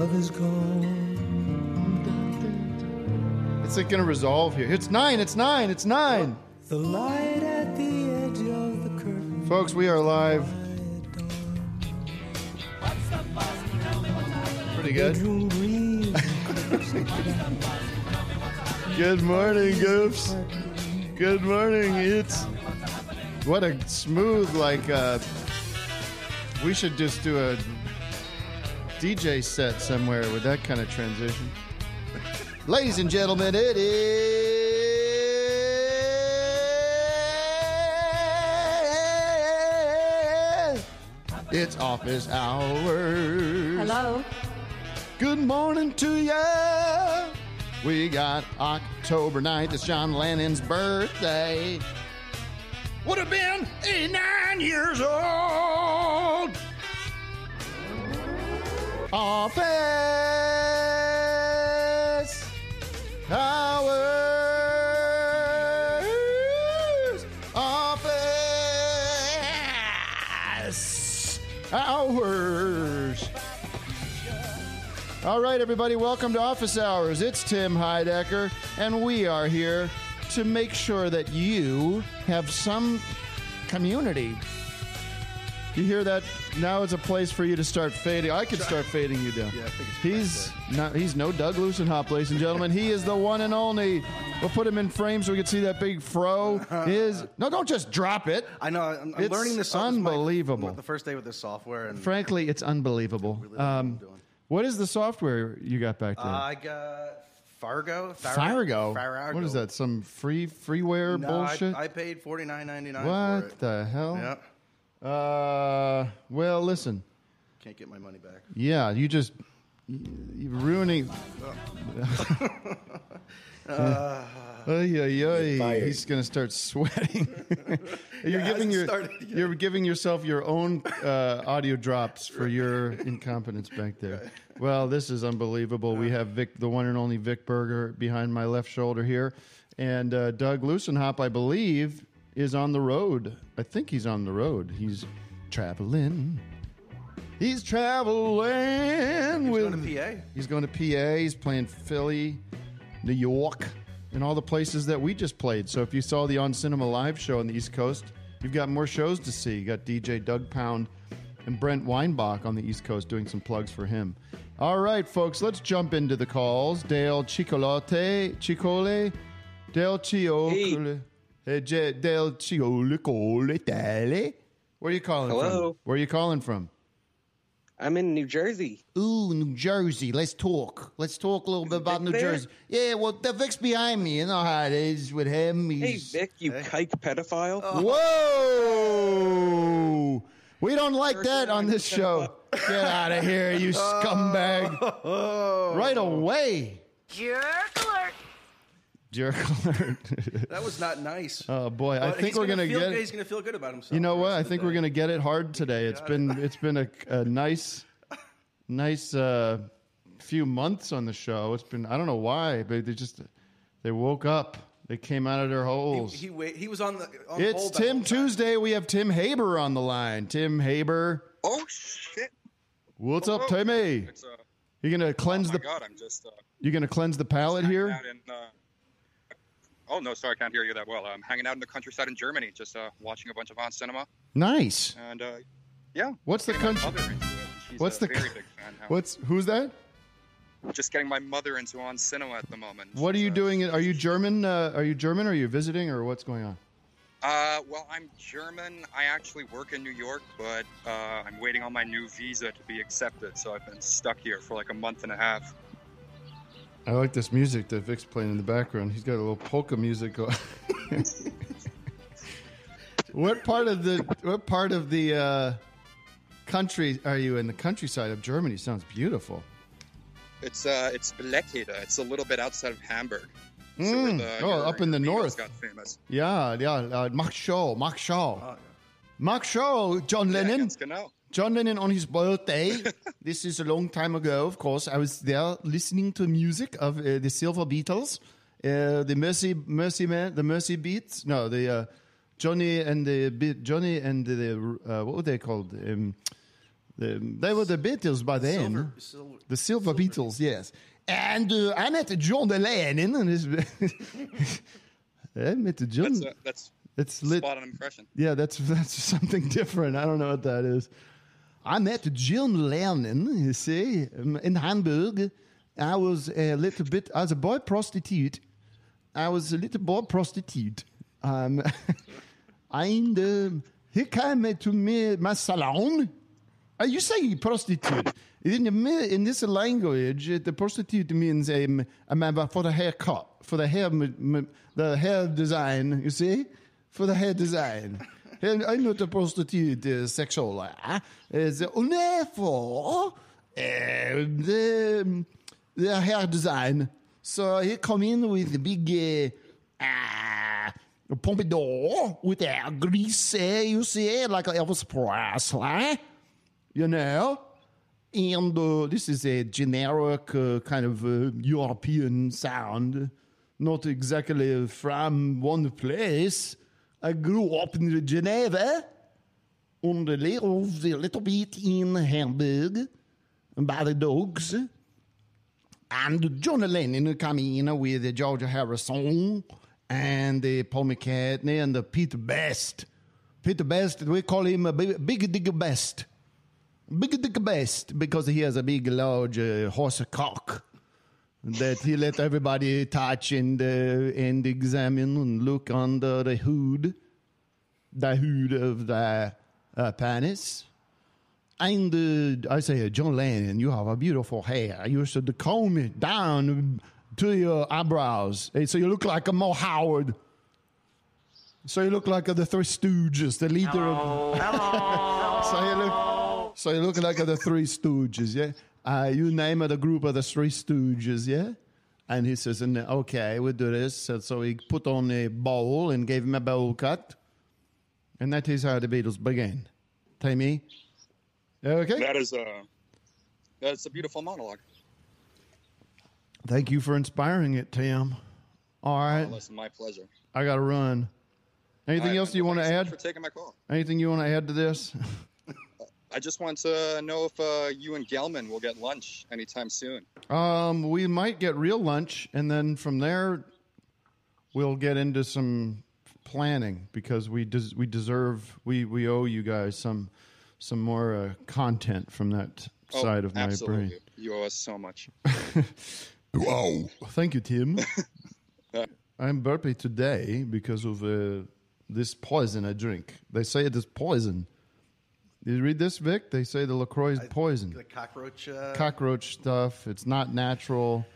love is gone. It's like going to resolve here. It's 9. It's 9. It's 9. The light at the edge of the curtain. Folks, we are live. Pretty good. Good morning, Goofs. Good morning. It's what a smooth, we should just do a DJ set somewhere with that kind of transition. Ladies and gentlemen, it is... It's office hours. Hello. Good morning to ya. We got October 9th. It's John Lennon's birthday. Would have been 89 years old. Office hours. Office hours. All right, everybody, welcome to Office Hours. It's Tim Heidecker, and we are here to make sure that you have some community. You hear that? Now it's a place for you to start fading. I could start fading you down. Yeah, I think it's He's no Doug Lucenhop, ladies and gentlemen. He is the one and only. We'll put him in frame so we can see that big fro. No, don't just drop it. I know. I'm It's learning this. unbelievable. The first day with this software, and Frankly, it's unbelievable. really what I'm doing. What is the software you got back there? I got Fargo. Fargo? What is that? Some freeware bullshit? I paid $49.99 for What it. the hell? Yeah. Well, listen. Can't get my money back. Yeah, you're ruining. He's going to start sweating. You're giving yourself your own audio drops for your incompetence back there. Well, this is unbelievable. We have Vic, the one and only Vic Berger, behind my left shoulder here, and Doug Lucenhop, I believe, is on the road. I think he's on the road. He's traveling. He's traveling. Going to PA. He's going to PA. He's playing Philly, New York, and all the places that we just played. So if you saw the On Cinema live show on the East Coast, you've got more shows to see. You got DJ Doug Pound and Brent Weinbach on the East Coast doing some plugs for him. All right, folks, let's jump into the calls. Dale Cicole. Dale Ciocole. Hey, Dale Ciocole. Where are you calling from? Hello. Where are you calling from? I'm in New Jersey. Ooh, New Jersey. Let's talk. Let's talk a little bit about New Jersey. Yeah, well, the Vic's behind me. You know how it is with him. Hey, Vic, you kike pedophile. Whoa! We don't like that on this show. Get out of here, you scumbag. Right away. Jerk alert. That was not nice. Oh, boy. I think we're going to get it. He's going to feel good about himself. You know what? I think we're going to get it hard today. It's been a nice few months on the show. It's been, I don't know why, but they woke up. They came out of their holes. He was on It's hold Tim Tuesday. We have Tim Haber on the line. Tim Haber. Oh shit! What's up, Timmy? You gonna cleanse Oh my God! I'm just. You gonna cleanse the palate here? Out in, oh no, sorry, I can't hear you that well. I'm hanging out in the countryside in Germany, just watching a bunch of On Cinema. Nice. And yeah. What's the country? What's the? Very big fan now. Who's that? Just getting my mother into On Cinema at the moment. What are you doing? Are you German? Are you German? Are you visiting, or what's going on? Well, I'm German. I actually work in New York, but I'm waiting on my new visa to be accepted. So I've been stuck here for like a month and a half. I like this music that Vic's playing in the background. He's got a little polka music going. What part of the country are you in? The countryside of Germany sounds beautiful. It's Blechede. It's a little bit outside of Hamburg. Up in the north. Got famous. Yeah. Mark Shaw. Mark Shaw, John Lennon. Ganz genau. John Lennon on his birthday. This is a long time ago, of course. I was there listening to music of the Silver Beatles, the Mercy Beats. No, the Johnny and the what were they called? They were the Beatles by then. The Silver Beatles, yes. And I met John Lennon. And I met John. That's it's lit. spot on impression. Yeah, that's something different. I don't know what that is. I met John Lennon, you see, in Hamburg. I was a little bit, as a boy prostitute. I was a little boy prostitute. And he came to my salon. You say prostitute. In this language, the prostitute means for the haircut, for the hair design, you see? For the hair design. I'm not a prostitute sexual. It's only for the hair design. So he come in with the big pompadour with the grease, you see, like Elvis Presley, you know. And this is a generic kind of European sound, not exactly from one place. I grew up in Geneva and lived a little bit in Hamburg by the dogs. And John Lennon came in with George Harrison and Paul McCartney and Peter Best. Peter Best, we call him Big Dick Best. Big Dick Best because he has a big, large horse cock that he let everybody touch and examine and look under the hood of the penis. And I say, John Lennon, you have a beautiful hair. You should comb it down to your eyebrows, so you look like a Mo Howard. So you look like the Three Stooges, the leader of. So you look like the Three Stooges, yeah? You name it a group of the Three Stooges, yeah? And he says, okay, we'll do this. So he put on a bowl and gave him a bowl cut. And that is how the Beatles began. Timmy? Okay? That's a beautiful monologue. Thank you for inspiring it, Tim. All right. Oh, listen, my pleasure. I got to run. Anything else you want to add? Thanks for taking my call. Anything you want to add to this? I just want to know if you and Gelman will get lunch anytime soon. We might get real lunch, and then from there, we'll get into some planning because we owe you guys some more content from that side of my absolutely. brain. You owe us so much. Wow! Thank you, Tim. I'm burpy today because of this poison I drink. They say it is poison. Did you read this, Vic? They say the LaCroix is poison. The cockroach. Cockroach stuff. It's not natural.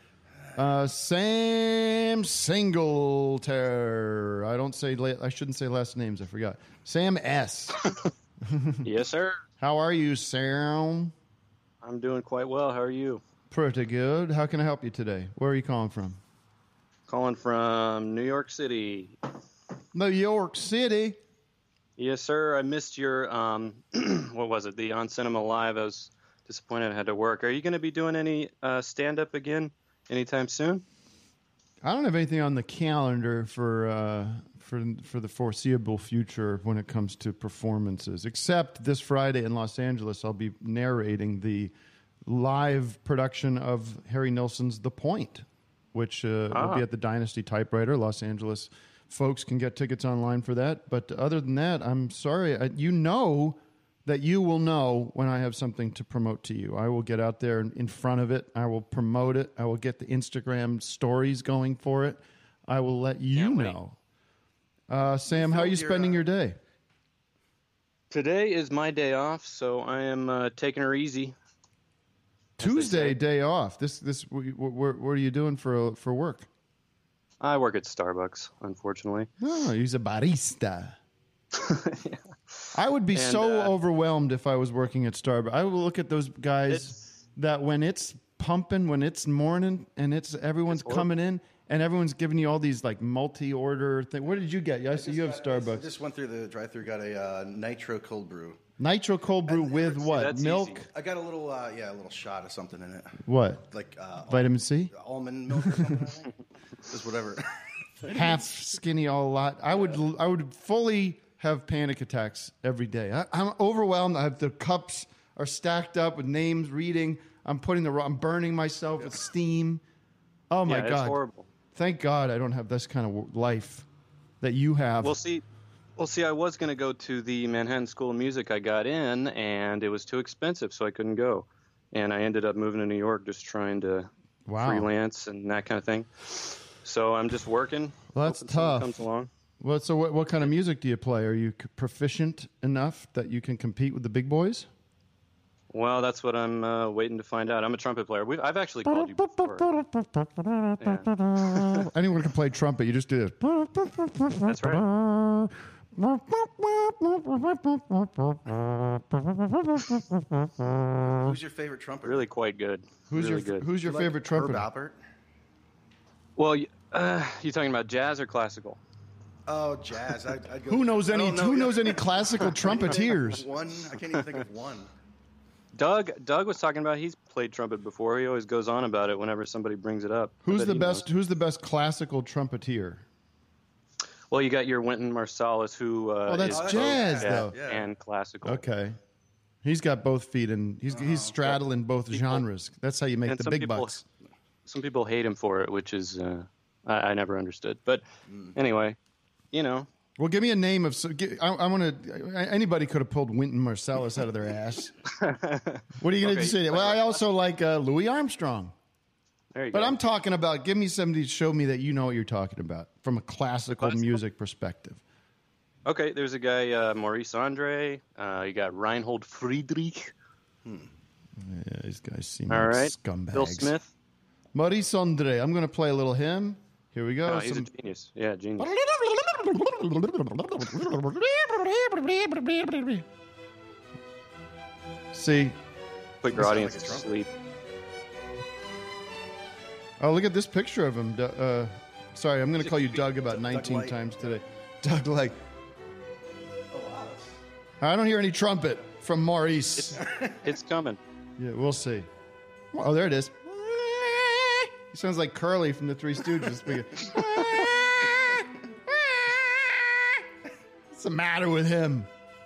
Sam Singleton. I shouldn't say last names. I forgot. Sam S. Yes, sir. How are you, Sam? I'm doing quite well. How are you? Pretty good. How can I help you today? Where are you calling from? Calling from New York City. New York City. Yes, sir. I missed your, what was it? The On Cinema Live. I was disappointed I had to work. Are you going to be doing any stand-up again anytime soon? I don't have anything on the calendar for the foreseeable future when it comes to performances, except this Friday in Los Angeles, I'll be narrating the live production of Harry Nilsson's The Point, which will be at the Dynasty Typewriter, Los Angeles. Folks can get tickets online for that. But other than that, I'm sorry. You know that you will know when I have something to promote to you. I will get out there in front of it. I will promote it. I will get the Instagram stories going for it. I will let you know. Sam, how are you spending your day? Today is my day off, so I am taking her easy. Tuesday, day off. What are you doing for work? I work at Starbucks, unfortunately. Oh, he's a barista. Yeah. I would be so overwhelmed if I was working at Starbucks. I will look at those guys that when it's pumping, when it's morning, and everyone's coming in, and everyone's giving you all these like multi-order things. What did you get? I see you have Starbucks. I just went through the drive-thru, got a nitro cold brew. Nitro cold brew with what? Milk? Easy. I got a little shot of something in it. What? Like vitamin C? Almond milk or something. Just whatever. Half skinny, all lot. I would fully have panic attacks every day. I'm overwhelmed. I have the cups are stacked up with names, reading. I'm burning myself with steam. Oh my Yeah, God. it's horrible. Thank God I don't have this kind of life that you have. Well, see, I was going to go to the Manhattan School of Music. I got in, and it was too expensive, so I couldn't go. And I ended up moving to New York, just trying to freelance and that kind of thing. So I'm just working. Well, that's hoping someone tough. comes along. Well, so what kind of music do you play? Are you proficient enough that you can compete with the big boys? Well, that's what I'm waiting to find out. I'm a trumpet player. I've actually called you before. Yeah. Anyone can play trumpet. You just do this. That's right. Who's your favorite trumpeter? Really quite good. Really good. Who's your favorite Herb trumpeter? Alpert? Well, you talking about jazz or classical? Oh, jazz. I'd go Who knows I any? don't know. Who Yeah. knows any classical trumpeteers? One. I can't even think of one. Doug was talking about he's played trumpet before. He always goes on about it whenever somebody brings it up. Who's I bet the he best? knows. Who's the best classical trumpeter? Well, you got your Wynton Marsalis, who that's is jazz, both though. jazz and classical. Okay, he's got both feet, and he's straddling both genres. That's how you make And the some big people- bucks. Some people hate him for it, which is I never understood. But anyway, you know, Well, give me a name of. I want to. Anybody could have pulled Wynton Marsalis out of their ass. What are you going to Okay. say? Well, I also like Louis Armstrong. there you But go. I'm talking about. Give me somebody to show me that you know what you're talking about from a classical music perspective. Okay, there's a guy, Maurice Andre. You got Reinhold Friedrich. Yeah, these guys seem All like right. scumbags. Bill Smith. Maurice Andre. I'm going to play a little him. Here we go. Oh, he's a genius. Yeah, genius. See. Put your Sounds audience like to a trumpet. sleep. Oh, look at this picture of him. Sorry, I'm going to call you Doug about Doug 19 Light. times today. Doug Light. Oh, wow. I don't hear any trumpet from Maurice. It's coming. Yeah, we'll see. Oh, there it is. He sounds like Curly from the Three Stooges. What's the matter with him?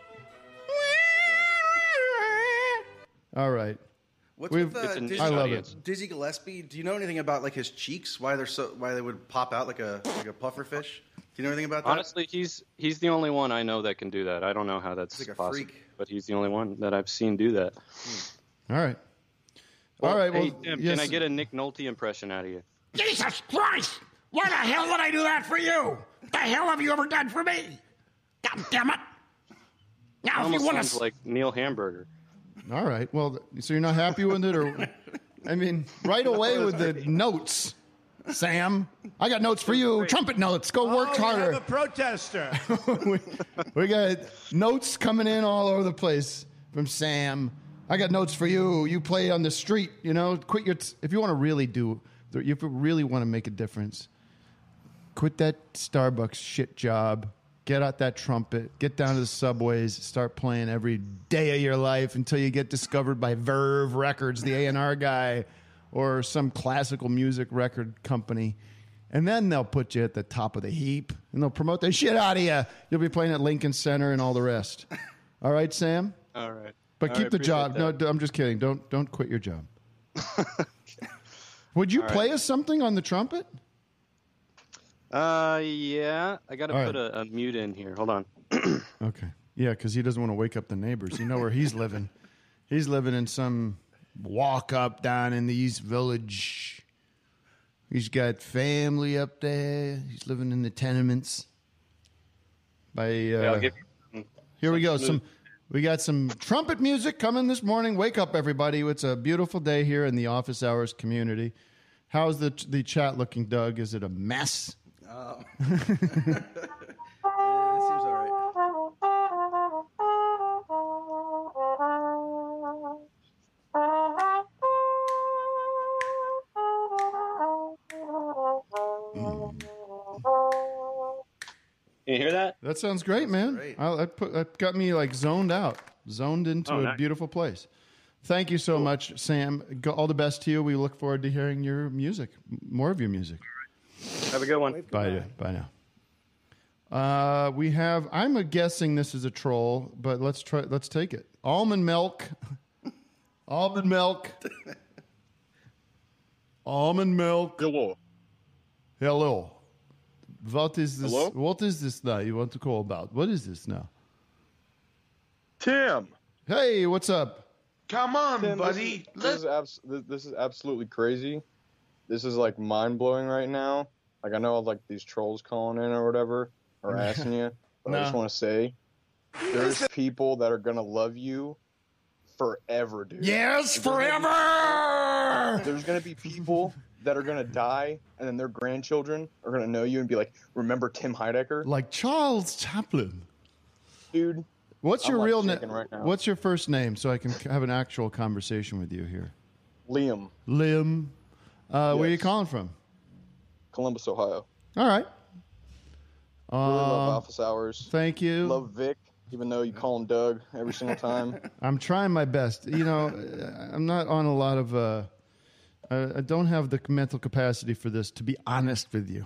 All right. What's We've- with It's a niche I love audience. Dizzy Gillespie? Do you know anything about like his cheeks? Why they would pop out like a puffer fish? Do you know anything about that? Honestly, he's the only one I know that can do that. I don't know how that's He's like a possible, freak. but he's the only one that I've seen do that. All right. All right. Well, Hey, Tim, yes. can I get a Nick Nolte impression out of you? Jesus Christ! Why the hell would I do that for you? The hell have you ever done for me? God damn it! Now, if Almost you want sounds to, like Neil Hamburger. All right. Well, so you're not happy with it, or I mean, right away with the notes, Sam. I got notes for you. Trumpet notes. Go work harder. a protester. we got notes coming in all over the place from Sam. I got notes for you. You play on the street. You know, quit your. If you want to really do, if you really want to make a difference, quit that Starbucks shit job. Get out that trumpet. Get down to the subways. Start playing every day of your life until you get discovered by Verve Records, the A&R guy, or some classical music record company. And then they'll put you at the top of the heap, and they'll promote the shit out of you. You'll be playing at Lincoln Center and all the rest. All right, Sam? All right. But All keep right, the appreciate job. that. No, I'm just kidding. Don't quit your job. Would you play us something on the trumpet? Yeah. I got to All put right. a mute in here. Hold on. Okay. Yeah, because he doesn't want to wake up the neighbors. You know where he's living. He's living in some walk up down in the East Village. He's got family up there. He's living in the tenements. I'll give you Here we go. smooth- We got some trumpet music coming this morning. Wake up, everybody! It's a beautiful day here in the office hours community. How's the chat looking, Doug? Is it a mess? It seems all right. Can you hear that? That sounds great, man. great. That got me like zoned into Oh, a nice. beautiful place. Thank you so much, Sam. All the best to you. We look forward to hearing your music, more of your music. Have a good one. Bye now. We have. I'm guessing this is a troll, but let's take it. Almond milk. Almond milk. Almond milk. Hello. Hello. What is this? Hello? What is this now you want to call about? What is this now? Tim. Hey, what's up? Come on, Tim, buddy. This is absolutely crazy. This is like mind blowing right now. Like I know like these trolls calling in or whatever or asking you, but I just want to say, there's people that are gonna love you forever, dude. Yes, forever! There's gonna be people that are gonna die, and then their grandchildren are gonna know you and be like, "Remember Tim Heidecker?" Like Charles Chaplin. Dude, what's your I'm, like, real name? shaking right now. What's your first name so I can have an actual conversation with you here? Liam, Liam. Where are you Yes. calling from? Columbus, Ohio. All right. Really love Office Hours. Thank you. Love Vic, even though you call him Doug every single time. I'm trying my best. You know, I'm not on a lot of. I don't have the mental capacity for this, to be honest with you.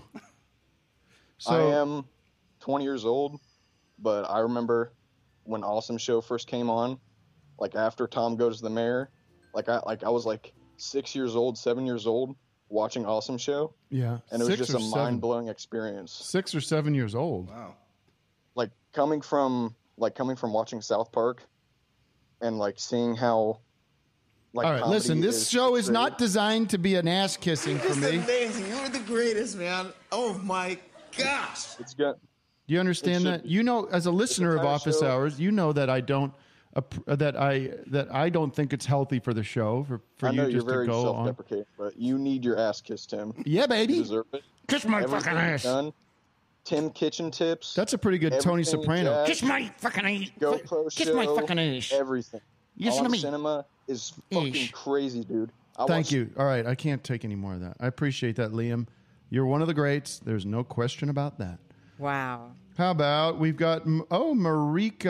So, I am 20 years old, but I remember when Awesome Show first came on, like after Tom Goes to the Mayor, I was like 6 years old, 7 years old, watching Awesome Show, yeah, and it was 6 just or a 7. mind-blowing experience. 6 or 7 years old. Wow. Like coming from watching South Park, and like seeing how. Like, all right, comedy listen. This show is not designed to be an ass kissing for me. amazing. You're the greatest, man. Oh my gosh. It's good. Do you understand It that? should- You know, as a listener of kind of Office show- Hours, you know that I don't that I don't think it's healthy for the show for I know you you're just to very go on. self-deprecating, but you need your ass kissed, Tim. Yeah, You baby. deserve it. Kiss my Everything fucking you've ass. done. Tim Kitchen Tips. That's a pretty good Tony everything Soprano. Jack, Kiss my fucking ass. GoPro Kiss show, my fucking ass. everything. Listen to On me. Cinema is fucking Ish. crazy, dude. I Thank watched- you. All right, I can't take any more of that. I appreciate that, Liam. You're one of the greats. There's no question about that. Wow. How about we've got Marika.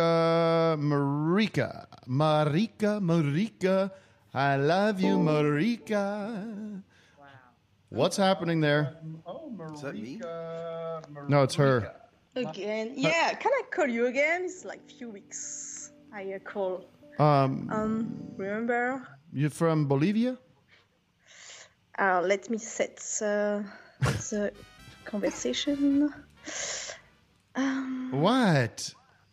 I love you, Marika. Wow. What's happening there? Is that me? No, it's her. Again, yeah. Can I call you again? It's like few weeks. I call. Remember? You're from Bolivia? Let me set the conversation. What?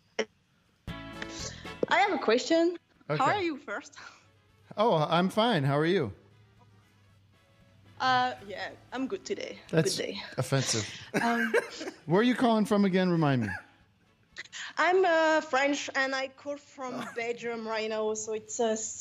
I have a question. Okay. How are you first? Oh, I'm fine. How are you? Yeah, I'm good today. That's Good day. offensive. Where are you calling from again? Remind me. I'm French and I call from Belgium right now, so it's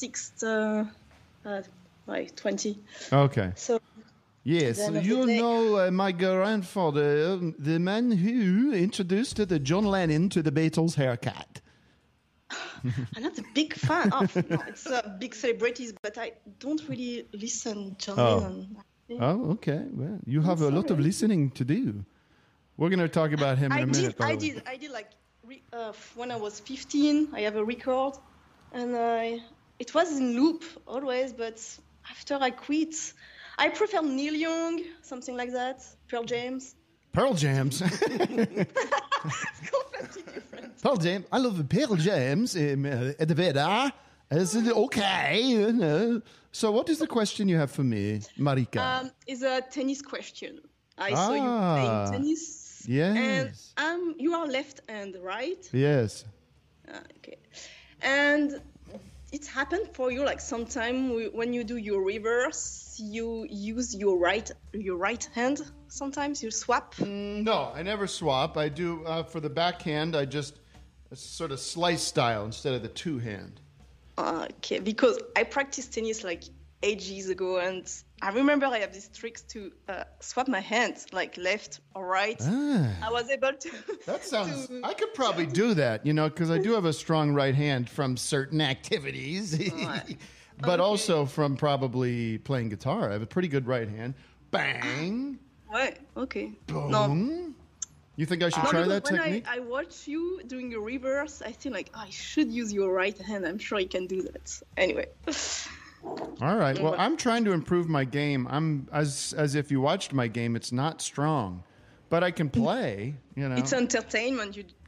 6:20. Okay. So Yes, Then of you the day- know my grandfather, the man who introduced John Lennon to the Beatles haircut. I'm not a big fan of. No, it's big celebrities, but I don't really listen John Oh. Lennon. Oh, okay. Well, you have a lot of listening to do. We're going to talk about him in a minute. by the way. I did like when I was 15. I have a record, and it was in loop always. But after I quit, I prefer Neil Young, something like that. Pearl James. Pearl Jams. Completely different. Pearl Jams. I love Pearl Jams. At the weather. Is it okay? You know. So, what is the question you have for me, Marika? Is a tennis question. I saw you playing tennis. Yes. And you are left and right. Yes. Okay. And it happened for you like sometime when you do your reverse, you use your right hand. Sometimes you swap. No, I never swap. I do for the backhand. I just sort of slice style instead of the two hand. Okay, because I practiced tennis like ages ago, and I remember I have these tricks to swap my hands, like left or right. I was able to. That sounds. I could probably do that, you know, because I do have a strong right hand from certain activities, but also from probably playing guitar. I have a pretty good right hand. Bang. Right. Okay. Boom. No. You think I should try that when technique? I watch you doing your reverse, I think like I should use your right hand. I'm sure you can do that. Anyway. All right. Well, I'm trying to improve my game. I'm as if you watched my game. It's not strong, but I can play. You know. It's entertainment.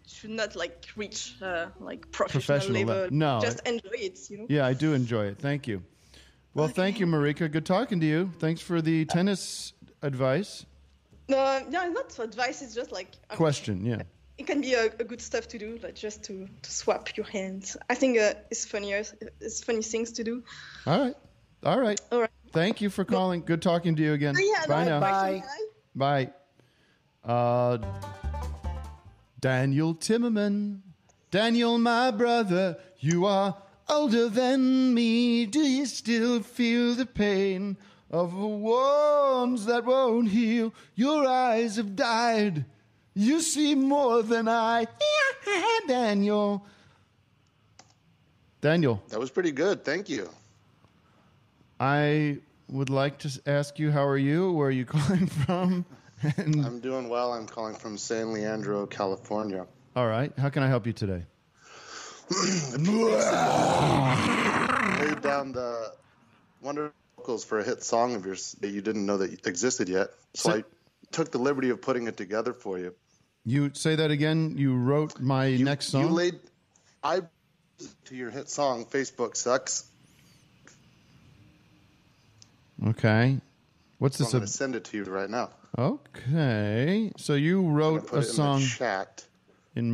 should not like reach like professional level. No, just enjoy it, you know. Yeah, I do enjoy it. Thank you. Well, thank you, Marika. Good talking to you. Thanks for the tennis advice. No, yeah, not advice. It's just like Question. Yeah. It can be a good stuff to do, like just to swap your hands. I think it's funnier. It's funny things to do. All right. Thank you for calling. Good talking to you again. Yeah, Bye now. Bye. Daniel Timmerman. Daniel, my brother, you are older than me. Do you still feel the pain of wounds that won't heal? Your eyes have died. You see more than I. Daniel. That was pretty good. Thank you. I would like to ask you, how are you? Where are you calling from? I'm doing well. I'm calling from San Leandro, California. All right. How can I help you today? Laid down the wonderful vocals for a hit song of yours that you didn't know that existed yet. So I took the liberty of putting it together for you. You say that again? You wrote my next song? To your hit song, Facebook Sucks. Okay. What's this? I'm going to send it to you right now. Okay. So you wrote a song in the chat. in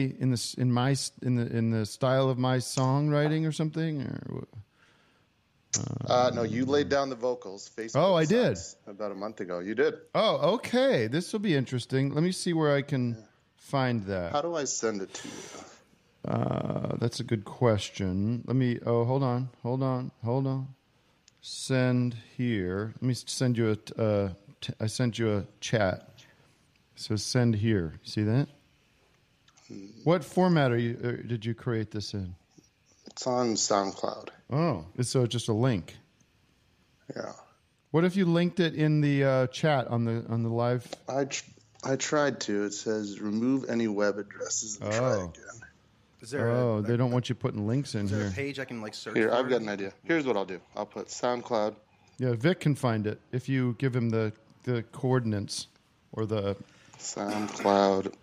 the style of my songwriting or something, or no, you laid down the vocals. Facebook Oh, I did. About a month ago. You did. Oh, okay. This will be interesting. Let me see where I can find that. How do I send it to you? That's a good question. Let me. Oh, hold on. Send here. Let me send you I sent you a chat. So send here. See that? What format did you create this in? It's on SoundCloud. Oh, so it's just a link. Yeah. What if you linked it in the chat on the live? I tried to. It says remove any web addresses and try again. Is there they don't want you putting links in is there here. a page I can like search Here, for? I've got an idea. Here's what I'll do. I'll put SoundCloud. Yeah, Vic can find it if you give him the coordinates or the SoundCloud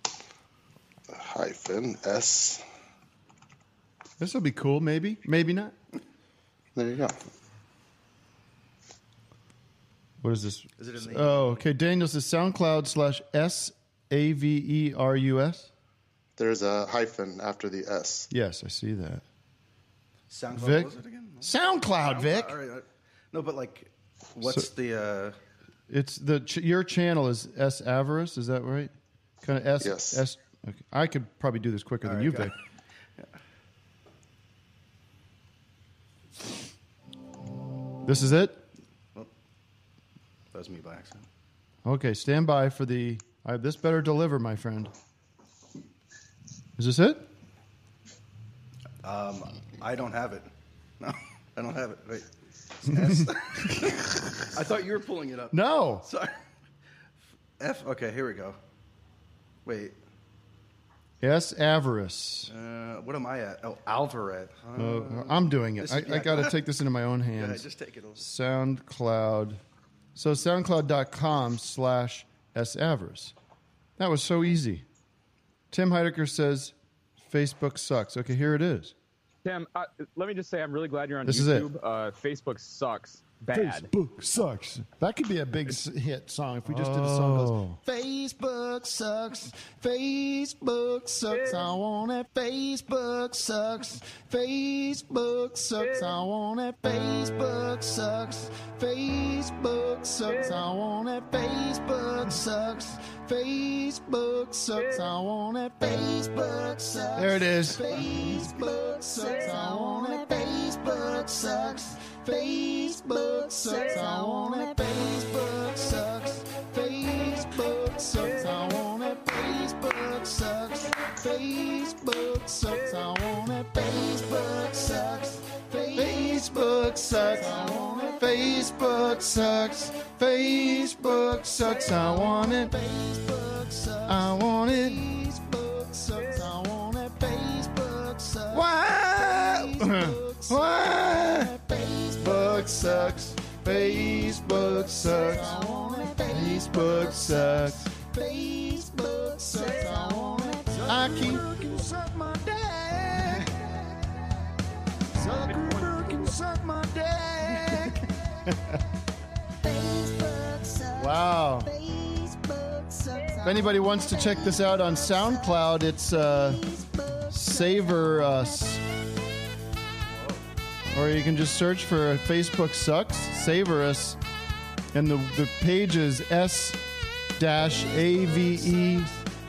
-S. This will be cool. Maybe not. There you go. What is this? Is it in the okay. Daniel says SoundCloud /SAVERUS. There's a hyphen after the S. Yes, I see that. SoundCloud, Vic? what was it again? SoundCloud, Vic. All right. No, but like, what's the? It's your channel is S Avarice. Is that right? Kind of S. Yes. S. Okay. I could probably do this quicker than you, Vic. This is it. Well, that was me by accident. Okay, stand by for the. This better deliver, my friend. Is this it? I don't have it. No, I don't have it. Wait. S. I thought you were pulling it up. No. Sorry. F. Okay, here we go. Wait. S Avarice. What am I at? Oh, Alvarez. I'm doing it. I got to take this into my own hands. Yeah, just take it over. SoundCloud. So SoundCloud.com/S Avarice. That was so easy. Tim Heidecker says Facebook sucks. Okay, here it is. Tim, let me just say I'm really glad you're on This YouTube. is it. Facebook sucks bad. Facebook sucks. That could be a big hit song if we just did a song that goes, Facebook sucks. Facebook sucks. I want it. Facebook sucks. Facebook sucks. I want it. Facebook sucks. Facebook sucks. I want it. Facebook sucks. Facebook sucks. I want it. Facebook sucks. There it is. Facebook sucks. I want it. Facebook sucks. Facebook sucks. I want it. Facebook sucks. Facebook sucks. I want it. Facebook sucks. Facebook sucks. I want it. Facebook sucks. Facebook sucks. I want it. Facebook sucks. Facebook sucks. I want it. I want it. Facebook sucks. I want it. Facebook sucks. Why? Why? Facebook sucks. Facebook sucks. Facebook sucks. Facebook sucks. I want it. I keep. Suck my dick. Zuckerberg can suck my dick. Wow. If anybody wants to check this out on SoundCloud, it's Savor Us. Or you can just search for Facebook Sucks, Savor Us. And the page is S-AVERUS.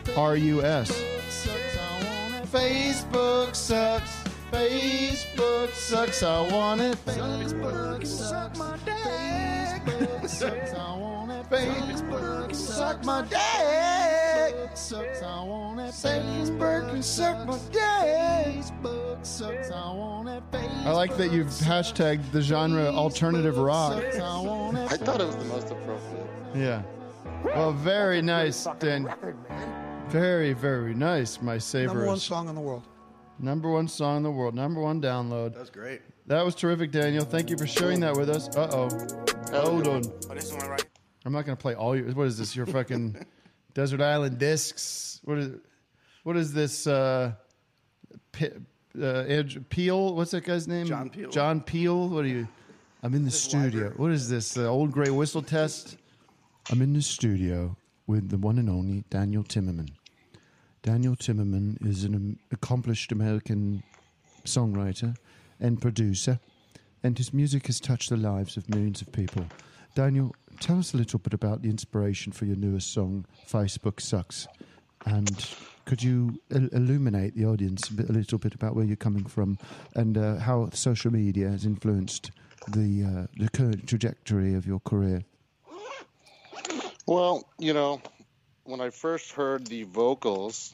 Facebook sucks. Facebook sucks. I want it. Facebook suck my dick. Facebook sucks. I want it. Facebook suck my dick. Sucks. I want it. Facebook suck my dick. Facebook sucks. I want it. I like that you've hashtagged the genre alternative rock. I thought it was the most appropriate. Yeah. Well, very nice, Dan. Very, very nice, my Savor. Number one song in the world. Number one song in the world. Number one download. That was great. That was terrific, Daniel. Thank you for sharing that with us. Uh-oh. Hold on. Oh, this one right. I'm not going to play all your... What is this? Your fucking Desert Island Discs? What is this? Andrew Peel? What's that guy's name? John Peel. John Peel? What are you... I'm in the studio. What is this? Old Grey Whistle Test? I'm in the studio with the one and only Daniel Timmerman. Daniel Timmerman is an accomplished American songwriter and producer, and his music has touched the lives of millions of people. Daniel, tell us a little bit about the inspiration for your newest song, Facebook Sucks, and could you illuminate the audience a little bit about where you're coming from and how social media has influenced the current trajectory of your career? Well, when I first heard the vocals,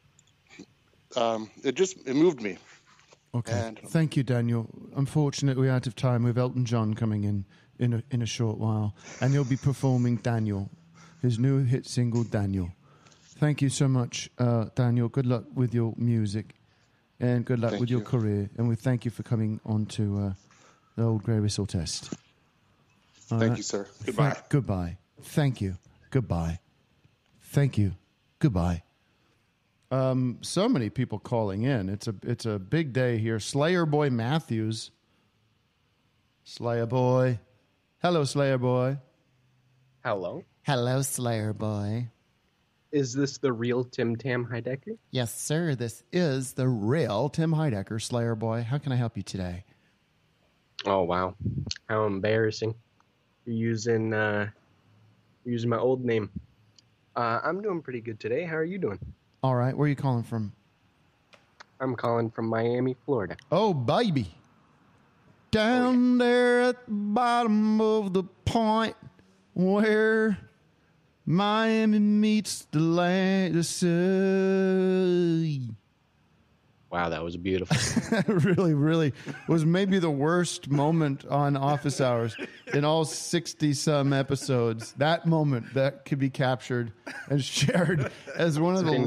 it moved me. Okay. And thank you, Daniel. Unfortunately, we're out of time. We have Elton John coming in a short while, and he'll be performing Daniel, his new hit single, Daniel. Thank you so much, Daniel. Good luck with your music, and good luck with your career. And we thank you for coming on to the Old Grey Whistle Test. Thank you, sir. Goodbye. Goodbye. Thank you. Goodbye. Thank you. Goodbye. So many people calling in. It's a big day here. Slayer Boy Matthews. Slayer Boy. Hello, Slayer Boy. Hello. Hello, Slayer Boy. Is this the real Tim Tam Heidecker? Yes, sir. This is the real Tim Heidecker, Slayer Boy. How can I help you today? Oh, wow. How embarrassing. You're using my old name. I'm doing pretty good today. How are you doing? All right. Where are you calling from? I'm calling from Miami, Florida. Oh, baby. Down there at the bottom of the point where Miami meets the land, the sea. Wow, that was beautiful. Really, really was maybe the worst moment on Office Hours in all 60-some episodes. That moment that could be captured and shared as one of the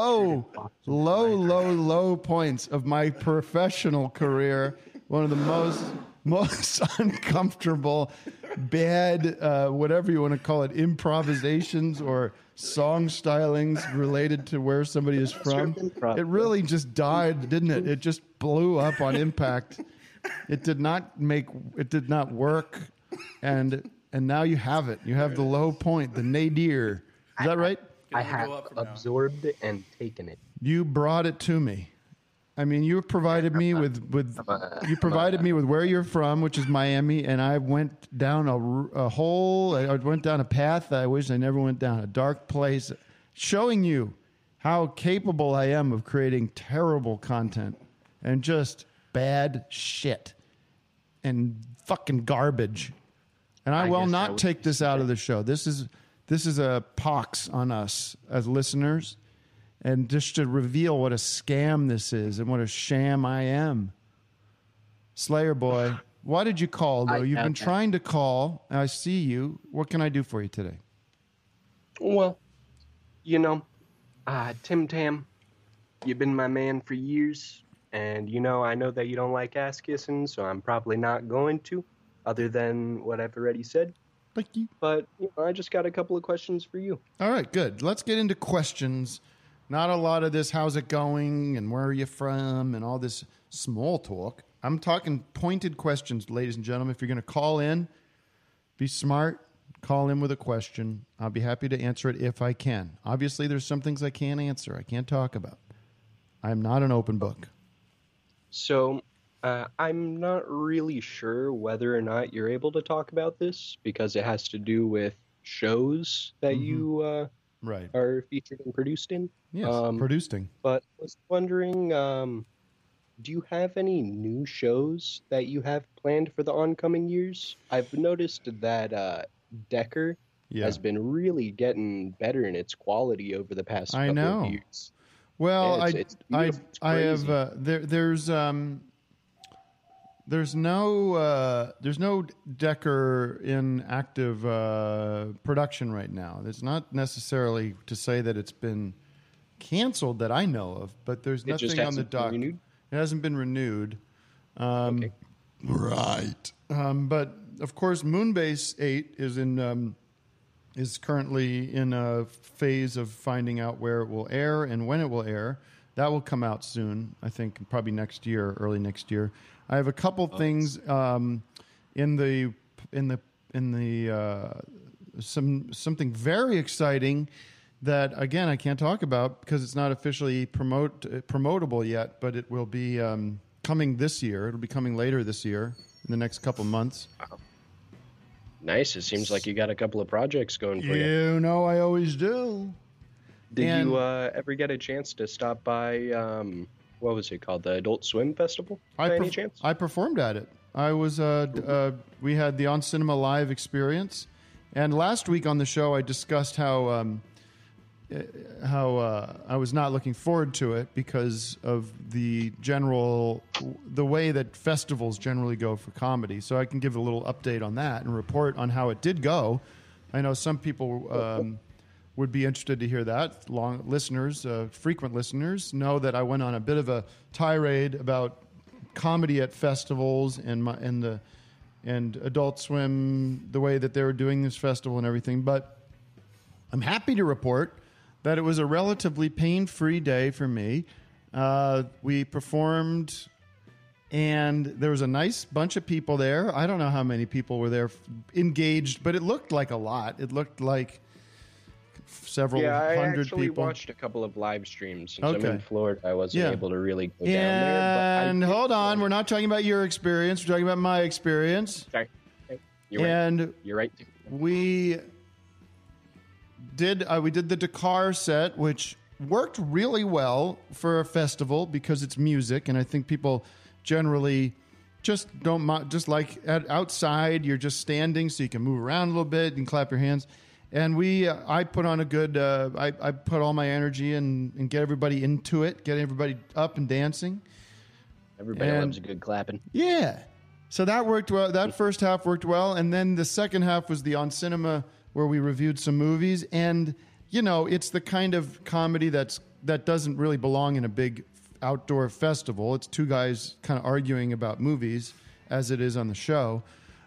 low points of my professional career. One of the most uncomfortable, bad, whatever you want to call it, improvisations or song stylings related to where somebody is from. It really just died, didn't it? It just blew up on impact. It did not work. And now you have it. You have the low point, the nadir. Is that right? I have absorbed it and taken it. You brought it to me. I mean, you provided me with where you're from, which is Miami, and I went down a hole. I went down a path that I wish I never went down, a dark place, showing you how capable I am of creating terrible content and just bad shit and fucking garbage. And I will not take this out of the show. This is a pox on us as listeners. And just to reveal what a scam this is and what a sham I am. Slayer Boy, why did you call, though? You've been trying to call. I see you. What can I do for you today? Well, Tim Tam, you've been my man for years. And, I know that you don't like ass kissing, so I'm probably not going to, other than what I've already said. Thank you. But, I just got a couple of questions for you. All right, good. Let's get into questions Not a lot of this, how's it going, and where are you from, and all this small talk. I'm talking pointed questions, ladies and gentlemen. If you're going to call in, be smart. Call in with a question. I'll be happy to answer it if I can. Obviously, there's some things I can't answer. I can't talk about. I'm not an open book. So I'm not really sure whether or not you're able to talk about this because it has to do with shows that you right. are featured and produced in. Yes, producing. But I was wondering, do you have any new shows that you have planned for the oncoming years? I've noticed that Decker has been really getting better in its quality over the past couple of years. Well, yeah, I have there's no Decker in active production right now. It's not necessarily to say that it's been canceled that I know of, but there's nothing on the dock. It hasn't been renewed. Okay. Right. But of course, Moonbase 8 is currently in a phase of finding out where it will air and when it will air. That will come out soon. I think probably next year, early next year. I have a couple things something very exciting that again I can't talk about because it's not officially promotable yet, but it will be coming this year. It'll be coming later this year in the next couple months. Wow. Nice. It seems like you got a couple of projects going for you. You know, I always do. Did you ever get a chance to stop by, what was it called, the Adult Swim Festival by any chance? I performed at it. I was, we had the On Cinema Live experience. And last week on the show, I discussed how I was not looking forward to it because of the way that festivals generally go for comedy. So I can give a little update on that and report on how it did go. I know some people would be interested to hear that. Long listeners, frequent listeners, know that I went on a bit of a tirade about comedy at festivals and Adult Swim, the way that they were doing this festival and everything. But I'm happy to report that it was a relatively pain-free day for me. We performed, and there was a nice bunch of people there. I don't know how many people were there engaged, but it looked like a lot. It looked like several hundred people. Yeah, I actually watched a couple of live streams. Since I'm in Florida, I wasn't able to really go down there. And hold on, we're not talking about your experience. We're talking about my experience. Sorry. You're right. We did the Dakar set, which worked really well for a festival because it's music, and I think people generally just don't just like outside. You're just standing, so you can move around a little bit and clap your hands. And I put on a good. I put all my energy and get everybody into it, get everybody up and dancing. Everybody loves a good clapping. Yeah, so that worked well. That first half worked well, and then the second half was the On Cinema, where we reviewed some movies. And, you know, it's the kind of comedy that doesn't really belong in a big outdoor festival. It's two guys kind of arguing about movies, as it is on the show.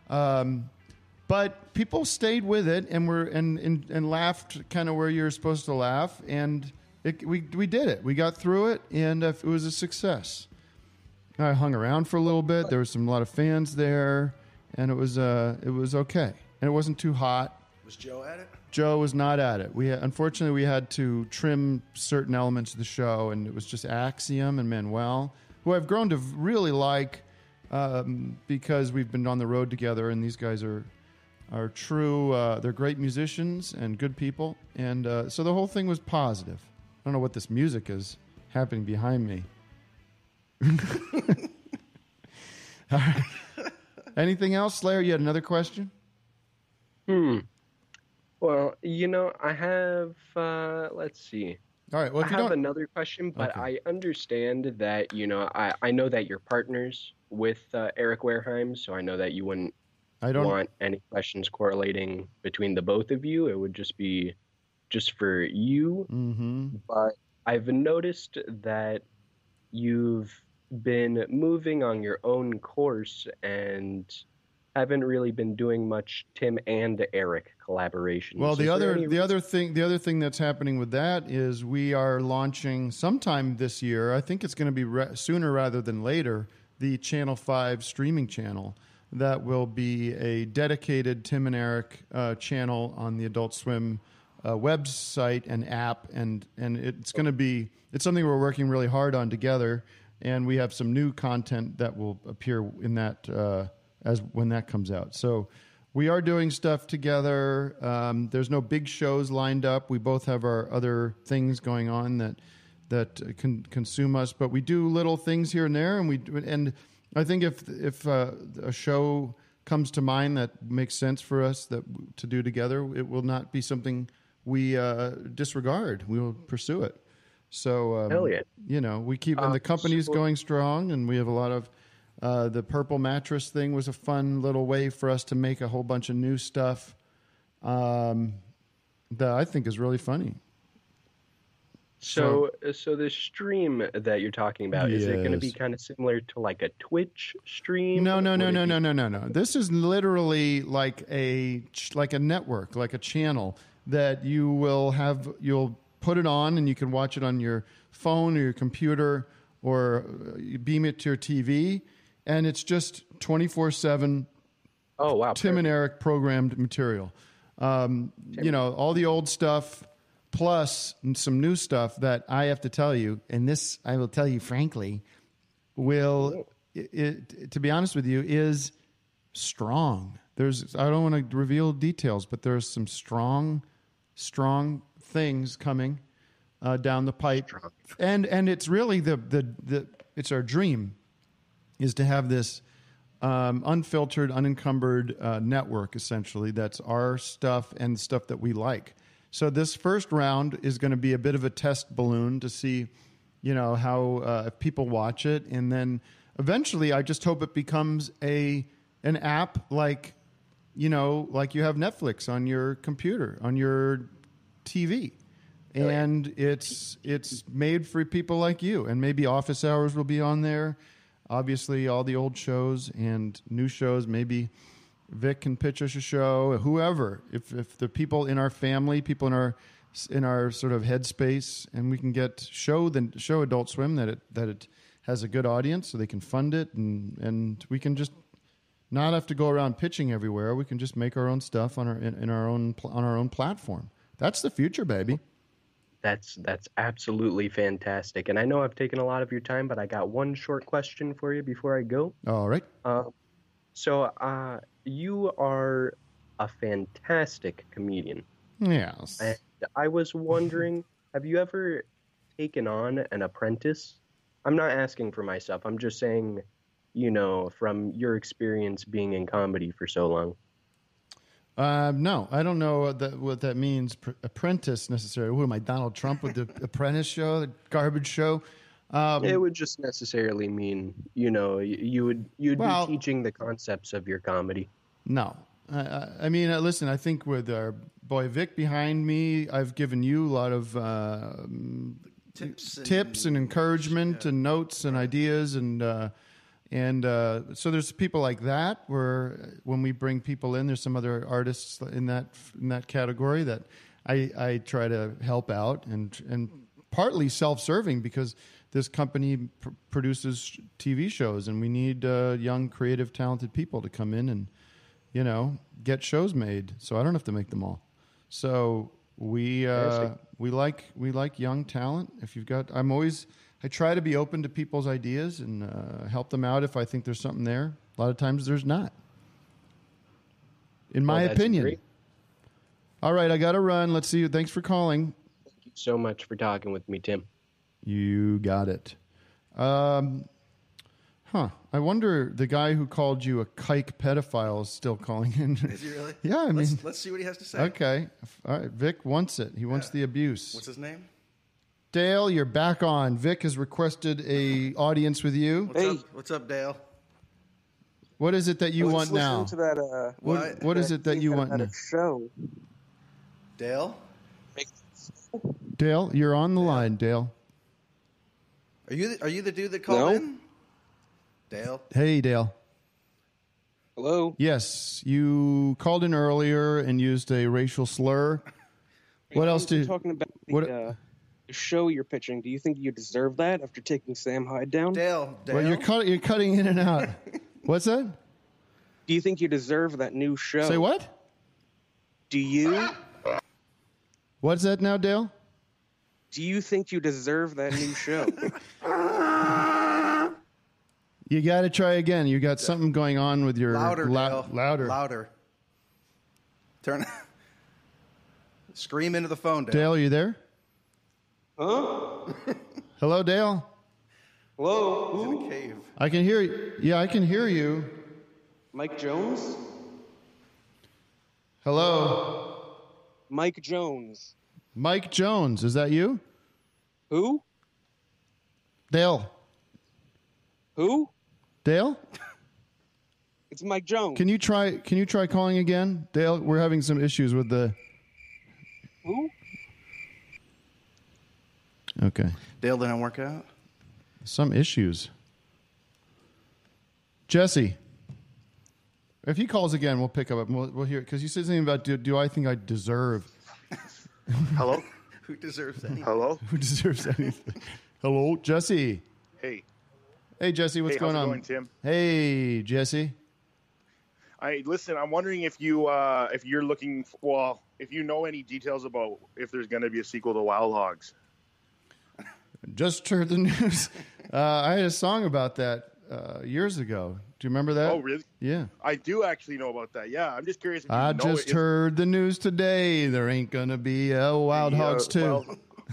But people stayed with it and laughed kind of where you're supposed to laugh. And we did it. We got through it, and it was a success. I hung around for a little bit. There was a lot of fans there, and it was okay. And it wasn't too hot. Was Joe at it? Joe was not at it. Unfortunately, we had to trim certain elements of the show, and it was just Axiom and Manuel, who I've grown to really like because we've been on the road together, and these guys are true. They're great musicians and good people, and so the whole thing was positive. I don't know what this music is happening behind me. All right. Anything else, Slayer? You had another question? Well, you know, I have, let's see. All right. Well, I have another question, but okay. I understand that, you know, I know that you're partners with Eric Wareheim, so I know that you wouldn't want any questions correlating between the both of you. It would just be just for you. Mm-hmm. But I've noticed that you've been moving on your own course and haven't really been doing much Tim and Eric collaborations. Well, the other thing that's happening with that is we are launching sometime this year. I think it's going to be sooner rather than later. The Channel 5 streaming channel that will be a dedicated Tim and Eric channel on the Adult Swim website and app, and it's going to be something we're working really hard on together, and we have some new content that will appear in that as when that comes out. So we are doing stuff together. There's no big shows lined up. We both have our other things going on that can consume us, but we do little things here and there, and I think if a show comes to mind that makes sense for us to do together, it will not be something we disregard. We will pursue it. So hell yeah. We keep and the company's going strong, and we have a lot of the Purple Mattress thing was a fun little way for us to make a whole bunch of new stuff that I think is really funny. So the stream that you're talking about, is it going to be kind of similar to like a Twitch stream? No. This is literally like a network, like a channel that you'll put it on and you can watch it on your phone or your computer or you beam it to your TV, and it's just 24/7. Oh wow! Tim and Eric programmed material. All the old stuff. Plus some new stuff that I have to tell you, and this I will tell you frankly, to be honest with you, is strong. I don't want to reveal details, but there's some strong things coming down the pipe, and it's really it's our dream is to have this unfiltered, unencumbered network essentially. That's our stuff and stuff that we like. So this first round is going to be a bit of a test balloon to see, how if people watch it, and then eventually, I just hope it becomes an app like you have Netflix on your computer, on your TV, and it's made for people like you, and maybe Office Hours will be on there. Obviously, all the old shows and new shows, maybe. Vic can pitch us a show, whoever. If the people in our family, people in our sort of headspace, and we can show Adult Swim that it has a good audience, so they can fund it, and we can just not have to go around pitching everywhere. We can just make our own stuff on our own platform. That's the future, baby. That's absolutely fantastic. And I know I've taken a lot of your time, but I got one short question for you before I go. All right. So you are a fantastic comedian. Yes. And I was wondering, have you ever taken on an apprentice? I'm not asking for myself. I'm just saying, from your experience being in comedy for so long. No, I don't know what that means, apprentice necessarily. Who am I, Donald Trump with the Apprentice show, the garbage show? It would just necessarily mean, you'd be teaching the concepts of your comedy. No. I mean, listen, I think with our boy Vic behind me, I've given you a lot of tips and encouragement and notes and ideas. And so there's people like that where when we bring people in, there's some other artists in that category that I try to help out and partly self-serving because this company produces TV shows, and we need young, creative, talented people to come in and, get shows made. So I don't have to make them all. So we like young talent. If you've got, I try to be open to people's ideas and help them out if I think there's something there. A lot of times there's not. In my opinion. Great. All right, I got to run. Let's see you. Thanks for calling. Thank you so much for talking with me, Tim. You got it. I wonder the guy who called you a kike pedophile is still calling in. Is he really? Yeah, let's see what he has to say. Okay. All right. Vic wants it. He wants the abuse. What's his name? Dale, you're back on. Vic has requested a audience with you. What's up, Dale? What is it that you want now? To that, what is it that you want now? Show. Dale? Dale, you're on the line, Dale. Are you the dude that called in? Dale? Hey, Dale. Hello? Yes, you called in earlier and used a racial slur. What else do you... Talking about the show you're pitching, do you think you deserve that after taking Sam Hyde down? Dale. Well, you're cutting in and out. What's that? Do you think you deserve that new show? Say what? Do you? What's that now, Dale? Do you think you deserve that new show? You got to try again. You got something going on with your... Louder, Dale. Louder. Louder. Turn... Scream into the phone, Dale. Dale, are you there? Huh? Hello, Dale? Hello? He's in a cave. I can hear you. Yeah, I can hear you. Mike Jones? Hello? Mike Jones. Mike Jones, is that you? Who? Dale. Who? Dale? It's Mike Jones. Can you try calling again? Dale, we're having some issues with the... Who? Okay. Dale didn't work out? Some issues. Jesse. If he calls again, we'll pick up. We'll hear it. Because you said something about, do I think I deserve... Hello? Who deserves anything? Hello? Who deserves anything? Hello? Jesse. Hey. Hey, Jesse, what's going on? How's it going, Tim? Hey, Jesse. Listen, I'm wondering if you're looking, if you know any details about if there's going to be a sequel to Wild Hogs. Just heard the news. I had a song about that years ago. Do you remember that? Oh, really? Yeah. I do actually know about that. Yeah, I'm just curious if you I know just heard the news today. There ain't going to be a Wild Hogs 2. Well,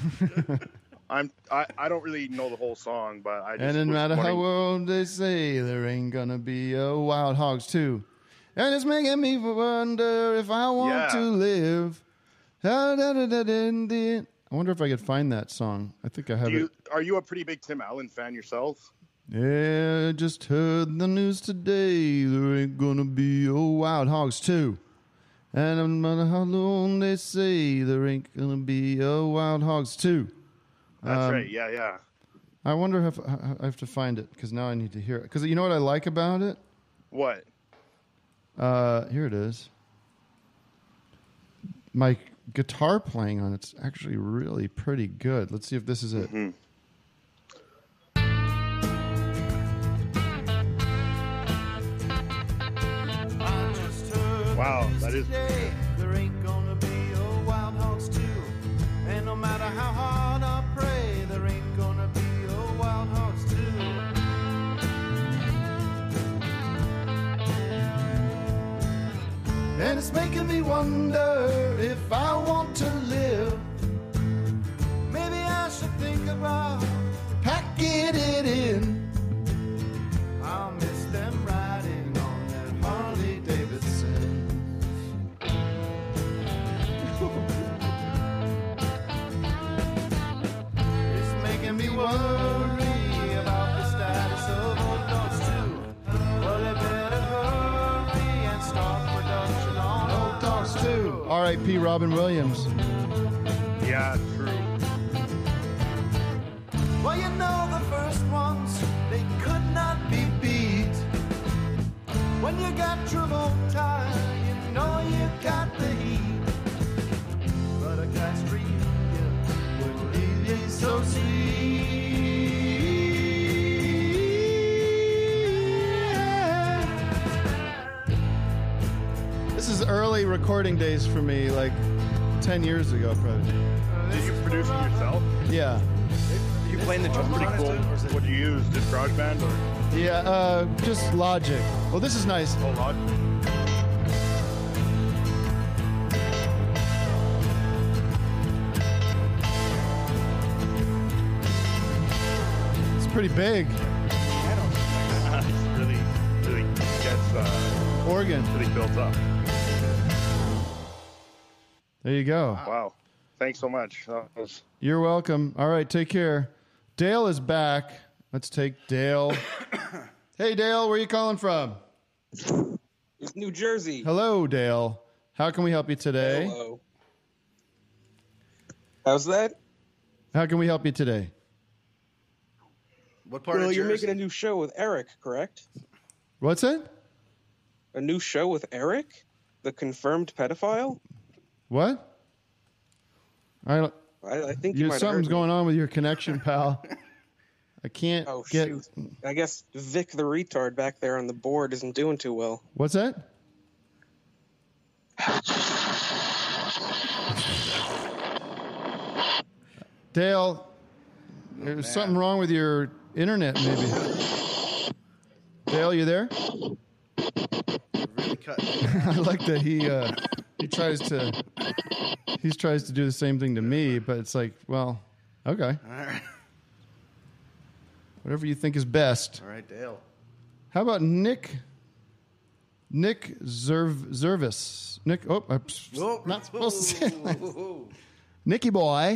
I don't really know the whole song, but I just And no was matter how wondering- well they say, there ain't going to be a Wild Hogs 2. And it's making me wonder if I want to live. I wonder if I could find that song. I think I have it. Are you a pretty big Tim Allen fan yourself? Yeah, just heard the news today. There ain't gonna be a Wild Hogs 2. And no matter how long they say, there ain't gonna be a Wild Hogs 2. That's right. Yeah. I wonder if I have to find it, because now I need to hear it. Because you know what I like about it? What? Here it is. My guitar playing on it's actually really pretty good. Let's see if this is it. Mm-hmm. Wow, that is. There ain't gonna be a Wild Hogs 2. And no matter how hard I pray, there ain't gonna be a Wild Hogs 2. And it's making me wonder if I want to live. Maybe I should think about packing it in. I'll miss them riding on that Harley Davidson. It's making me worry about the status of Old Dogs 2. Well, they better hurry and start production on Old Dogs 2. R.I.P. Robin Williams. Yeah, true. Well, you know the first ones, they could not be beat. When you got Travolta, you know you got the heat. But a cast reunion would leave you so sweet. This is early recording days for me, like 10 years ago, probably. Did you produce it yourself? Yeah. You playing the drums pretty on cool. it, too, or is it- What do you use? Just GarageBand or? Yeah, just Logic. Oh, this is nice. Oh, Logic. It's pretty big. It's really gets Organ. really built up. There you go. Wow. Thanks so much. That was- You're welcome. All right, take care. Dale is back. Let's take Dale. Hey, Dale, where are you calling from? It's New Jersey. Hello, Dale. How can we help you today? Hello. How's that? How can we help you today? What part Well, of you're Jersey? making a new show with Eric, correct? What's it? A new show with Eric, the confirmed pedophile. What? I think you might have something's heard me. going on with your connection, pal. I can't get. Shoot. I guess Vic the retard back there on the board isn't doing too well. What's that? Dale, there's something wrong with your internet, maybe. Dale, you there? Really cut. I like that he tries to do the same thing to me, but it's like, well, okay. All right. Whatever you think is best. All right, Dale. How about Nick Zervis? Nick, I'm not supposed to say that. Nicky boy.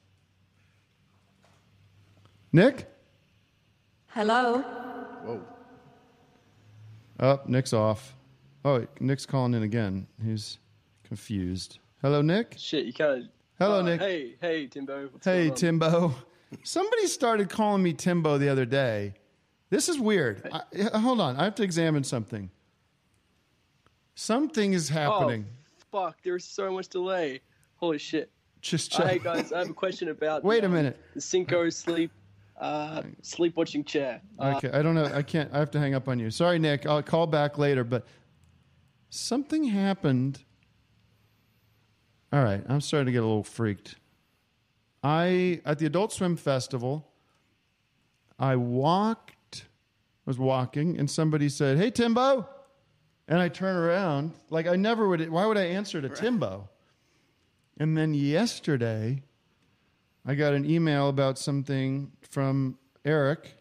Nick? Hello? Whoa. Oh, Nick's off. Oh, Nick's calling in again. He's confused. Hello, Nick? Shit, you can't. Hello, Nick. Hey, Timbo. What's Hey, going on? Timbo. Somebody started calling me Timbo the other day. This is weird. Hold on. I have to examine something. Something is happening. Oh, fuck. There's so much delay. Holy shit. Just check. Hey, guys, I have a question about Wait a minute. the Cinco sleep-watching chair. Okay, I don't know. I can't. I have to hang up on you. Sorry, Nick. I'll call back later, but something happened. All right. I'm starting to get a little freaked. At the Adult Swim Festival, I was walking, and somebody said, "Hey, Timbo." And I turn around. Like, I never would. Why would I answer to Timbo? And then yesterday, I got an email about something from Eric,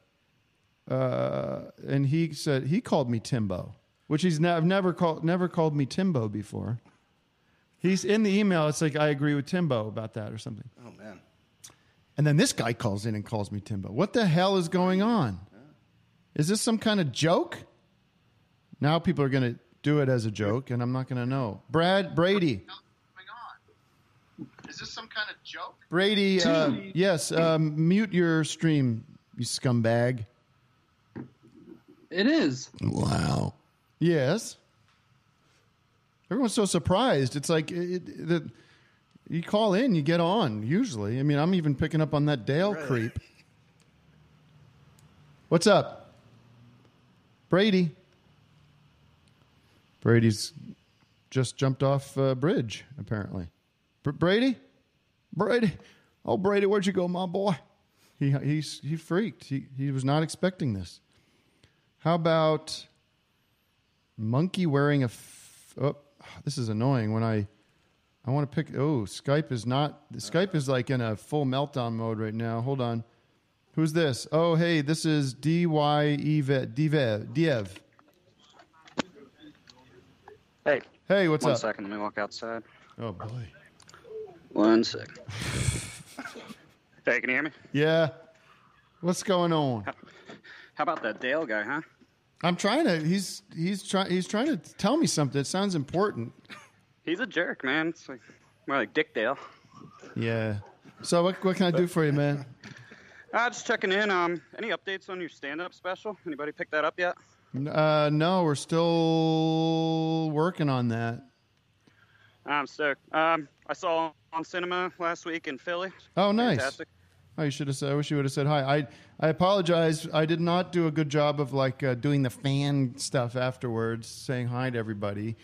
and he said he called me Timbo, which I've never called me Timbo before. He's in the email. It's like, I agree with Timbo about that or something. Oh, man. And then this guy calls in and calls me Timbo. What the hell is going on? Is this some kind of joke? Now people are going to do it as a joke, and I'm not going to know. Brady. Is this some kind of joke? Brady, yes, mute your stream, you scumbag. It is. Wow. Yes. Everyone's so surprised. It's like you call in, you get on, usually. I mean, I'm even picking up on that Dale creep. What's up? Brady. Brady's just jumped off a bridge, apparently. Brady? Oh, Brady, where'd you go, my boy? He freaked. He was not expecting this. How about monkey wearing oh, this is annoying. When I want to pick. Oh, Skype is not. Skype is like in a full meltdown mode right now. Hold on. Who's this? Oh, hey, this is Diev. Hey, what's up? 1 second, let me walk outside. Oh, boy. 1 second. Hey, can you hear me? Yeah. What's going on? How about that Dale guy, huh? I'm trying to. He's trying to tell me something. It sounds important. He's a jerk, man. It's like more like Dick Dale. Yeah. So what can I do for you, man? Just checking in. Any updates on your stand-up special? Anybody pick that up yet? No, we're still working on that. I'm stoked. I saw on cinema last week in Philly. Oh, nice. Fantastic. Oh, you should have said. I wish you would have said hi. I apologize. I did not do a good job of doing the fan stuff afterwards, saying hi to everybody.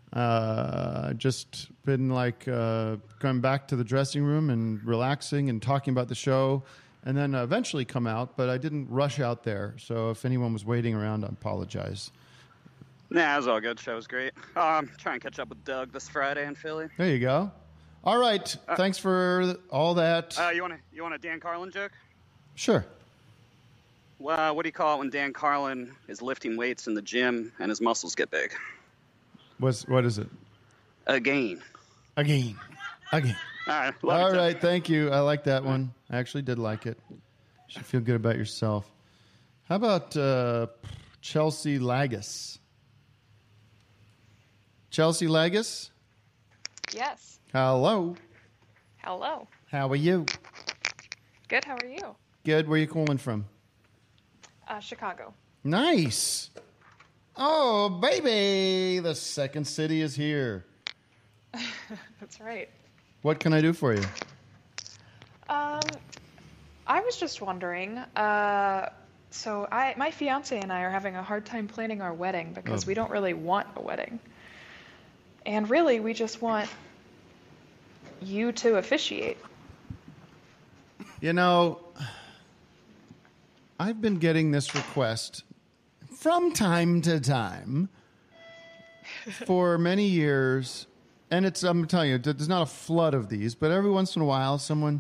Just been going back to the dressing room and relaxing and talking about the show, and then eventually come out. But I didn't rush out there. So if anyone was waiting around, I apologize. Nah, it was all good. Show was great. Try and catch up with Doug this Friday in Philly. There you go. All right. Thanks for all that. You want a Dan Carlin joke? Sure. Well, what do you call it when Dan Carlin is lifting weights in the gym and his muscles get big? What is it? Again. All right. All right. Thank you. I like that one. I actually did like it. You should feel good about yourself. How about Chelsea Lagos? Chelsea Lagos? Yes. Hello. Hello. How are you? Good. How are you? Good. Where are you calling from? Chicago. Nice. Oh, baby, the second city is here. That's right. What can I do for you? I was just wondering, so my fiance and I are having a hard time planning our wedding because we don't really want a wedding. And really, we just want you to officiate. You know, I've been getting this request from time to time for many years, and I'm telling you, there's not a flood of these, but every once in a while, someone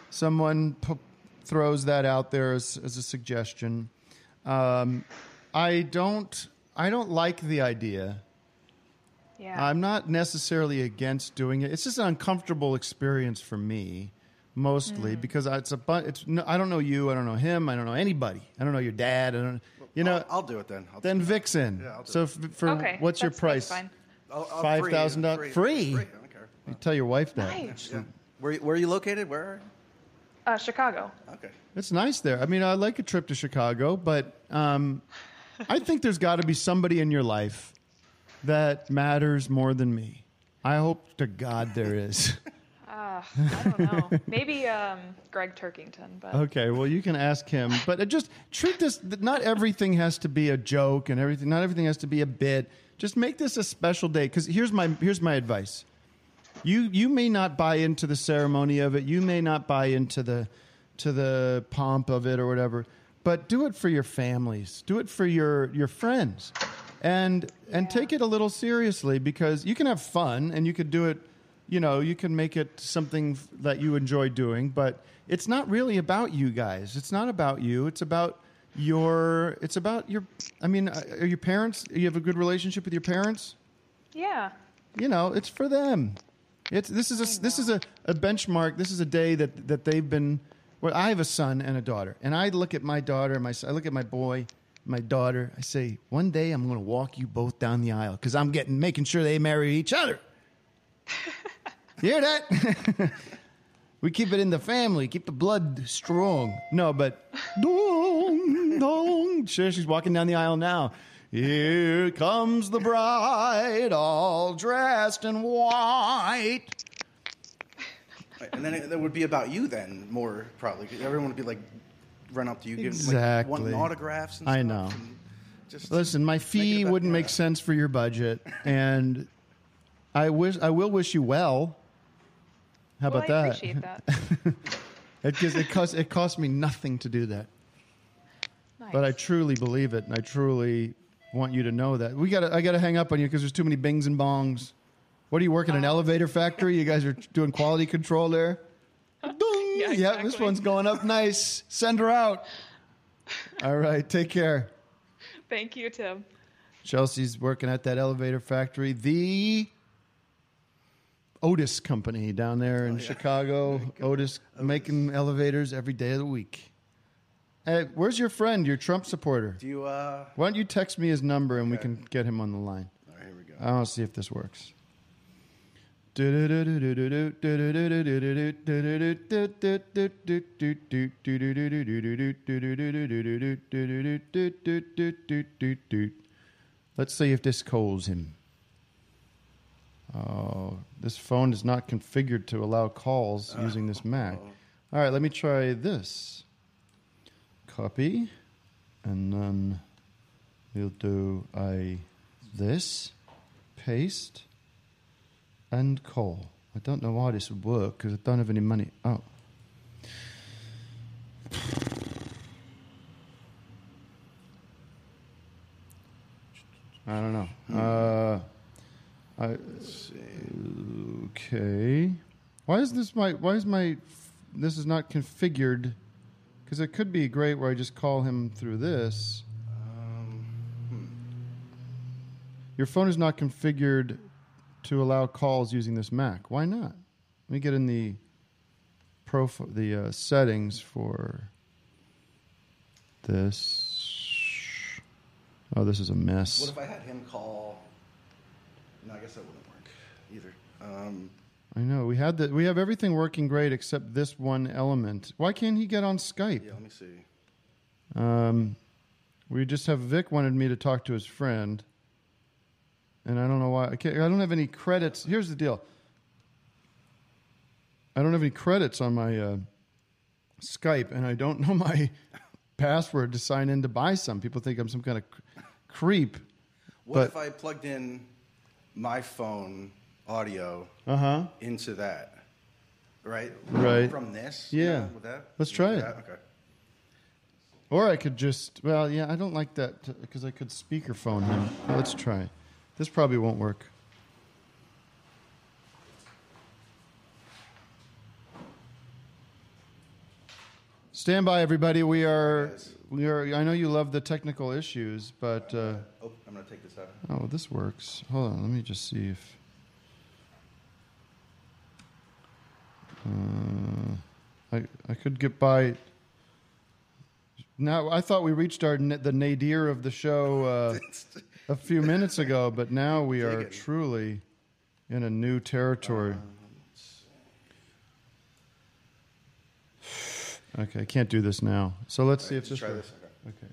throws that out there as a suggestion. I don't like the idea. Yeah. I'm not necessarily against doing it. It's just an uncomfortable experience for me, mostly because I don't know you, I don't know him, I don't know anybody. I don't know your dad. I'll do it then. Then Vixen. Yeah, I'll do so it. Okay, what's your that's price? fine. $5,000 free. I don't care. You tell your wife that. Nice. Yeah. Where are you located? Where? Chicago. Okay. It's nice there. I mean, I like a trip to Chicago, but I think there's got to be somebody in your life that matters more than me. I hope to God there is. I don't know. Maybe Greg Turkington. But Okay, well, you can ask him. But just treat this, not everything has to be a joke and everything. Not everything has to be a bit. Just make this a special day. Because here's my advice. You may not buy into the ceremony of it. You may not buy into the pomp of it or whatever. But do it for your families. Do it for your friends. And take it a little seriously, because you can have fun and you could do it, you can make it something that you enjoy doing, but it's not really about you guys. It's not about you. It's about your, I mean, are your parents, you have a good relationship with your parents? yeah. It's for them. This is a benchmark. This is a day that they've been, well, I have a son and a daughter, and I look at my daughter, I look at my boy, my daughter, I say, one day I'm going to walk you both down the aisle because I'm making sure they marry each other. You hear that? We keep it in the family, keep the blood strong. No, but dong, dong. Sure, she's walking down the aisle now. Here comes the bride, all dressed in white. And then it would be about you then, more probably. 'Cause everyone would be like, run up to you, Exactly. wanting autographs and I stuff. know. And just Listen, my fee wouldn't make sense for your budget, and I will wish you well. How about I that? appreciate that. It costs me nothing to do that. Nice. But I truly believe it, and I truly want you to know that. I gotta hang up on you because there's too many bings and bongs. What are you working in an elevator factory? You guys are doing quality control there? Yeah, Yeah, this exactly. one's going up nice. Send her out. All right, take care. Thank you, Tim. Chelsea's working at that elevator factory. The Otis Company down there in Chicago. Otis making elevators every day of the week. Hey, where's your friend, your Trump supporter? Do you, Why don't you text me his number and we can get him on the line? All right, here we go. I want to see if this works. Let's see if this calls him. Oh, this phone is not configured to allow calls using this Mac. All right, let me try this. Copy, and then we'll do this, paste, and call. I don't know why this would work because I don't have any money. Oh. I don't know. Okay. Why is this this is not configured? Because it could be great where I just call him through this. Your phone is not configured to allow calls using this Mac. Why not? Let me get in the settings for this. Oh, this is a mess. What if I had him call? No, I guess that wouldn't work either. I know we have everything working great except this one element. Why can't he get on Skype? Yeah, let me see. We just have Vic wanted me to talk to his friend, and I don't know why. I don't have any credits. Here's the deal. I don't have any credits on my Skype, and I don't know my password to sign in to buy some. People think I'm some kind of creep. What if I plugged in my phone audio into that? Right? From this? Yeah. With that? Let's try it. Okay. Or I could just, I don't like that because I could speakerphone him. Let's try. This probably won't work. Stand by, everybody. We are. I know you love the technical issues, but. I'm going to take this out. Oh, well, this works. Hold on. Let me just see if. I could get by. Now I thought we reached the nadir of the show a few minutes ago, but now we are truly in a new territory. Okay, I can't do this now. So let's see if this works. Okay.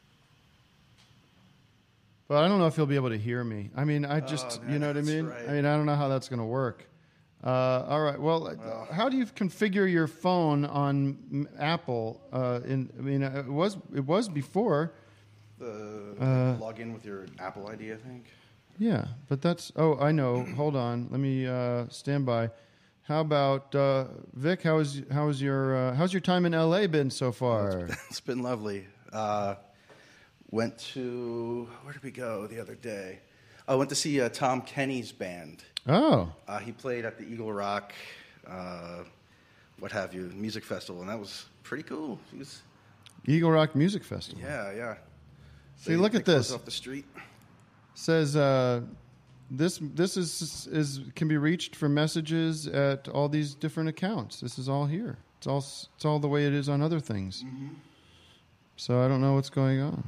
But I don't know if he'll be able to hear me. I mean, you know what I mean? Right. I mean, I don't know how that's going to work. All right. Well, how do you configure your phone on Apple? It was before. Log in with your Apple ID, I think. Yeah, but that's. Oh, I know. Hold on. Let me stand by. How about Vic? How's your time in LA been so far? It's been lovely. Went to where did we go the other day? I went to see Tom Kenny's band. Oh. He played at the Eagle Rock, what have you, music festival, and that was pretty cool. Eagle Rock Music Festival. Yeah. See, look at this. Off the street. Says this is can be reached for messages at all these different accounts. This is all here. It's all the way it is on other things. Mm-hmm. So I don't know what's going on.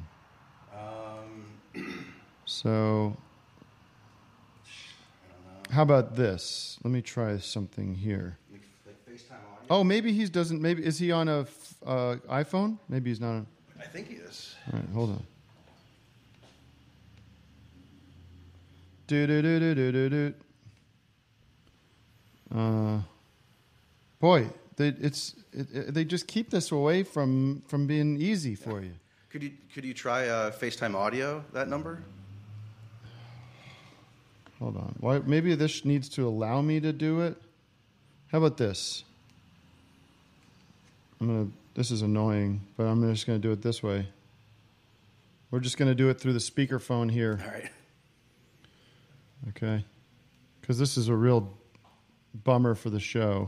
So. How about this? Let me try something here. Like FaceTime audio? Oh, maybe he doesn't. Maybe is he on a iPhone? Maybe he's not. I think he is. All right, hold on. Boy, they just keep this away from being easy for you. Could you try FaceTime audio? That number? Hold on. Why? Maybe this needs to allow me to do it. How about this? This is annoying, but I'm just going to do it this way. We're just going to do it through the speakerphone here. All right. Okay. Because this is a real bummer for the show.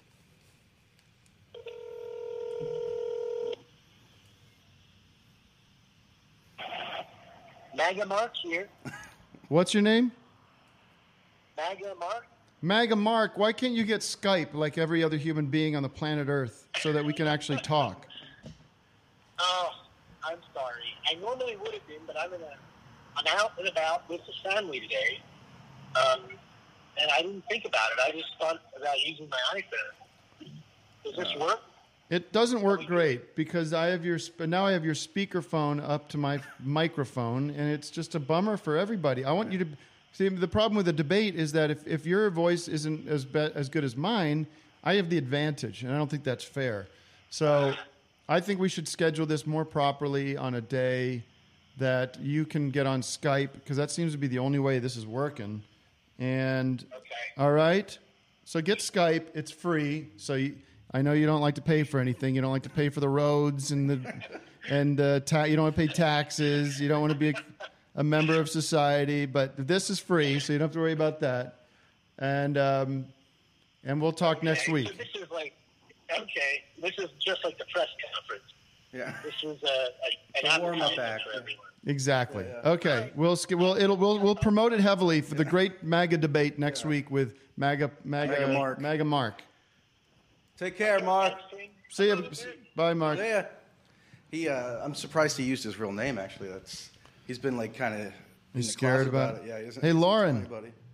MAGA Mark here. What's your name? MAGA Mark. MAGA Mark, why can't you get Skype like every other human being on the planet Earth so that we can actually talk? Oh, I'm sorry. I normally would have been, but I'm out and about with the family today. And I didn't think about it. I just thought about using my iPhone. Does this work? It doesn't work great because now I have your speakerphone up to my microphone, and it's just a bummer for everybody. I want you to see, the problem with the debate is that if your voice isn't as good as mine, I have the advantage, and I don't think that's fair. So I think we should schedule this more properly on a day that you can get on Skype, because that seems to be the only way this is working. And all right, so get Skype. It's free. So I know you don't like to pay for anything. You don't like to pay for the roads and you don't want to pay taxes. You don't want to be a member of society. But this is free, so you don't have to worry about that. And we'll talk next week. So this is this is just like the press conference. Yeah. This is an warm-up act for everyone. Exactly. Okay. We'll promote it heavily for the great MAGA debate next week with MAGA Mark. Take care, Mark. See you. Bye, Mark. See ya. I'm surprised he used his real name. Actually, he's been like kind of. He's scared about it. Yeah. Hey, Lauren.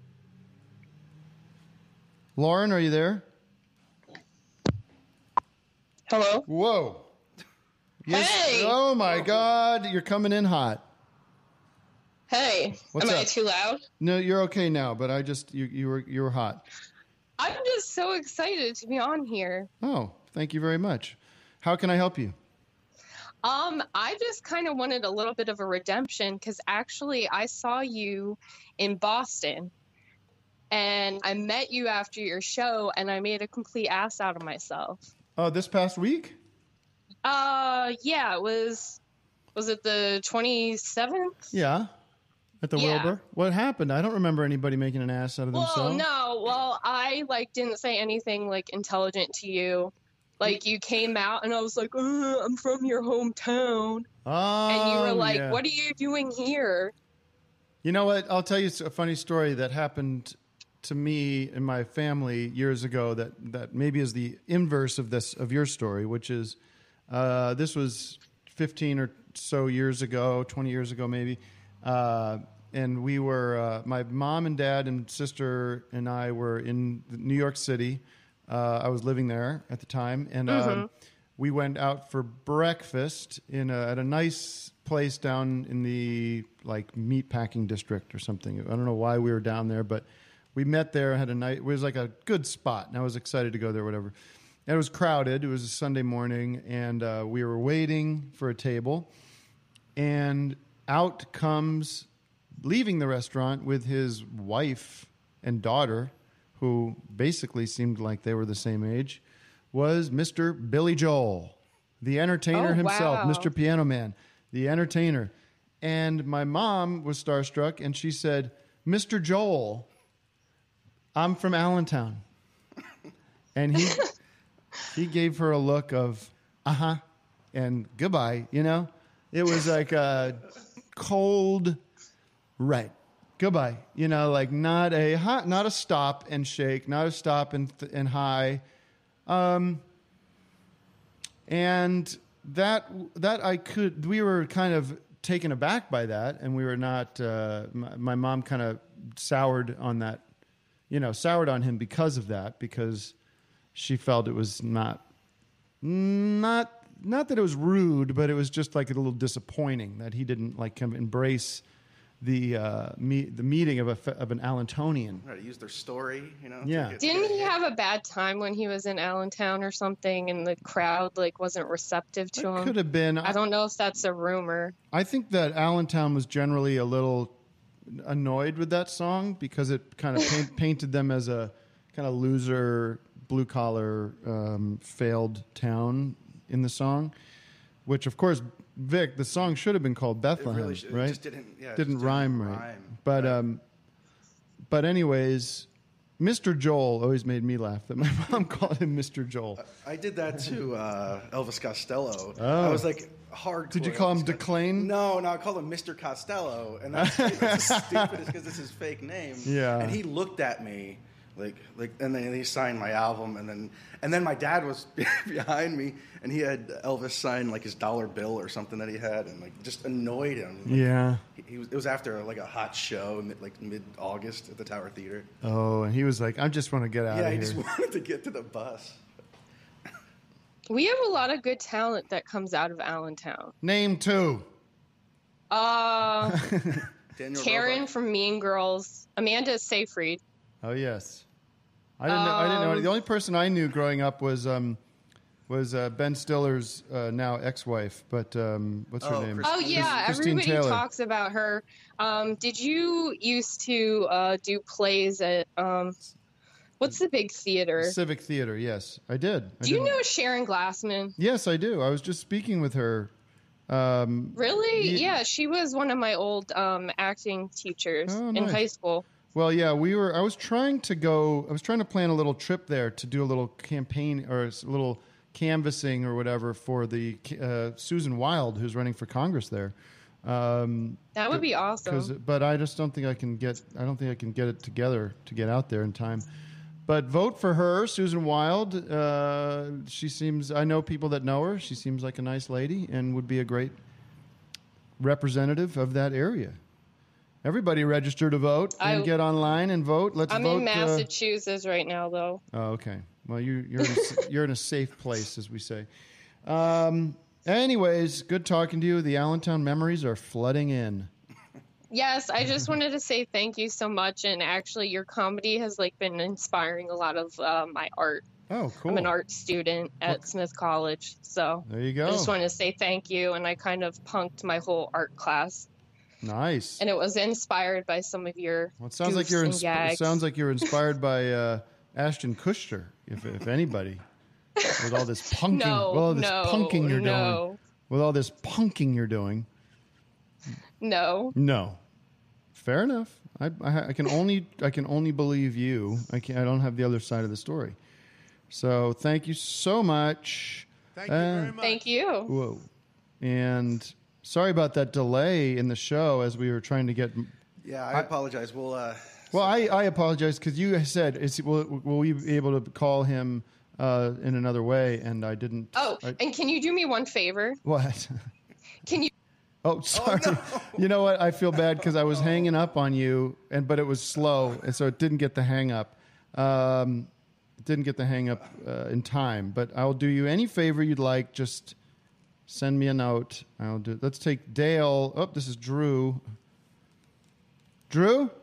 Lauren, are you there? Hello. Whoa. Yes. Hey. Oh my God, you're coming in hot. Hey, What's am I up? too loud? No, you're okay now, but I just you were hot. I'm just so excited to be on here. Oh, thank you very much. How can I help you? I just kind of wanted a little bit of a redemption because actually I saw you in Boston and I met you after your show and I made a complete ass out of myself. Oh, this past week? Yeah, it was it the 27th? Yeah. At the Yeah. Wilbur? What happened? I don't remember anybody making an ass out of themselves. I didn't say anything like intelligent to you. Like you came out and I was like, I'm from your hometown. Oh, And you were like, yeah. what are you doing here? You know what? I'll tell you a funny story that happened to me and my family years ago that maybe is the inverse of your story, which is this was 15 or so years ago, 20 years ago maybe. And we were, my mom and dad and sister and I were in New York City. I was living there at the time. And we went out for breakfast at a nice place down in the like meatpacking district or something. I don't know why we were down there, but we met there, had a night. It was like a good spot, and I was excited to go there, whatever. And it was crowded. It was a Sunday morning, and we were waiting for a table. And out comes, leaving the restaurant with his wife and daughter, who basically seemed like they were the same age, was Mr. Billy Joel, the entertainer himself, wow. Mr. Piano Man, the entertainer. And my mom was starstruck, and she said, Mr. Joel, I'm from Allentown. And he gave her a look of, and goodbye, you know? It was like a cold, right, goodbye. You know, like not a stop and shake, not a stop and hi. And we were kind of taken aback by that, and we were not, my mom kind of soured on that, soured on him because of that, because she felt it was not that it was rude, but it was just like a little disappointing that he didn't like come embrace the meeting of an Allentonian. Right, use their story, Yeah. Didn't he have a bad time when he was in Allentown or something and the crowd like wasn't receptive to him? Could have been. I don't know if that's a rumor. I think that Allentown was generally a little annoyed with that song because it kind of painted them as a kind of loser, blue-collar, failed town in the song, which, of course, Vic, the song should have been called Bethlehem, it right? just didn't rhyme right. But anyways, Mr. Joel always made me laugh that my mom called him Mr. Joel. I did that to Elvis Costello. Oh. I was like hardcore. Did you call him DeClane? No, I called him Mr. Costello, and that's the stupidest because it's his fake name. Yeah. And he looked at me like, and then he signed my album, and then my dad was behind me, and he had Elvis sign like his dollar bill or something that he had, and like just annoyed him. Like, yeah. It was after like a hot show, like mid-August at the Tower Theater. Oh, and he was like, I just want to get out of here. Yeah, he just wanted to get to the bus. We have a lot of good talent that comes out of Allentown. Name two. Karen Roebuck. from Mean Girls, Amanda Seyfried. Oh yes, I didn't know. The only person I knew growing up was Ben Stiller's now ex-wife, but what's her name? Oh yeah, Christine everybody Taylor. talks about her. Did you used to do plays at what's the big theater? Civic Theater. Yes, I did. Do you know Sharon Glassman? Yes, I do. I was just speaking with her. Really? Yeah, she was one of my old acting teachers in nice. high school. Well, yeah, I was trying to plan a little trip there to do a little campaign or a little canvassing or whatever for the Susan Wild, who's running for Congress there. That would be awesome. But I just don't think I can get it together to get out there in time. But vote for her, Susan Wild. I know people that know her. She seems like a nice lady and would be a great representative of that area. Everybody register to vote and get online and vote. I'm vote. in Massachusetts right now, though. Oh, okay. Well, you're in a safe place, as we say. And Anyways, good talking to you. The Allentown memories are flooding in. Yes, I just wanted to say thank you so much. And actually, your comedy has been inspiring a lot of my art. Oh, cool. I'm an art student at Smith College, so there you go. I just wanted to say thank you. And I kind of punked my whole art class. Nice. And it was inspired by some of your. Well, it sounds like you're inspired by Ashton Kutcher, if anybody, with all this punking. Punking you're doing. With all this punking you're doing. No. Fair enough. I can only believe you. I don't have the other side of the story. So thank you so much. Thank you very much. Thank you. Whoa. And sorry about that delay in the show as we were trying to get. Yeah, I apologize. Well, I apologize because you said, will we be able to call him in another way? And I didn't. Oh, and can you do me one favor? What? Can you? Oh, sorry. Oh, no. You know what? I feel bad because I was hanging up on you, but it was slow, and so it didn't get the hang up. In time. But I'll do you any favor you'd like. Just send me a note. I'll do. Let's take Dale. Oh, this is Drew. Drew?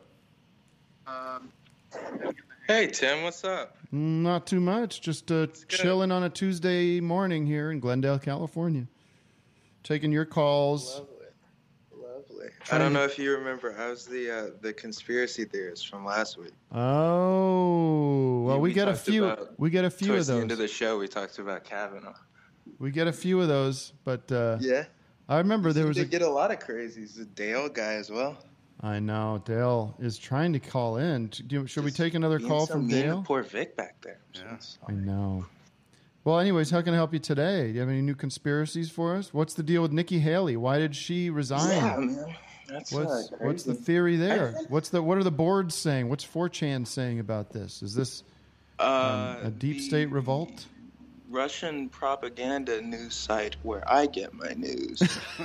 Hey, Tim. What's up? Not too much. Just chilling on a Tuesday morning here in Glendale, California. Taking your calls. Lovely. I don't know if you remember. I was the conspiracy theorist from last week. Oh, well, we get a few. We get a few of Towards the those. end of the show, we talked about Kavanaugh. We get a few of those, but yeah, I remember there was. They get a lot of crazies. The Dale guy as well. I know Dale is trying to call in. Should we take another call from Dale? Poor Vic back there. Yeah. I know. Well, anyways, how can I help you today? Do you have any new conspiracies for us? What's the deal with Nikki Haley? Why did she resign? Yeah, man. That's what's the theory there? What are the boards saying? What's 4chan saying about this? Is this a deep state revolt? Russian propaganda news site where I get my news.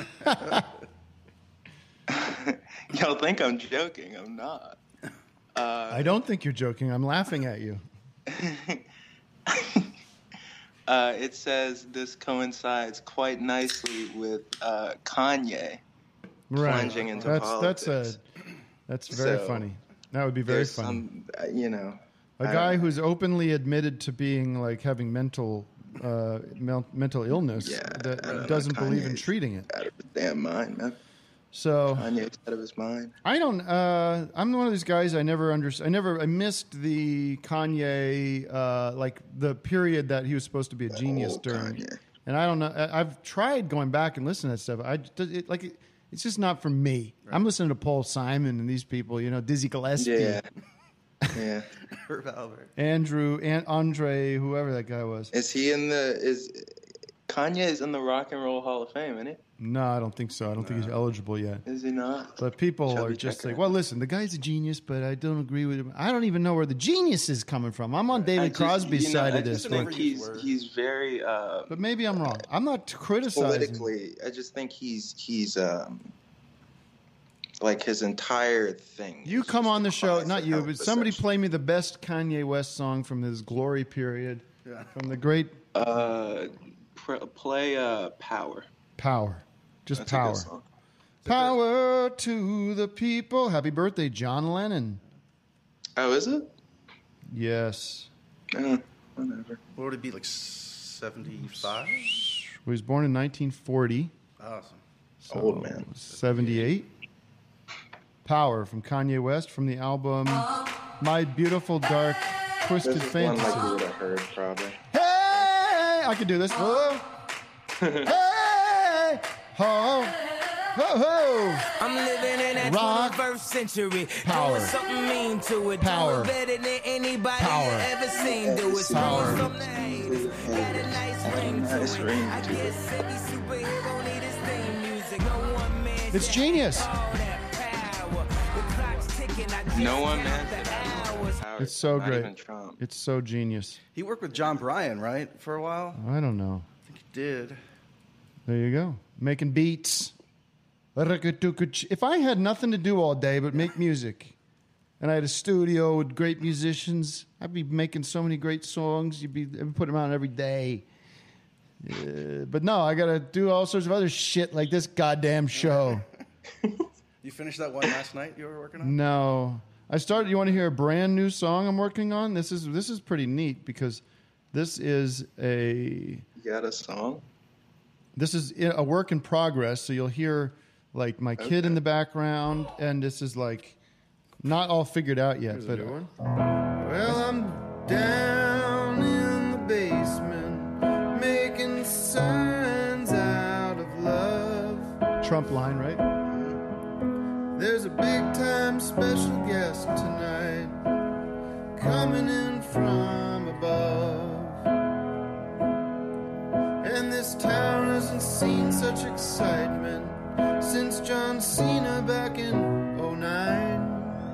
Y'all think I'm joking. I'm not. I don't think you're joking. I'm laughing at you. It says this coincides quite nicely with Kanye plunging into politics. That's very funny. That would be very funny. A I guy who's openly admitted to being having mental illness that doesn't believe in treating it. Out of his damn mind, man. So Kanye's out of his mind. I don't. I'm one of these guys. I missed the Kanye the period that he was supposed to be a genius during. Kanye. And I don't know. I've tried going back and listening to that stuff. It's just not for me. Right. I'm listening to Paul Simon and these people. Dizzy Gillespie. Yeah. Herb Albert. Andrew and Andre, whoever that guy was. Is Kanye is in the Rock and Roll Hall of Fame, isn't he? No, I don't think so. I don't think he's eligible yet. Is he not? But people are just well, listen, the guy's a genius, but I don't agree with him. I don't even know where the genius is coming from. I'm on David Crosby's side of this. I think he's very... but maybe I'm wrong. I'm not criticizing. Politically, I just think he's his entire thing. You come on the show, not you, but somebody play me the best Kanye West song from his glory period. Yeah. From the great... play Power. Power. Just power. Power to the people. Happy birthday, John Lennon. Oh, is it? Yes. Whatever. What would it be, 75? He was born in 1940. Awesome. So old man. 78. Power from Kanye West from the album My Beautiful Dark Twisted Fantasy. One you would have heard, probably. Hey! I could do this. Whoa. Hey! Ho! Ho! Ho! I'm living in that 21st century. Power. Doing something mean to it. Power. Doing better than anybody Power. ever seen. Do it. Power. From the haters. Had a nice ring to it. I guess every superhero need his theme music. No one man. It's genius. No one man. It's so Not great. even Trump. It's so genius. He worked with John Bryan, right, for a while? I don't know. I think he did. There you go. Making beats. If I had nothing to do all day but make music, and I had a studio with great musicians, I'd be making so many great songs. I'd be putting them out every day. But no, I got to do all sorts of other shit like this goddamn show. You finished that one last night you were working on? No. I started. You want to hear a brand new song I'm working on? This is pretty neat because this is You got a song? This is a work in progress, so you'll hear like my kid in the background, and this is like not all figured out yet. But Well, I'm down in the basement making signs out of love. Trump line, right? There's a big time special guest tonight coming in from above. And this town hasn't seen such excitement since John Cena back in '09.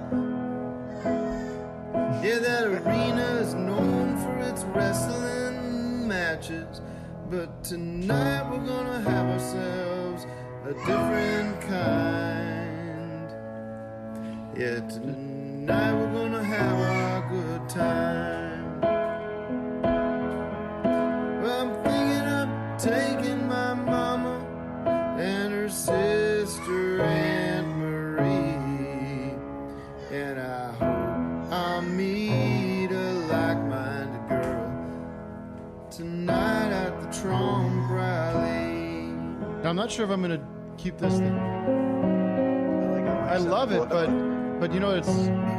Yeah, that arena is known for its wrestling matches, but tonight we're gonna have ourselves a different kind. Yeah, tonight we're gonna have our good time. Well, I'm thinking of taking my mama and her sister Aunt Marie, and I hope I'll meet a like-minded girl tonight at the Trump rally. Now, I'm not sure if I'm going to keep this thing. I love it, but you know, it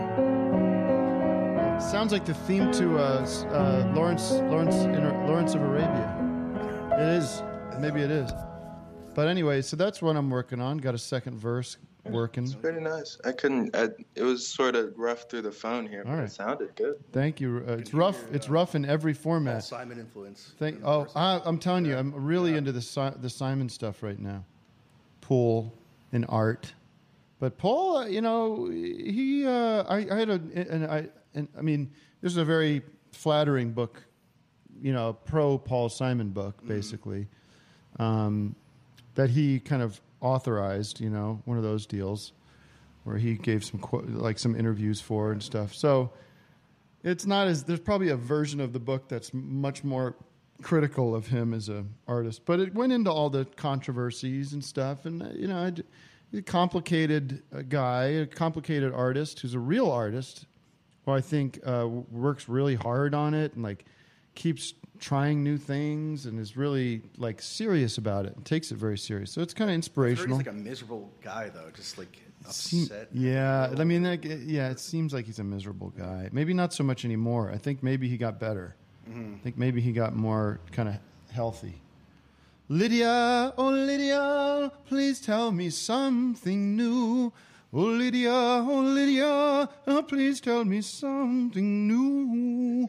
sounds like the theme to Lawrence of Arabia. It is. Maybe it is. But anyway, so that's what I'm working on. Got a second verse working. It's pretty nice. It was sort of rough through the phone here, but it sounded good. Thank you. It's rough. It's rough in every format. Simon influence. I'm telling you, I'm really into the Simon stuff right now. Pool and art. But Paul, you know, he, I mean, this is a very flattering book, you know, pro Paul Simon book, basically, that he kind of authorized, you know, one of those deals where he gave some interviews for and stuff. So it's not there's probably a version of the book that's much more critical of him as an artist, but it went into all the controversies and stuff. And, you know, a complicated guy, a complicated artist who's a real artist who I think works really hard on it and like keeps trying new things and is really like serious about it and takes it very serious. So it's kind of inspirational. He's like a miserable guy though, just like upset. Yeah, I mean, it seems like he's a miserable guy. Maybe not so much anymore. I think maybe he got better. Mm-hmm. I think maybe he got more kind of healthy. Lydia, oh Lydia, please tell me something new. Oh Lydia, oh, please tell me something new.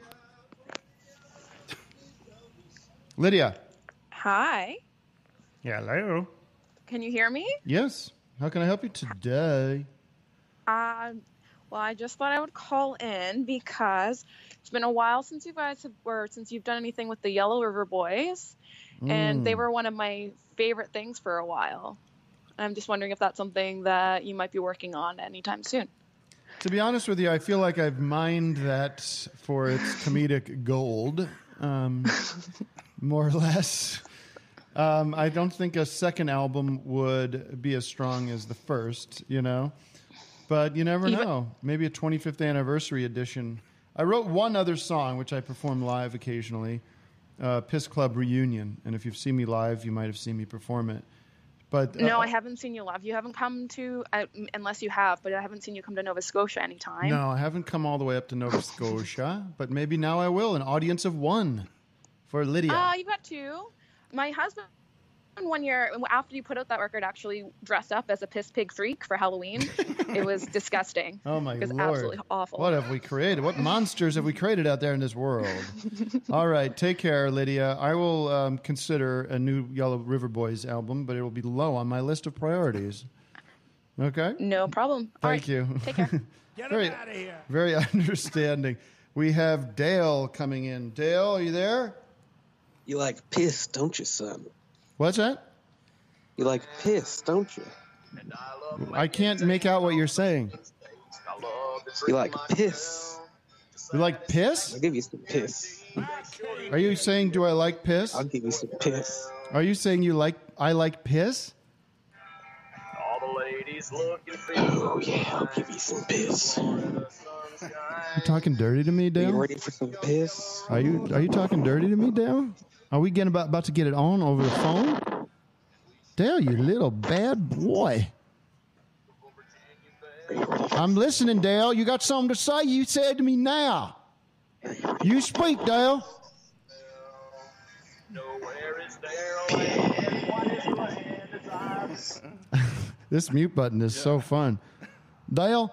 Lydia. Hi. Yeah, hello. Can you hear me? Yes. How can I help you today? Well, I just thought I would call in because it's been a while since since you've done anything with the Yellow River Boys. And they were one of my favorite things for a while. I'm just wondering if that's something that you might be working on anytime soon. To be honest with you, I feel like I've mined that for its comedic gold, more or less. I don't think a second album would be as strong as the first, you know? But you never know. Maybe a 25th anniversary edition. I wrote one other song, which I perform live occasionally. Piss Club Reunion, and if you've seen me live, you might have seen me perform it. But no, I haven't seen you live. You haven't come to, unless you have, but I haven't seen you come to Nova Scotia anytime. No, I haven't come all the way up to Nova Scotia, but maybe now I will. An audience of one for Lydia. You've got two. My husband, one year after you put out that record, actually dressed up as a piss pig freak for Halloween. It was disgusting. Oh my It was Lord. absolutely awful. What have we created? What monsters have we created out there in this world? All right, take care, Lydia. I will consider a new Yellow River Boys album, but it will be low on my list of priorities. Okay? No problem. All Thank right, you. Take care. Get him out of here. Very understanding. We have Dale coming in. Dale, are you there? You like piss, don't you, son? What's that? You like piss, don't you? I can't make out what you're saying. You like piss. You like piss? I'll give you some piss. Are you saying, do I like piss? I'll give you some piss. Are you saying I like piss? All the ladies looking for Oh, yeah, I'll give you some piss. You talking dirty to me, Are Dale? you ready for some piss? Are you talking dirty to me, Dale? Are we getting about to get it on over the phone? Dale, you little bad boy. I'm listening, Dale. You got something to say? You say it to me now. You speak, Dale. This mute button is so fun. Dale?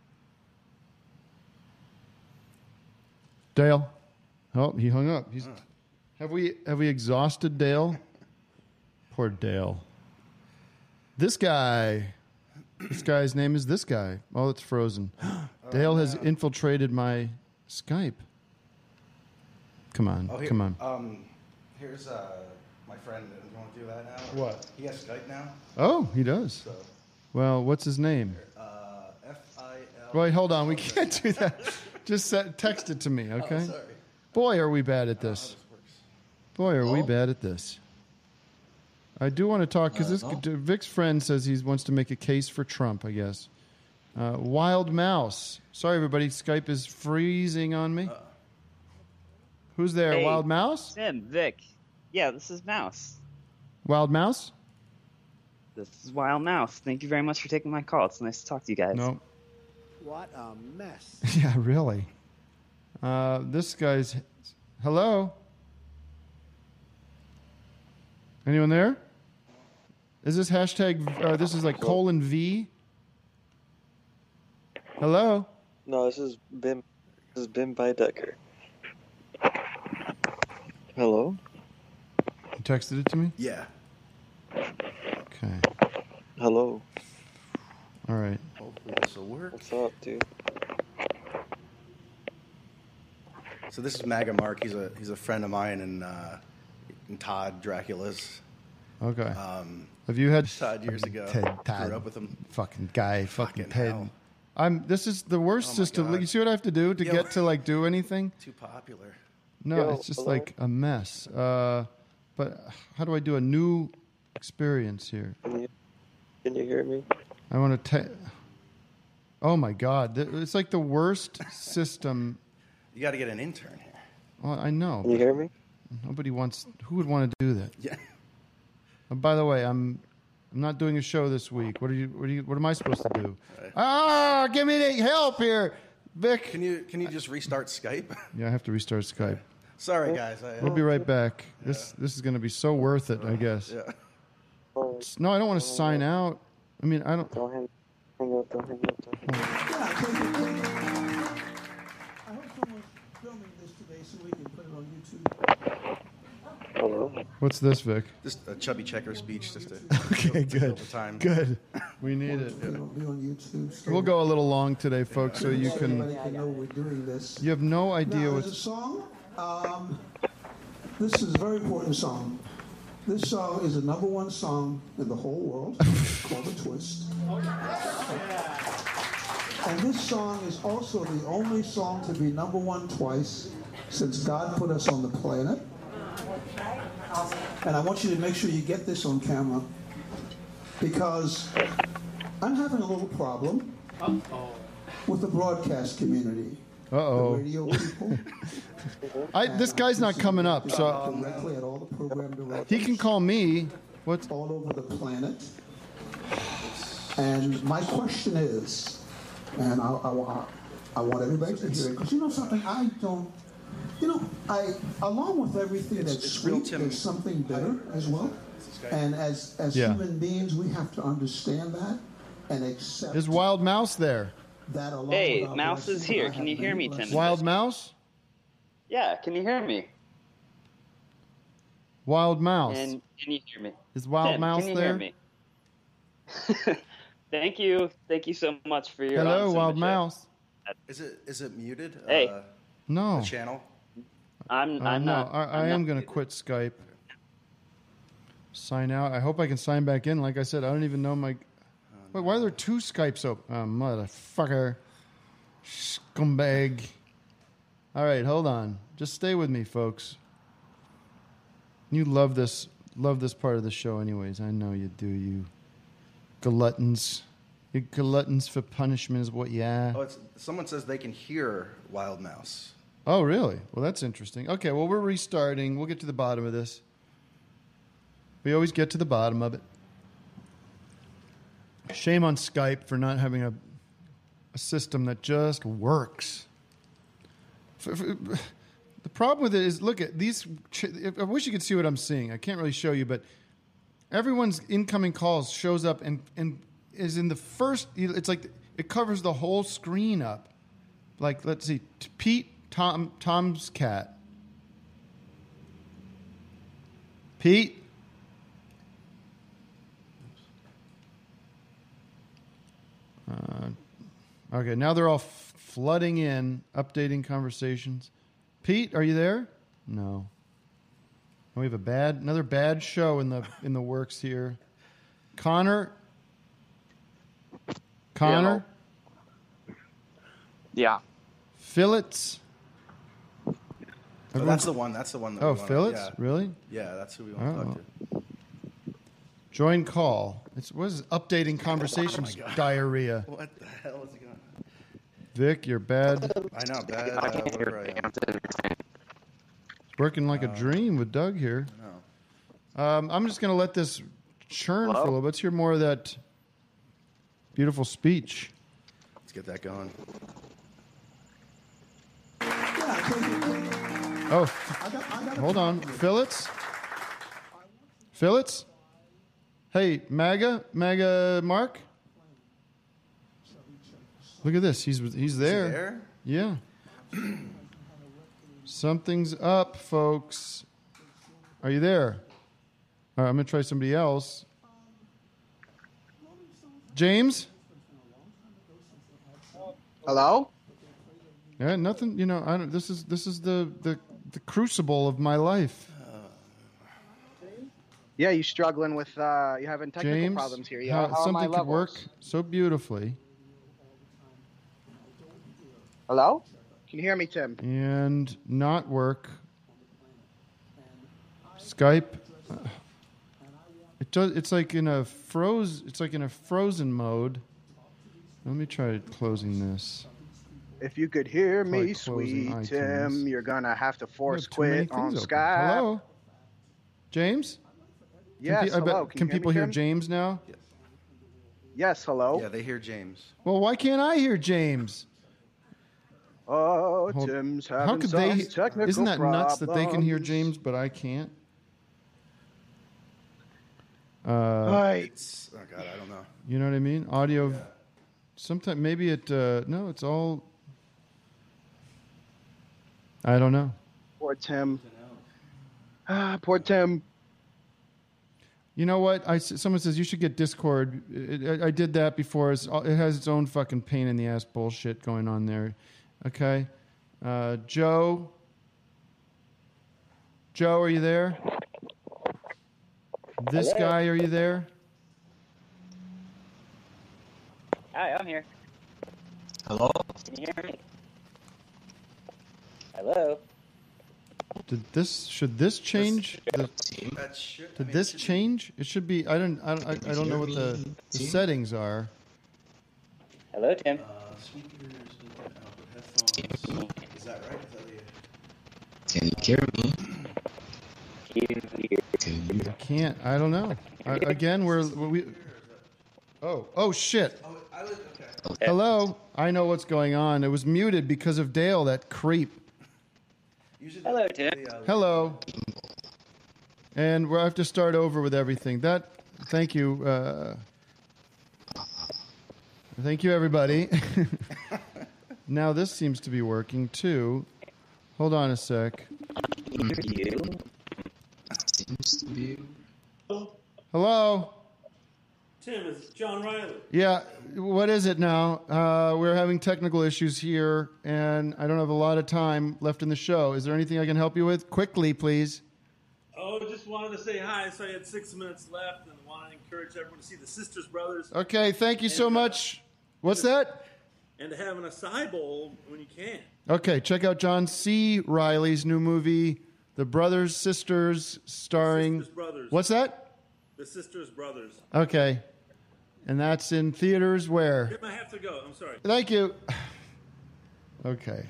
Dale? Oh, he hung up. Have we exhausted Dale? Poor Dale. This guy's name is this guy. Oh, it's frozen. Dale has infiltrated my Skype. Come on, come on. Here's my friend. You want to do that now? What? He has Skype now. Oh, he does. So, Well, what's his name? F-I-L. Wait, hold on. We can't do that. Just text it to me, okay? Oh, sorry. Boy, are we bad at this. Boy, are we bad at this. I do want to talk, because Vic's friend says he wants to make a case for Trump, I guess. Wild Mouse. Sorry, everybody. Skype is freezing on me. Who's there? Hey, Wild Mouse? Tim, Vic. Yeah, this is Mouse. Wild Mouse? This is Wild Mouse. Thank you very much for taking my call. It's nice to talk to you guys. No. What a mess. Yeah, really. This guy's... Hello? Anyone there? Is this hashtag... this is like :V? Hello? No, this is Bim. This is Bim Beidecker. Hello? You texted it to me? Yeah. Okay. Hello. All right. Hopefully this will work. What's up, dude? So this is MAGA Mark. He's a friend of mine and Todd Dracula's. Okay. Have you had Todd years ago? Todd. Grew up with him. Fucking guy. Fucking Ted. hell. This is the worst system. God. You see what I have to do to get to like do anything? Too popular. No, it's just like a mess. But how do I do a new experience here? Can you hear me? I want to. Oh my God! It's like the worst system. You got to get an intern here. Well, I know. Can you hear me? Nobody wants. Who would want to do that? Yeah. By the way, I'm not doing a show this week. What am I supposed to do? Right. Give me the help here, Vic. Can you just restart Skype? Yeah, I have to restart Skype. Sorry, guys. We'll be right back. This is going to be so worth it, I guess. Yeah. No, I don't want to sign out. I mean, I don't. Don't hang up. Don't hang up. I hope someone's filming this today so we can put it on YouTube. Hello. What's this, Vic? Just a chubby checker speech, just to Okay, fill good. the time. Good. We need it. It'll be on YouTube. So We'll go a little long today, folks, so you everybody can. know we're doing this. You have no idea Now, there's a what's. song. This is a very important song. This song is the #1 song in the whole world, called "The Twist." And this song is also the only song to be #1 twice since God put us on the planet. And I want you to make sure you get this on camera because I'm having a little problem with the broadcast community. Uh-oh. The radio people. This guy's not coming up, so Directly at all the program directors. he can call me. What's all over the planet. And my question is, and I want everybody to hear it, because you know something, I don't, along with everything that's sweet, there's something bitter as well. And as human beings, we have to understand that and accept. Is Wild Mouse there? That along Hey, with our Mouse is blessings, here. I Can have you hear many me, blessings. Tim? Wild Mouse? Yeah, can you hear me? Wild Mouse. And can you hear me? Is Wild Tim, Mouse can you there? Hear me? Thank you. Thank you so much for your Hello, awesome Wild chat. Mouse. Is it muted? Hey. No. The channel. I'm no, not. I am going to quit Skype. Sign out. I hope I can sign back in. Like I said, I don't even know my. Wait, why are there 2 Skypes open? Oh, motherfucker. Scumbag. All right, hold on. Just stay with me, folks. You love this part of the show anyways. I know you do, you gluttons. You gluttons for punishment is what you are. Oh, someone says they can hear Wild Mouse. Oh, really? Well, that's interesting. Okay, well, we're restarting. We'll get to the bottom of this. We always get to the bottom of it. Shame on Skype for not having a system that just works. The problem with it is, look at these. I wish you could see what I'm seeing. I can't really show you, but everyone's incoming calls shows up and is in the first. It's like it covers the whole screen up. Like, let's see, Pete, Tom's cat. Pete. Okay, now they're all flooding in, updating conversations. Pete, are you there? No. We have another bad show in the works here. Connor. Yeah. Phillits. Oh, that's the one. That's the one. That oh, we wanna, Phillits? yeah. Really? Yeah, that's who we want to talk to. Join call. What is updating conversations diarrhea? What the hell is it going on? Vic, you're bad. I know, bad. Whatever I am. It's working like a dream with Doug here. I'm just going to let this churn for a little bit. Let's hear more of that beautiful speech. Let's get that going. Oh, hold on. Phillits? Phillits? Hey, MAGA Mark? Look at this. He's there. Is he there? Yeah. Something's up, folks. Are you there? All right, I'm going to try somebody else. James? Hello? Yeah, nothing. You know, this is the crucible of my life. Yeah, you struggling with you having technical James, problems here. Yeah, how are my something could work levels? so beautifully. Hello? Can you hear me, Tim? And not work. Skype. It does. It's like in a frozen mode. Let me try closing this. If you could hear Try me, closing sweet iTunes. Tim, you're gonna have to force Too many quit on things open. Skype. Hello, James. Yes, hello. Can you people hear hear me, Tim? James now? Yes, hello. Yeah, they hear James. Well, why can't I hear James? Oh, Hold- Tim's How having could some they? technical Isn't that nuts that they can hear problems. James but I can't? Right. Oh God, I don't know. You know what I mean? Audio. Sometimes maybe it. No, it's all. I don't know. Poor Tim. Poor Tim. You know what? Someone says you should get Discord. I did that before. It has its own fucking pain in the ass bullshit going on there. Okay, Joe. Joe, are you there? This Hello? guy, are you there? Hi, I'm here. Hello? Can you hear me? Hello? Should this change? Did this change? It should be. I don't know what the settings are. Hello, Tim. Is that right? Can you hear me? I can't. I don't know. Again, we. Oh shit. Hello. I know what's going on. It was muted because of Dale, that creep. Hello, Tim. Hello. And we'll have to start over with everything. Thank you. Thank you, everybody. Now this seems to be working too. Hold on a sec. Hello. Tim, it's John Riley. Yeah, what is it now? We're having technical issues here, and I don't have a lot of time left in the show. Is there anything I can help you with? Quickly, please. Oh, just wanted to say hi. So I had 6 minutes left, and want to encourage everyone to see the Sisters Brothers. Okay, thank you so much. What's that? And to have an acai bowl when you can. Okay, check out John C. Reilly's new movie, The Brothers Sisters, starring. Sisters Brothers. What's that? The Sisters Brothers. Okay, and that's in theaters where? Tim, I have to go. I'm sorry. Thank you. Okay.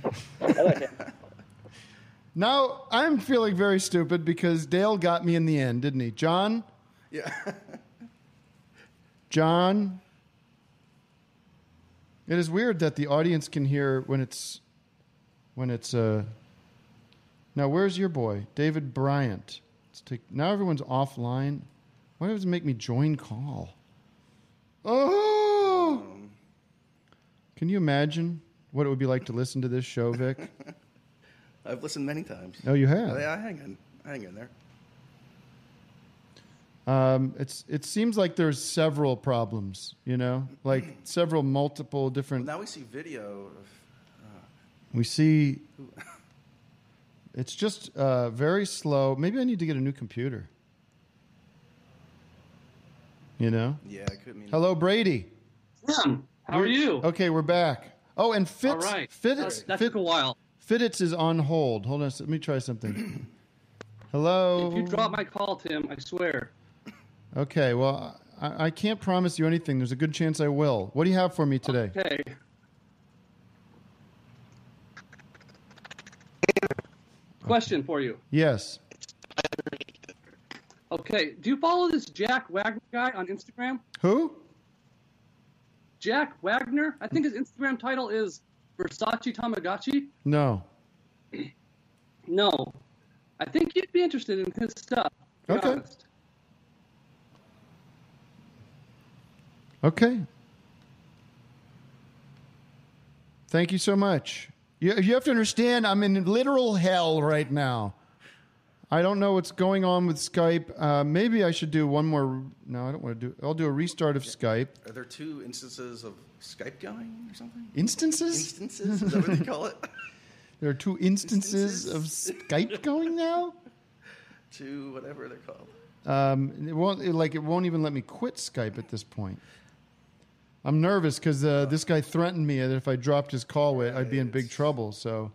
Now I'm feeling very stupid because Dale got me in the end, didn't he? John? Yeah. John? It is weird that the audience can hear when it's now where's your boy? David Bryant. Now everyone's offline. Why does it make me join call? Oh! Can you imagine what it would be like to listen to this show, Vic? I've listened many times. Oh, you have? Yeah, I hang in there. It seems like there's several problems, like multiple different. Well, now we see video of. We see. It's just very slow. Maybe I need to get a new computer. Yeah, I could mean. Hello, Brady. Tim, how are you? Okay, we're back. Oh, and Fitz. All right. Fitz. That took a while. Fitz is on hold. Hold on. Let me try something. Hello. If you drop my call, Tim, I swear. Okay. Well, I can't promise you anything. There's a good chance I will. What do you have for me today? Okay. Question for you. Yes. Okay. Do you follow this Jack Wagner guy on Instagram? Who? Jack Wagner. I think his Instagram title is Versace Tamagotchi. No. No. I think you'd be interested in his stuff. To be Okay. honest. Okay. Thank you so much. You have to understand, I'm in literal hell right now. I don't know what's going on with Skype. Maybe I should do one more. No, I don't want to do. I'll do a restart of Skype. Are there 2 instances of Skype going or something? Instances? Instances? Is that what they call it? There are 2 instances of Skype going now? 2, whatever they're called. It won't even let me quit Skype at this point. I'm nervous because this guy threatened me that if I dropped his call, I'd be in big trouble. So,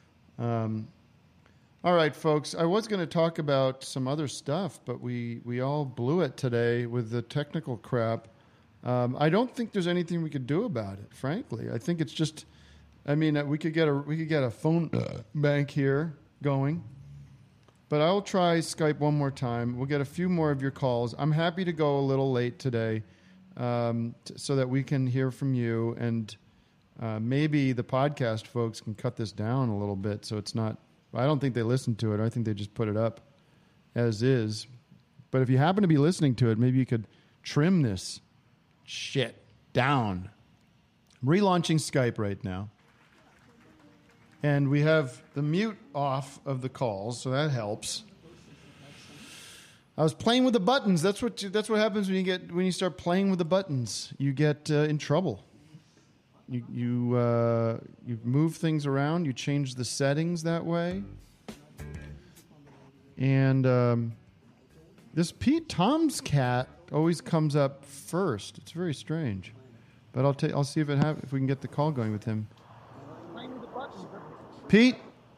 all right, folks. I was going to talk about some other stuff, but we all blew it today with the technical crap. I don't think there's anything we could do about it. Frankly, I think it's just. I mean, we could get a phone bank here going. But I'll try Skype one more time. We'll get a few more of your calls. I'm happy to go a little late today so that we can hear from you. And maybe the podcast folks can cut this down a little bit so it's not... I don't think they listen to it. I think they just put it up as is. But if you happen to be listening to it, maybe you could trim this shit down. I'm relaunching Skype right now. And we have the mute off of the calls, so that helps. I was playing with the buttons. That's what happens when you start playing with the buttons. You get in trouble. You move things around. You change the settings that way. And this Pete Tom's cat always comes up first. It's very strange, but I'll see if we can get the call going with him. Pete?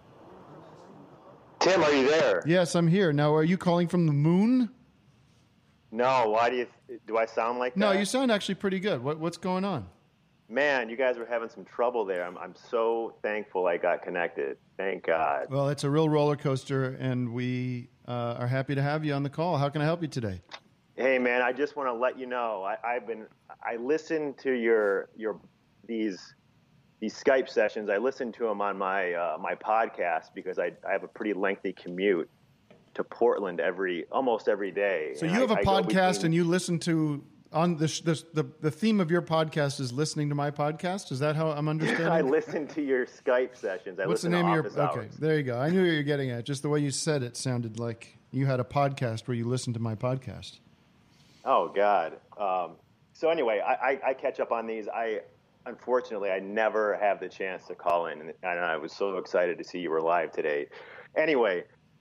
Tim, are you there? Yes, I'm here. Now, are you calling from the moon? No. Why do I sound like that? No, you sound actually pretty good. What's going on? Man, you guys were having some trouble there. I'm so thankful I got connected. Thank God. Well, it's a real roller coaster, and we are happy to have you on the call. How can I help you today? Hey, man, I just want to let you know I listened to these Skype sessions. I listen to them on my podcast because I have a pretty lengthy commute to Portland almost every day. So you have a podcast and you listen to on the theme of your podcast is listening to my podcast. Is that how I'm understanding? I listen to your Skype sessions. What's the name of your? Okay, there you go. I knew what you were getting at. Just the way you said it sounded like you had a podcast where you listened to my podcast. Oh God. So anyway, I catch up on these. Unfortunately, I never have the chance to call in, and I was so excited to see you were live today. Anyway,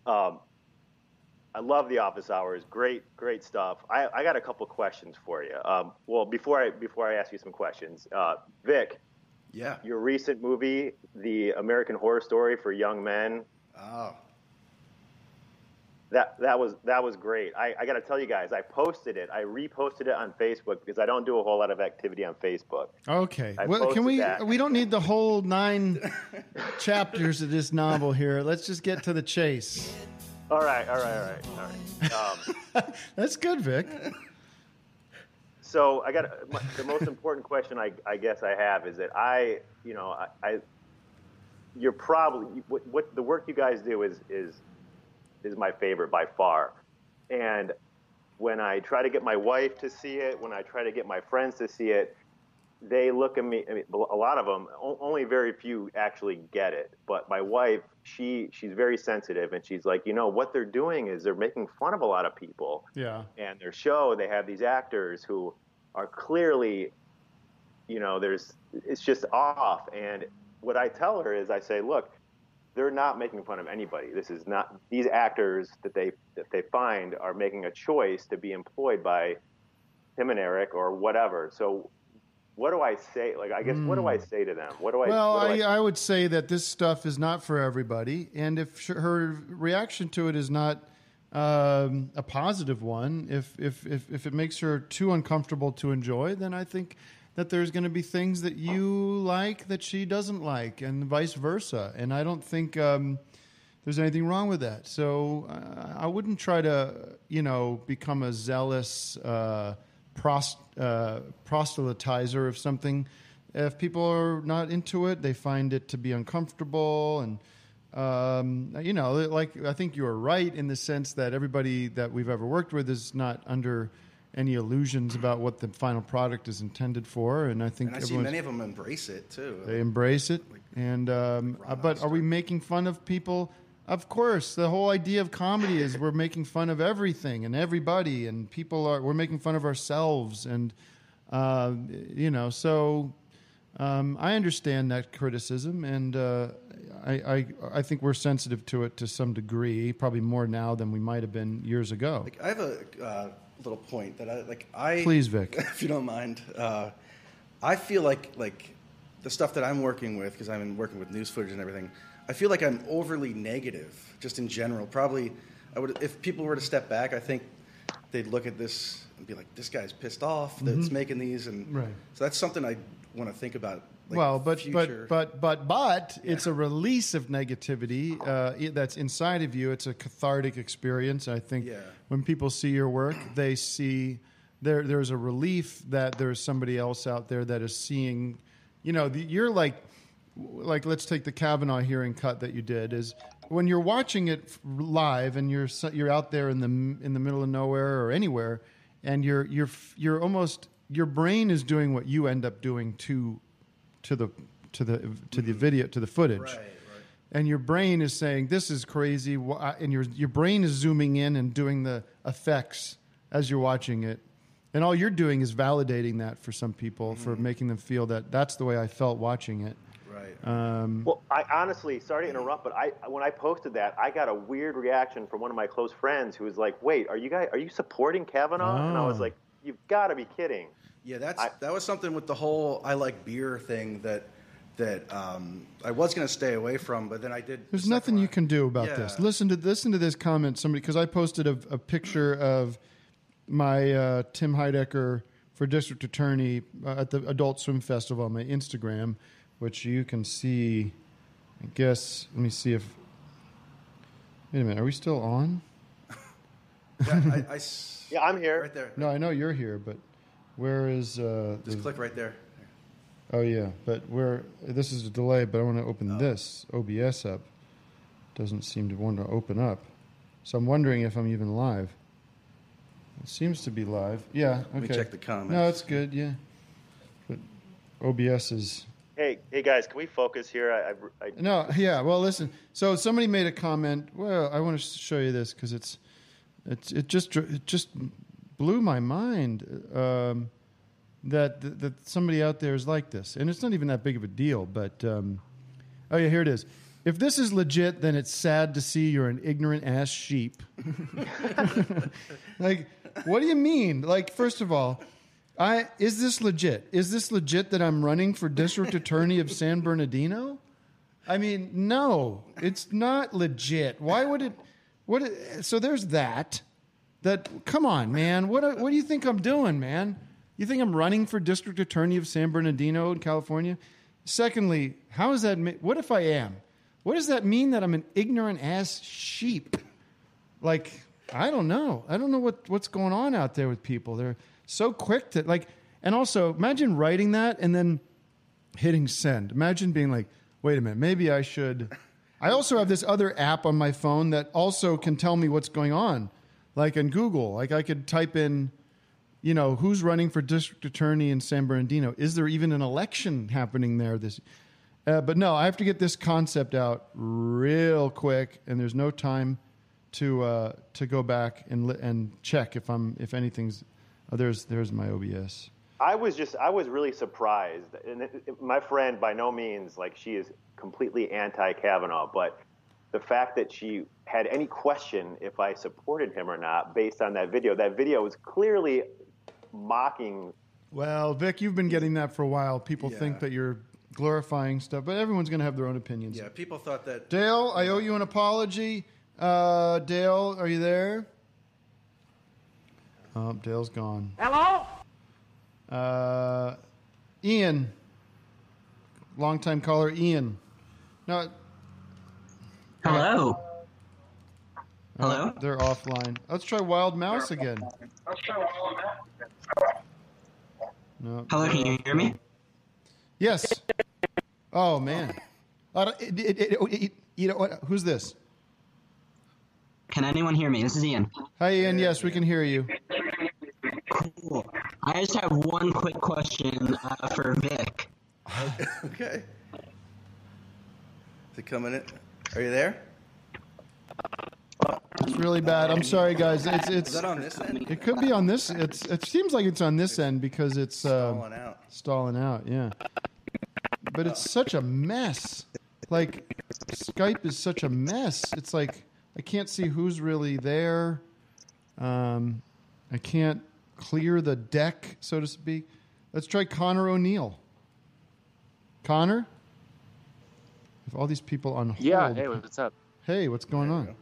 I love the office hours. Great stuff. I got a couple questions for you. Well, before I ask you some questions, Vic, your recent movie, The American Horror Story for Young Men. Oh. That was great. I got to tell you guys, I posted it. I reposted it on Facebook because I don't do a whole lot of activity on Facebook. Okay. I Well, can posted we? that. We don't need the whole 9 chapters of this novel here. Let's just get to the chase. All right. That's good, Vic. So I got the most important question I guess I have is that you're probably what the work you guys do is my favorite by far. And when I try to get my wife to see it, when I try to get my friends to see it, they look at me. I mean, a lot of them, only very few actually get it. But my wife, she's very sensitive, and she's like, what they're doing is they're making fun of a lot of people. Yeah. And their show, they have these actors who are clearly, it's just off. And what I tell her is, I say, look, they're not making fun of anybody. This is not, these actors that they find are making a choice to be employed by Tim and Eric or whatever. So what do I say? Like, I guess, what do I say to them? I would say that this stuff is not for everybody. And if her reaction to it is not a positive one, if it makes her too uncomfortable to enjoy, then I think that there's going to be things that you like that she doesn't like, and vice versa. And I don't think there's anything wrong with that. So I wouldn't try to, become a zealous proselytizer of something. If people are not into it, they find it to be uncomfortable. And, I think you are right in the sense that everybody that we've ever worked with is not under any illusions about what the final product is intended for, and I think I see many of them embrace it too. They embrace it, and but are we making fun of people? Of course, the whole idea of comedy is we're making fun of everything and everybody, and we're making fun of ourselves, and So I understand that criticism, and I think we're sensitive to it to some degree, probably more now than we might have been years ago. I have a little point that I please, Vic, if you don't mind. I feel like the stuff that I'm working with, because I'm working with news footage and everything, I feel like I'm overly negative just in general. Probably if people were to step back, I think they'd look at this and be like, this guy's pissed off that's making these, and right. So that's something I want to think about. Future. It's a release of negativity that's inside of you. It's a cathartic experience. I think when people see your work, they see there's a relief that there's somebody else out there that is seeing. You're like let's take the Kavanaugh hearing cut that you did. Is when you're watching it live and you're out there in the middle of nowhere or anywhere, and you're almost, your brain is doing what you end up doing to the video, to the footage, right. And your brain is saying, this is crazy, and your brain is zooming in and doing the effects as you're watching it, and all you're doing is validating that for some people, for making them feel that that's the way I felt watching it. Right. Well, I honestly, sorry to interrupt, but when I posted that, I got a weird reaction from one of my close friends who was like, wait, are you supporting Kavanaugh? Oh. And I was like, you've got to be kidding. Yeah, that was something with the whole I like beer thing that I was going to stay away from, but then I did. There's nothing you can do about this. Listen to this comment, somebody, because I posted a picture of my Tim Heidecker for District Attorney at the Adult Swim Festival on my Instagram, which you can see. I guess. Let me see if. Wait a minute. Are we still on? Yeah, I'm here. Right there. No, I know you're here, but. Where is just click right there. Oh yeah, but this is a delay, but I want to open this OBS up. Doesn't seem to want to open up. So I'm wondering if I'm even live. It seems to be live. Yeah, okay. Let me check the comments. No, it's good, yeah. But OBS is Hey guys, can we focus here? No, yeah, well listen. So somebody made a comment. Well, I want to show you this cuz it just blew my mind that somebody out there is like this. And it's not even that big of a deal, but... oh, yeah, here it is. If this is legit, then it's sad to see you're an ignorant-ass sheep. Like, what do you mean? Like, first of all, Is this legit? Is this legit that I'm running for district attorney of San Bernardino? I mean, no, it's not legit. Why would it? So there's that. Come on, man. What do you think I'm doing, man? You think I'm running for district attorney of San Bernardino in California? Secondly, how is that? What if I am? What does that mean that I'm an ignorant ass sheep? Like, I don't know. I don't know what's going on out there with people. They're so quick to like, and also imagine writing that and then hitting send. Imagine being like, wait a minute, maybe I should. I also have this other app on my phone that also can tell me what's going on. Like in Google, like I could type in, who's running for district attorney in San Bernardino? Is there even an election happening there? But no, I have to get this concept out real quick, and there's no time to go back and check if anything's. Oh, there's my OBS. I was really surprised, and my friend by no means like she is completely anti-Kavanaugh, but the fact that she had any question if I supported him or not based on that video was clearly mocking. Well, Vic, you've been getting that for a while. People think that you're glorifying stuff, but everyone's going to have their own opinions. Yeah, people thought that. Dale, I owe you an apology. Dale, are you there? Oh, Dale's gone. Hello? Ian. Longtime caller, Ian. No. Hello. Hello? They're offline. Let's try Wild Mouse again. No. Hello, can you hear me? Yes. Oh, man. You know what? Who's this? Can anyone hear me? This is Ian. Hi, Ian. Yes, we can hear you. Cool. I just have one quick question for Vic. Okay. Is it coming in? Are you there? It's really bad. I'm sorry, guys. It's Is that on this end? It could be on this. It seems like it's on this end because it's Stalling out. Stalling out, yeah. But it's such a mess. Like Skype is such a mess. It's like I can't see who's really there. I can't clear the deck, so to speak. Let's try Connor O'Neill. Connor? With all these people on hold. Yeah, hey, what's up? Hey, what's going on?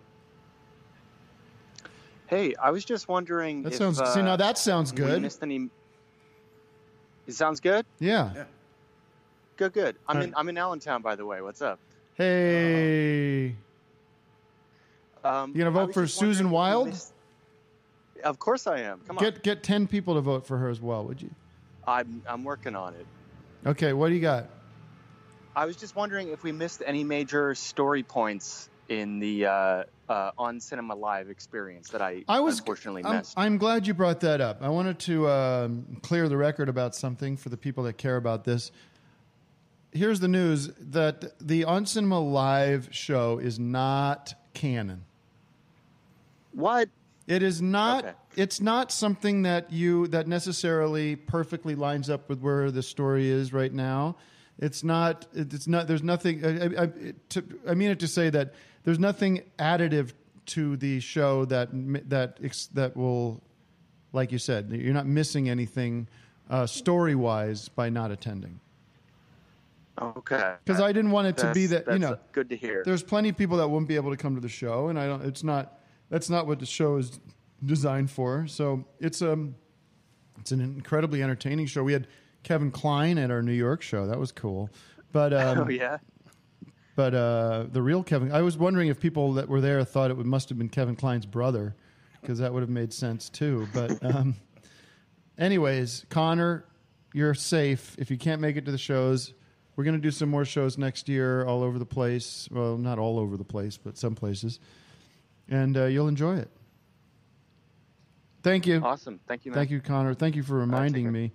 Hey, I was just wondering That if, sounds. See, now that sounds we good. missed any... It sounds good? Yeah. Good. All right. I'm in Allentown, by the way. What's up? Hey. You gonna vote for Susan Wild? Of course I am. Come on. Get 10 people to vote for her as well, would you? I'm working on it. Okay, what do you got? I was just wondering if we missed any major story points in the On Cinema Live experience that I unfortunately missed. I'm glad you brought that up. I wanted to clear the record about something for the people that care about this. Here's the news that the On Cinema Live show is not canon. What? It is not. Okay. It's not something that necessarily perfectly lines up with where the story is right now. It's not. It's not. There's nothing. I mean it to say that there's nothing additive to the show that will, like you said, you're not missing anything story wise by not attending. Okay. Because I didn't want it to be that, that's good to hear. There's plenty of people that won't be able to come to the show, and that's not what the show is designed for. So it's an incredibly entertaining show. We had Kevin Kline at our New York show. That was cool. But oh yeah. But the real Kevin, I was wondering if people that were there thought it must have been Kevin Kline's brother, because that would have made sense too. But anyways, Connor, you're safe. If you can't make it to the shows, we're going to do some more shows next year all over the place. Well, not all over the place, but some places. And you'll enjoy it. Thank you. Awesome. Thank you, man. Thank you, Connor. Thank you for reminding me.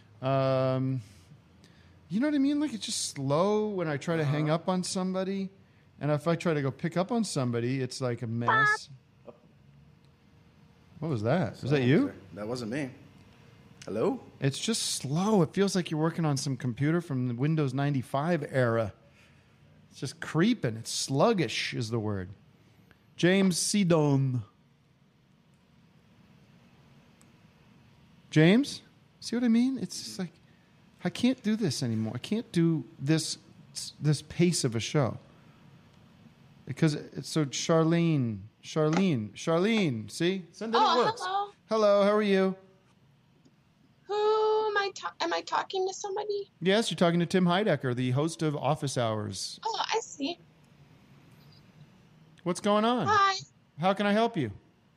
You know what I mean? Like, it's just slow when I try to hang up on somebody. And if I try to go pick up on somebody, it's like a mess. What was that? Was that you? That wasn't me. Hello? It's just slow. It feels like you're working on some computer from the Windows 95 era. It's just creeping. It's sluggish is the word. James Sedone. James? See what I mean? It's just like, I can't do this anymore. I can't do this pace of a show. Because so Charlene, see? Send it works. Hello. Hello, how are you? Who am I talking to somebody? Yes, you're talking to Tim Heidecker, the host of Office Hours. Oh, I see. What's going on? Hi. How can I help you?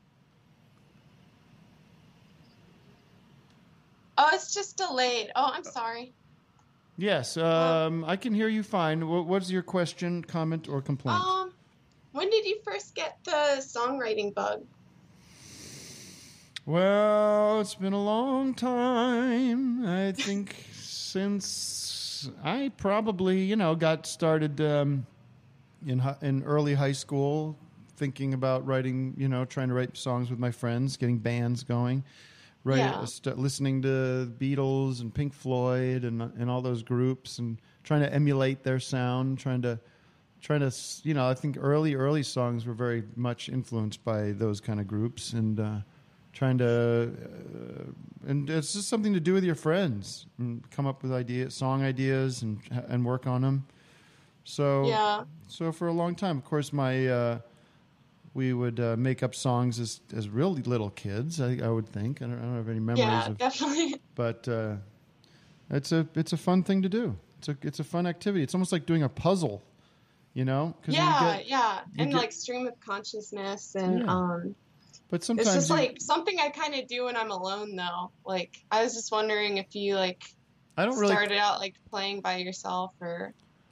Oh, it's just delayed. Oh, I'm sorry. Yes, I can hear you fine. What's your question, comment, or complaint? When did you first get the songwriting bug? Well, it's been a long time. I think since I probably, got started in early high school, thinking about writing, trying to write songs with my friends, getting bands going. Listening to Beatles and Pink Floyd and all those groups and trying to emulate their sound, trying to, I think early songs were very much influenced by those kind of groups and trying to, and it's just something to do with your friends and come up with song ideas and work on them. So for a long time, of course, we would make up songs as really little kids. I would think. I don't have any memories. Yeah, definitely. But it's a fun thing to do. It's a fun activity. It's almost like doing a puzzle, and like stream of consciousness and But sometimes it's just like something I kind of do when I'm alone, though. Like I was just wondering if you started out like playing by yourself or.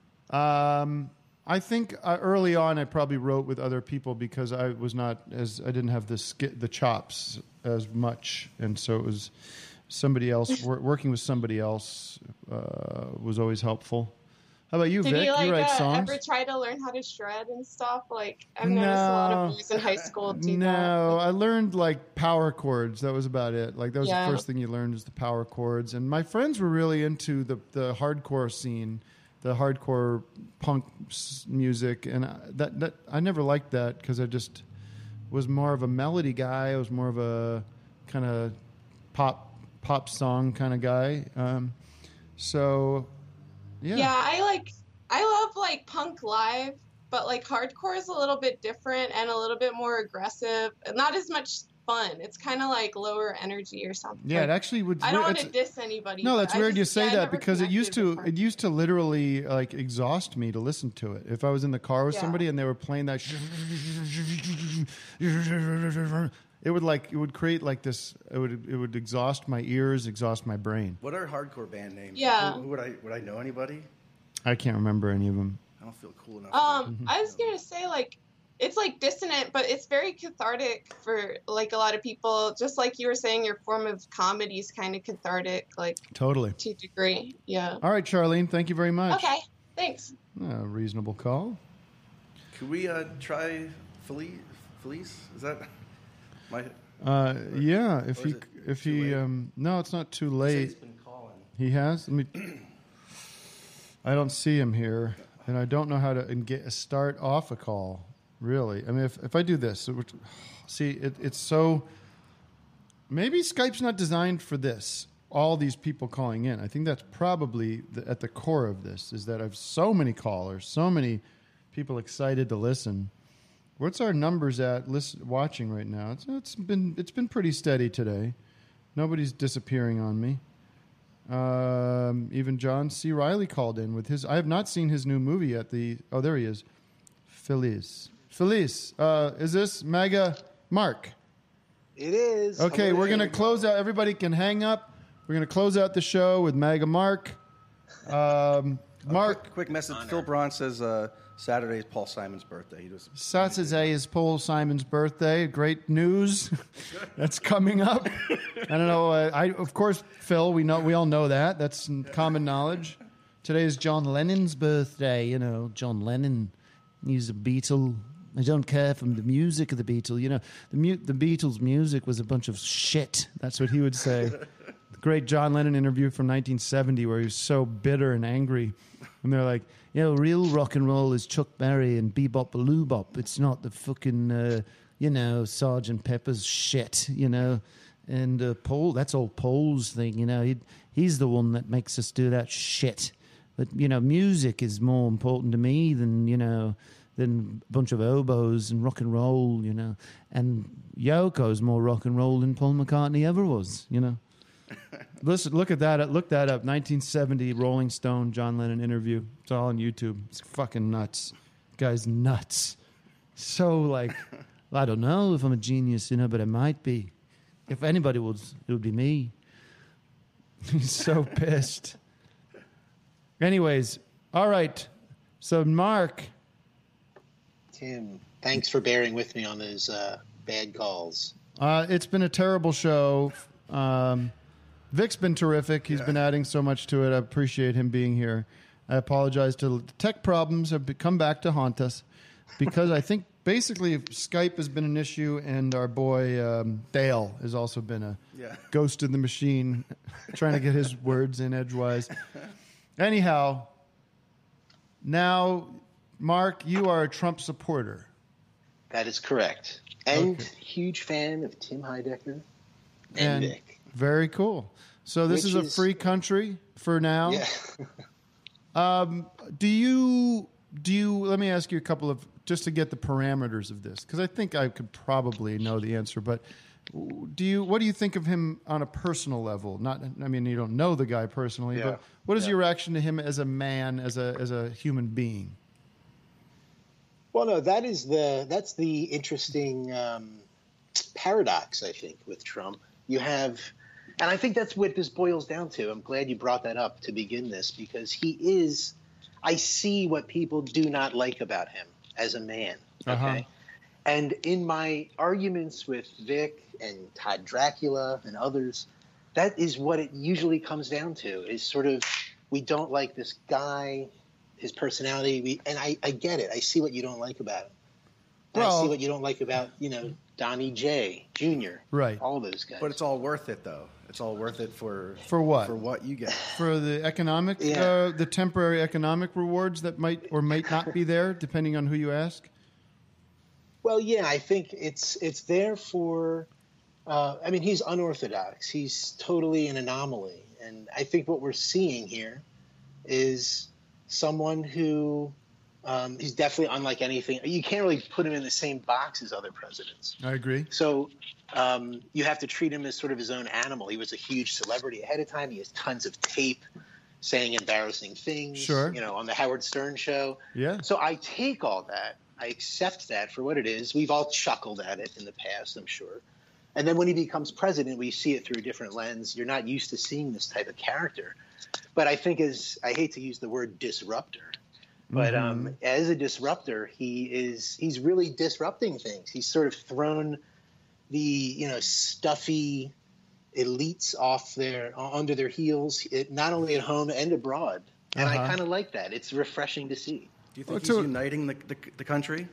I think early on I probably wrote with other people because I didn't have the chops as much, and so it was somebody else working with somebody else was always helpful. How about you, Vic? Did you write songs? ever try to learn how to shred and stuff? Like I've noticed a lot of boys in high school do that. No, I learned like power chords. That was about it. Like that was the first thing you learned was the power chords. And my friends were really into the hardcore scene. The hardcore punk music, and that I never liked that because I just was more of a melody guy. I was more of a kind of pop song kind of guy. Yeah, I love like punk live, but like hardcore is a little bit different and a little bit more aggressive, and not as much fun. It's kind of like lower energy or something. Yeah, it actually would. I don't want to diss anybody. No, that's weird you say that because it used to literally like exhaust me to listen to it. If I was in the car with somebody and they were playing that, it would create like this. It would exhaust my ears, exhaust my brain. What are hardcore band names? Yeah. Would I know anybody? I can't remember any of them. I don't feel cool enough. I was gonna say like. It's like dissonant, but it's very cathartic for like a lot of people. Just like you were saying, your form of comedy is kind of cathartic, like totally to a degree. Yeah. All right, Charlene. Thank you very much. Okay. Thanks. Reasonable call. Could we try Felice? Is that my? Yeah. If he no, it's not too late. He's been calling. He has. I don't see him here, and I don't know how to start off a call. Really, I mean, if I do this, it's so. Maybe Skype's not designed for this. All these people calling in. I think that's probably at the core of this. Is that I have so many callers, so many people excited to listen. What's our numbers at watching right now? It's been pretty steady today. Nobody's disappearing on me. Even John C. Riley called in with his. I have not seen his new movie yet. There he is. Felice, is this Mega Mark? It is. Okay, we're going to close out. Everybody can hang up. We're going to close out the show with Mega Mark. Mark. Quick message. Phil Braun says Saturday is Paul Simon's birthday. Saturday is Paul Simon's birthday. Great news. That's coming up. I don't know. Of course, Phil, we all know that. That's common knowledge. Today is John Lennon's birthday. John Lennon. He's a Beatle. I don't care for the music of the Beatles. The Beatles' music was a bunch of shit. That's what he would say. The great John Lennon interview from 1970 where he was so bitter and angry. And they're like, real rock and roll is Chuck Berry and Bebop Baloo-Bop. It's not the fucking, Sgt. Pepper's shit, And Paul, that's all Paul's thing, you know. He's the one that makes us do that shit. But, you know, music is more important to me than, you know, than a bunch of oboes and rock and roll, you know. And Yoko's more rock and roll than Paul McCartney ever was, you know. Listen, look at that. Look that up. 1970 Rolling Stone, John Lennon interview. It's all on YouTube. It's fucking nuts. Guy's nuts. So, like, I don't know if I'm a genius, you know, but I might be. If anybody was, it would be me. He's so pissed. Anyways, all right. So, Mark. Tim, thanks for bearing with me on those bad calls. It's been a terrible show. Vic's been terrific. He's been adding so much to it. I appreciate him being here. I apologize to tech problems have come back to haunt us because I think basically Skype has been an issue, and our boy Dale has also been a ghost in the machine trying to get his words in edgewise. Anyhow, now, Mark, you are a Trump supporter. That is correct. And huge fan of Tim Heidecker and Vic. Very cool. So this is a free country for now. Yeah. Do you let me ask you a couple of, just to get the parameters of this, because I think I could probably know the answer, but what do you think of him on a personal level? I mean, you don't know the guy personally, but what is your reaction to him as a man, as a human being? Well, no, that's the interesting paradox, I think, with Trump. You have, and I think that's what this boils down to. I'm glad you brought that up to begin this, because I see what people do not like about him as a man. Okay. And in my arguments with Vic and Todd Dracula and others, that is what it usually comes down to, is sort of, we don't like this guy, his personality. And I get it. I see what you don't like about him. And I see what you don't like about, you know, Donnie J. Jr. Right. All those guys. But it's all worth it, though. It's all worth it for what? For what you get. For the economic, the temporary economic rewards that might or might not be there, depending on who you ask. Well, yeah, I think it's there for. I mean, he's unorthodox. He's totally an anomaly, and I think what we're seeing here is someone who. He's definitely unlike anything. You can't really put him in the same box as other presidents. I agree. So you have to treat him as sort of his own animal. He was a huge celebrity ahead of time. He has tons of tape saying embarrassing things. Sure. You know, on the Howard Stern show. Yeah. So I take all that. I accept that for what it is. We've all chuckled at it in the past, I'm sure. And then when he becomes president, we see it through a different lens. You're not used to seeing this type of character. But I think I hate to use the word disruptor. But as a disruptor, he's really disrupting things. He's sort of thrown the stuffy elites under their heels, not only at home and abroad. And I kind of like that. It's refreshing to see. Do you think he's uniting the country?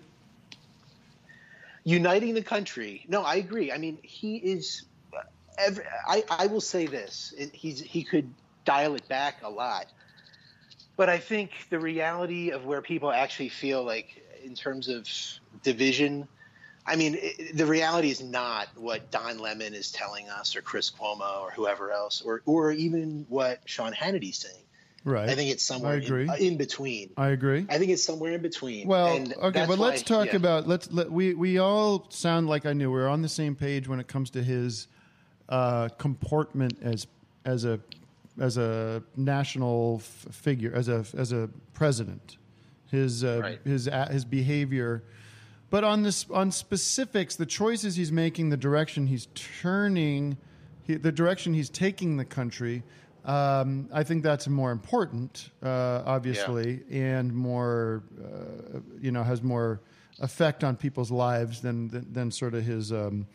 Uniting the country? No, I agree. I mean, he is. I will say this: he could dial it back a lot. But I think the reality of where people actually feel like in terms of division, I mean, the reality is not what Don Lemon is telling us or Chris Cuomo or whoever else or even what Sean Hannity's saying. Right. I think it's somewhere in between. I agree. I think it's somewhere in between. Well, and okay, but let's talk about we all sound like I knew we're on the same page when it comes to his comportment as a national figure, as a president, his behavior, but on specifics, the choices he's making, the direction he's turning, the direction he's taking the country. I think that's more important, obviously, and more, has more effect on people's lives than sort of his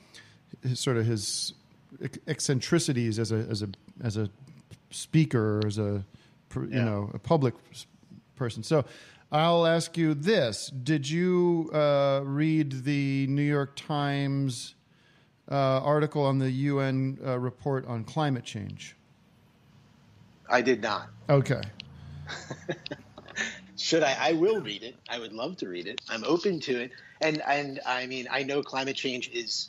eccentricities as a speaker or as a public person. So I'll ask you this: did you read the New York Times article on the UN report on climate change? I did not. Okay. Should I? I will read it. I would love to read it. I'm open to it. And I mean, I know climate change is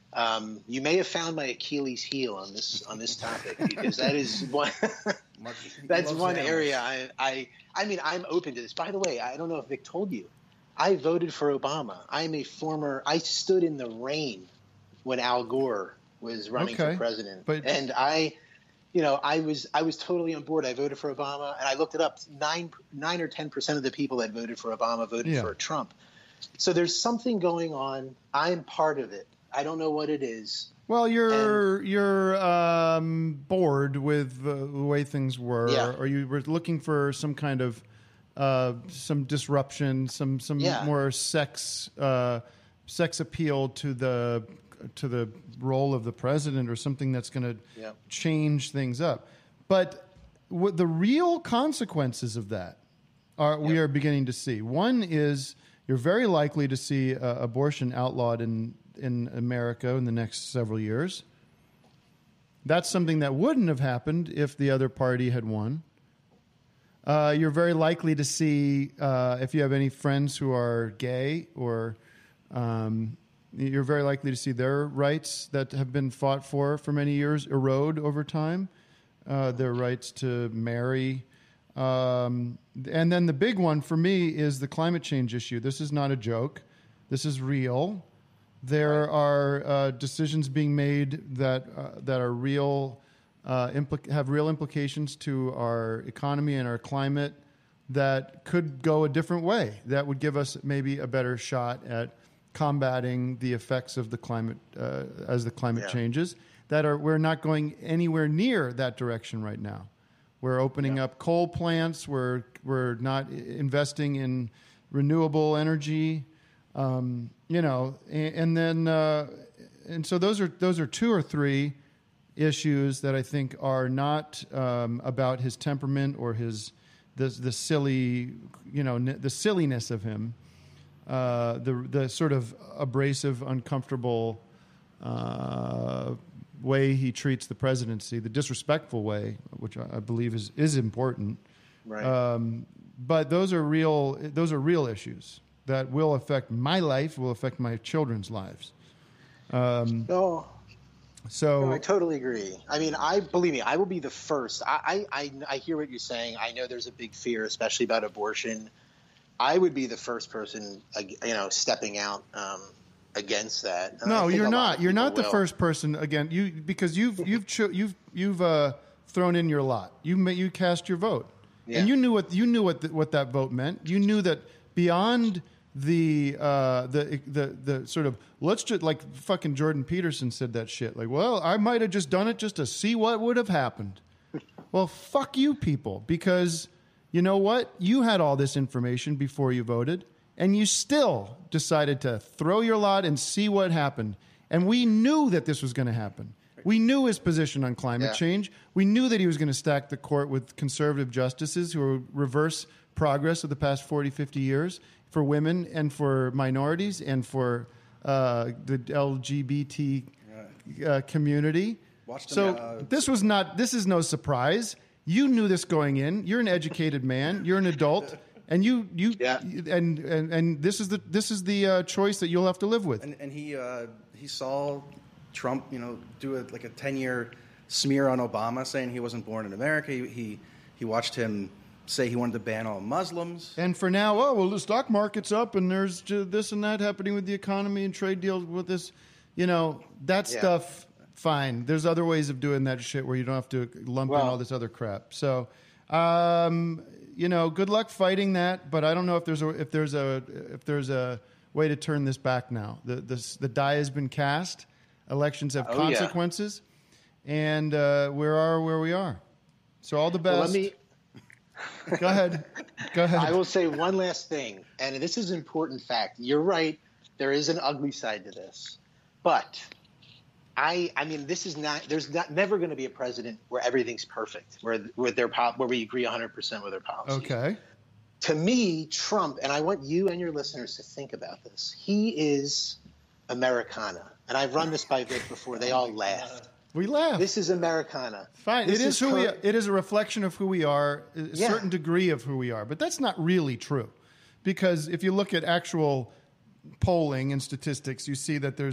You may have found my Achilles heel on this topic, because that is one. That's one area I mean, I'm open to this. By the way, I don't know if Vic told you, I voted for Obama. I stood in the rain when Al Gore was running for president, and I was totally on board. I voted for Obama, and I looked it up. 9 or 10% of the people that voted for Obama voted for Trump. So there's something going on. I'm part of it. I don't know what it is. Well, you're bored with the way things were, or you were looking for some kind of some disruption, some more sex appeal to the role of the president, or something that's going to change things up. But the real consequences of that we are beginning to see. One is you're very likely to see abortion outlawed in America in the next several years. That's something that wouldn't have happened if the other party had won. You're very likely to see, if you have any friends who are gay, or you're very likely to see their rights that have been fought for many years erode over time, their rights to marry. And then the big one for me is the climate change issue. This is not a joke. This is real. There are decisions being made that are real, have real implications to our economy and our climate that could go a different way. That would give us maybe a better shot at combating the effects of the climate as the climate changes. We're not going anywhere near that direction right now. We're opening up coal plants. We're not investing in renewable energy. And so those are 2 or 3 issues that I think are not about his temperament or the silly, the silliness of him, the sort of abrasive, uncomfortable way he treats the presidency, the disrespectful way, which I believe is important. Right. But those are real issues that will affect my life, will affect my children's lives. No, I totally agree. I mean, believe me, I will be the first. I hear what you're saying. I know there's a big fear, especially about abortion. I would be the first person, stepping out against that. And no, you're not. You're not the first person again. Because you've thrown in your lot. You cast your vote, and you knew what that vote meant. You knew that beyond the sort of, let's just, like fucking Jordan Peterson said that shit. Like, well, I might have just done it just to see what would have happened. Well, fuck you people, because you know what? You had all this information before you voted, and you still decided to throw your lot and see what happened. And we knew that this was going to happen. We knew his position on climate change. We knew that he was going to stack the court with conservative justices who would reverse progress of the past 40, 50 years for women and for minorities and for the LGBT community. This is no surprise. You knew this going in. You're an educated man. You're an adult, and and this is the choice that you'll have to live with. And he saw Trump, do a 10-year smear on Obama, saying he wasn't born in America. He watched him say he wanted to ban all Muslims. And for now, the stock market's up, and there's this and that happening with the economy and trade deals with this, that stuff. Fine. There's other ways of doing that shit where you don't have to lump in all this other crap. So, good luck fighting that. But I don't know if there's a way to turn this back now. The die has been cast. Elections have consequences, and we are where we are. So all the best. Go ahead. I will say one last thing, and this is an important fact. You're right. There is an ugly side to this, but I mean, this is not. There's never going to be a president where everything's perfect, where we agree 100% with their policy. Okay. To me, Trump, and I want you and your listeners to think about this. He is Americana, and I've run this by Vic before. They all laughed. We laugh. This is Americana. Fine. It is it is a reflection of who we are, a certain degree of who we are. But that's not really true. Because if you look at actual polling and statistics, you see that there's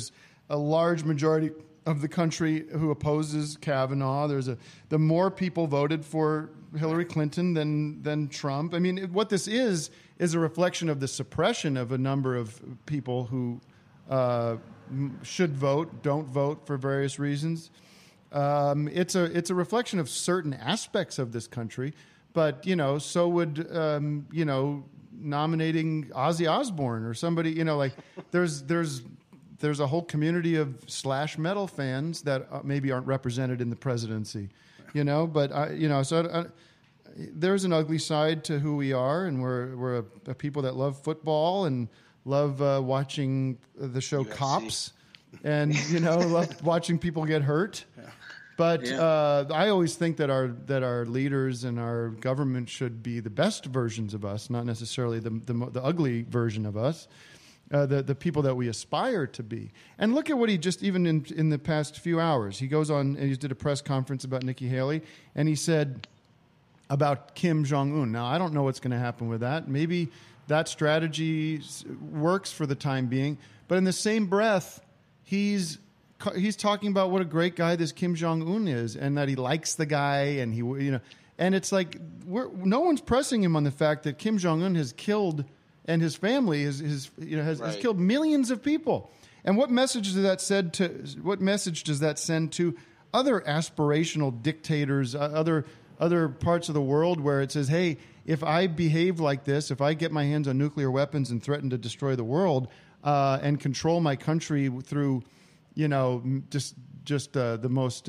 a large majority of the country who opposes Kavanaugh. The more people voted for Hillary Clinton than Trump. I mean, what this is a reflection of the suppression of a number of people who should vote, don't vote for various reasons. It's a reflection of certain aspects of this country, but so would nominating Ozzy Osbourne or somebody. There's a whole community of slash metal fans that maybe aren't represented in the presidency, But there's an ugly side to who we are, and we're a people that love football and love watching the show UFC. Cops, and love watching people get hurt. But I always think that our leaders and our government should be the best versions of us, not necessarily the ugly version of us. The people that we aspire to be. And look at what he just, even in the past few hours, he goes on and he did a press conference about Nikki Haley, and he said about Kim Jong-un. Now, I don't know what's going to happen with that. Maybe that strategy works for the time being, but in the same breath, he's talking about what a great guy this Kim Jong-un is, and that he likes the guy, and and it's like no one's pressing him on the fact that Kim Jong-un has killed, and his family has killed millions of people. And what message does that send to other aspirational dictators, other parts of the world where it says, hey, if I behave like this, if I get my hands on nuclear weapons and threaten to destroy the world and control my country through, just the most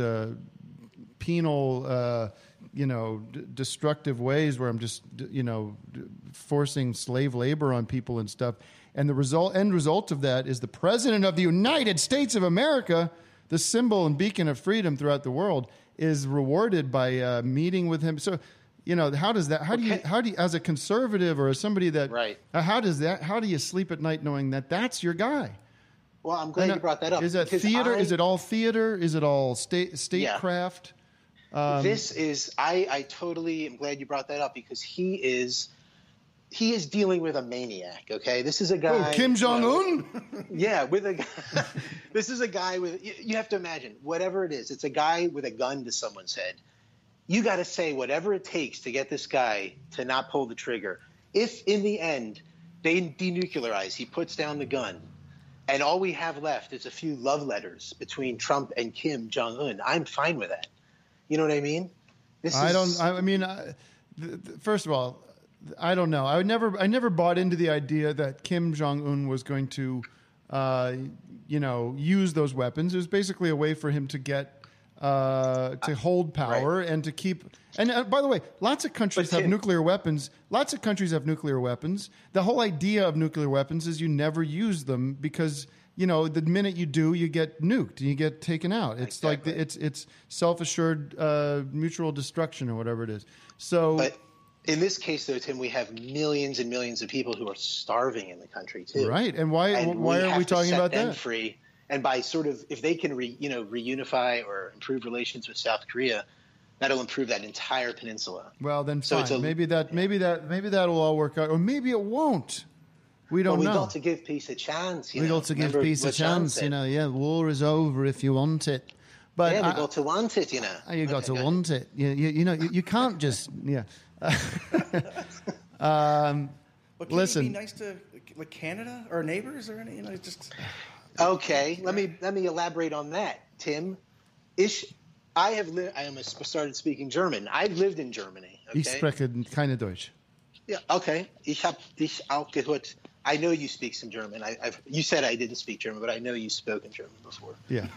penal, destructive ways where I'm just, forcing slave labor on people and stuff. And the end result of that is the President of the United States of America, the symbol and beacon of freedom throughout the world, is rewarded by meeting with him. So, how does that? How do you, as a conservative or as somebody that, how do you sleep at night knowing that that's your guy? Well, I'm glad you brought that up. Is that theater? Is it all theater? Is it all statecraft? This is. I totally am glad you brought that up because he is dealing with a maniac. Okay, this is a guy. Oh, Kim Jong-un. With a guy. This is a guy with. You have to imagine whatever it is. It's a guy with a gun to someone's head. You got to say whatever it takes to get this guy to not pull the trigger. If in the end they denuclearize, he puts down the gun, and all we have left is a few love letters between Trump and Kim Jong-un, I'm fine with that. You know what I mean? First of all, I don't know. I never bought into the idea that Kim Jong-un was going to, use those weapons. It was basically a way for him to get, to hold power and to keep. And by the way, lots of countries have nuclear weapons. Lots of countries have nuclear weapons. The whole idea of nuclear weapons is you never use them because, the minute you do, you get nuked and you get taken out. It's like it's self-assured mutual destruction or whatever it is. So. But in this case, though, Tim, we have millions and millions of people who are starving in the country too. Right, and why are we talking about that? Free, and by sort of if they can reunify or improve relations with South Korea, that'll improve that entire peninsula. Well, then fine. Maybe that'll all work out, or maybe it won't. We don't know. We got to give peace a chance. We got to give peace a chance. War is over if you want it. But we got to want it. You got to want it. You can't just listen. Can you be nice to Canada or neighbors or any? Just. Okay, let me elaborate on that, Tim. I almost started speaking German. I've lived in Germany. Okay? Ich spreche keine Deutsch. Yeah, okay. Ich habe dich auch gehört. I know you speak some German. You said I didn't speak German, but I know you spoke in German before. Yeah.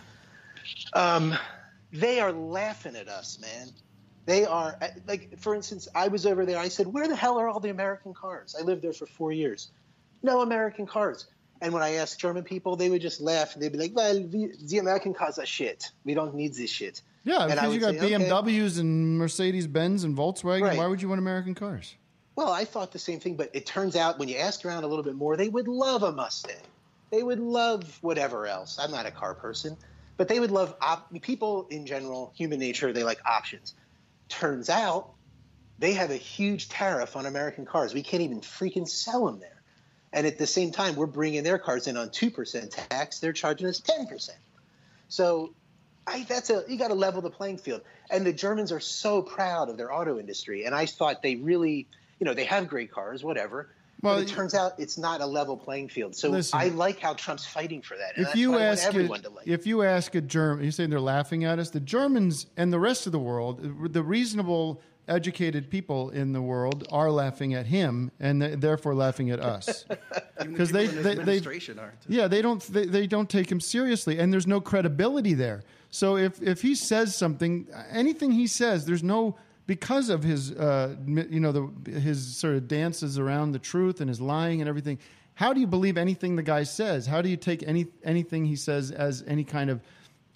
They are laughing at us, man. They are for instance, I was over there. I said, "Where the hell are all the American cars?" I lived there for 4 years. No American cars. And when I asked German people, they would just laugh and they'd be like, "Well, the American cars are shit. We don't need this shit." Yeah, and because you got BMWs and Mercedes-Benz and Volkswagen. Right. Why would you want American cars? Well, I thought the same thing, but it turns out when you ask around a little bit more, they would love a Mustang. They would love whatever else. I'm not a car person, but they would love people in general, human nature, they like options. Turns out they have a huge tariff on American cars. We can't even freaking sell them there. And at the same time, we're bringing their cars in on 2% tax. They're charging us 10%. So you got to level the playing field. And the Germans are so proud of their auto industry. And I thought they really, they have great cars, whatever. Well, but it turns out it's not a level playing field. So listen, I like how Trump's fighting for that. And that's what I want everyone to like. If you ask a German, you're saying they're laughing at us. The Germans and the rest of the world, the reasonable, educated people in the world are laughing at him and therefore laughing at us. Because they are. Yeah, they don't take him seriously, and there's no credibility there. So if he says something, anything he says, there's no. Because of his, his sort of dances around the truth and his lying and everything, how do you believe anything the guy says? How do you take anything he says as any kind of,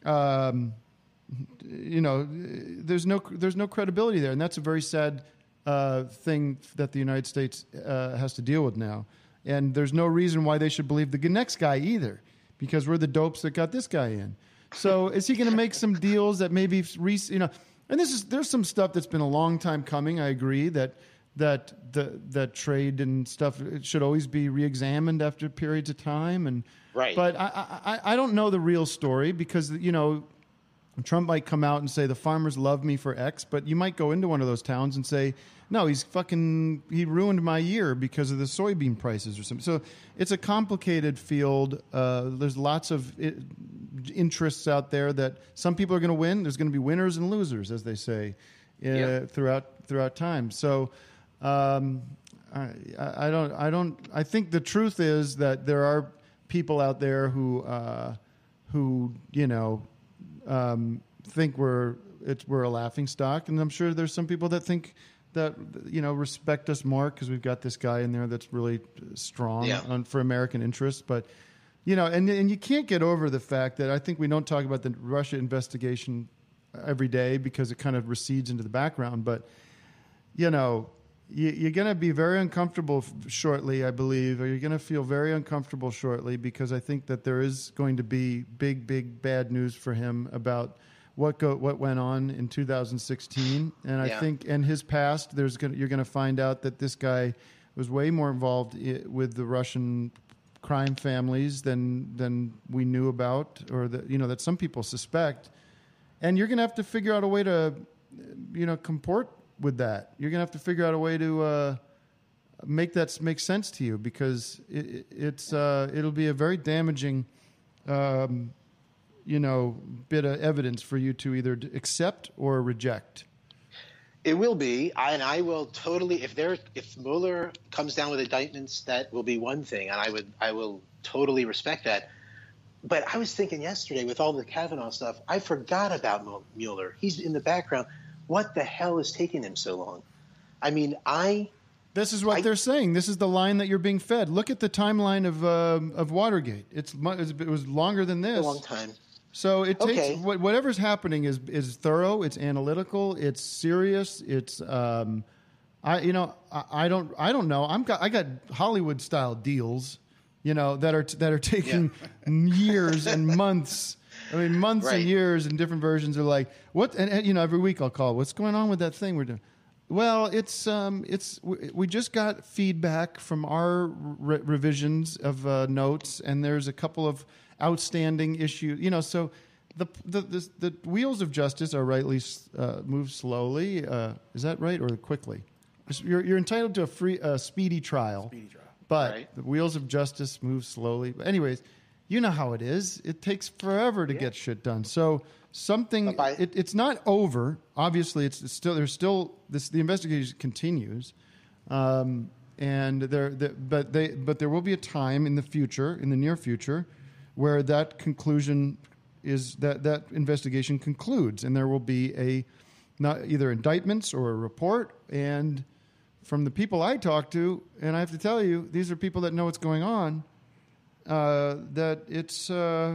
there's no credibility there, and that's a very sad thing that the United States has to deal with now. And there's no reason why they should believe the next guy either, because we're the dopes that got this guy in. So is he going to make some deals that maybe And there's some stuff that's been a long time coming. I agree that trade and stuff should always be reexamined after periods of time. And right. But I don't know the real story because Trump might come out and say the farmers love me for X, but you might go into one of those towns and say no, he ruined my year because of the soybean prices or something. So it's a complicated field. There's lots of interests out there that some people are going to win. There's going to be winners and losers, as they say, throughout time. So I think the truth is that there are people out there who think we're a laughing stock, and I'm sure there's some people that think that respect us more because we've got this guy in there that's really strong for American interests. But and you can't get over the fact that I think we don't talk about the Russia investigation every day because it kind of recedes into the background. But you're going to be very uncomfortable shortly, I believe, or you're going to feel very uncomfortable shortly because I think that there is going to be big bad news for him about what went on in 2016, and I think in his past, you're going to find out that this guy was way more involved with the Russian crime families than we knew about, or that some people suspect, and you're going to have to figure out a way to comport with that. You're going to have to figure out a way to make sense to you because it'll be a very damaging. Bit of evidence for you to either accept or reject. It will be, and I will totally. If Mueller comes down with indictments, that will be one thing, and I will totally respect that. But I was thinking yesterday with all the Kavanaugh stuff, I forgot about Mueller. He's in the background. What the hell is taking him so long? I mean, This is what they're saying. This is the line that you're being fed. Look at the timeline of Watergate. It was longer than this. A long time. So it takes whatever's happening is thorough. It's analytical. It's serious. It's I don't know. I got Hollywood style deals, that are taking years and months. I mean, months and years, and different versions are like what. And every week I'll call. What's going on with that thing we're doing? Well, we just got feedback from our revisions of notes, and there's a couple of outstanding issues. So the wheels of justice are rightly move slowly. Is that right, or quickly? You're entitled to a speedy trial. But the wheels of justice move slowly. But anyways, you know how it is. It takes forever to get shit done. So. It's not over. Obviously, the investigation continues, but there will be a time in the near future, where that conclusion is that investigation concludes, and there will be either indictments or a report. And from the people I talk to, and I have to tell you, these are people that know what's going on. That it's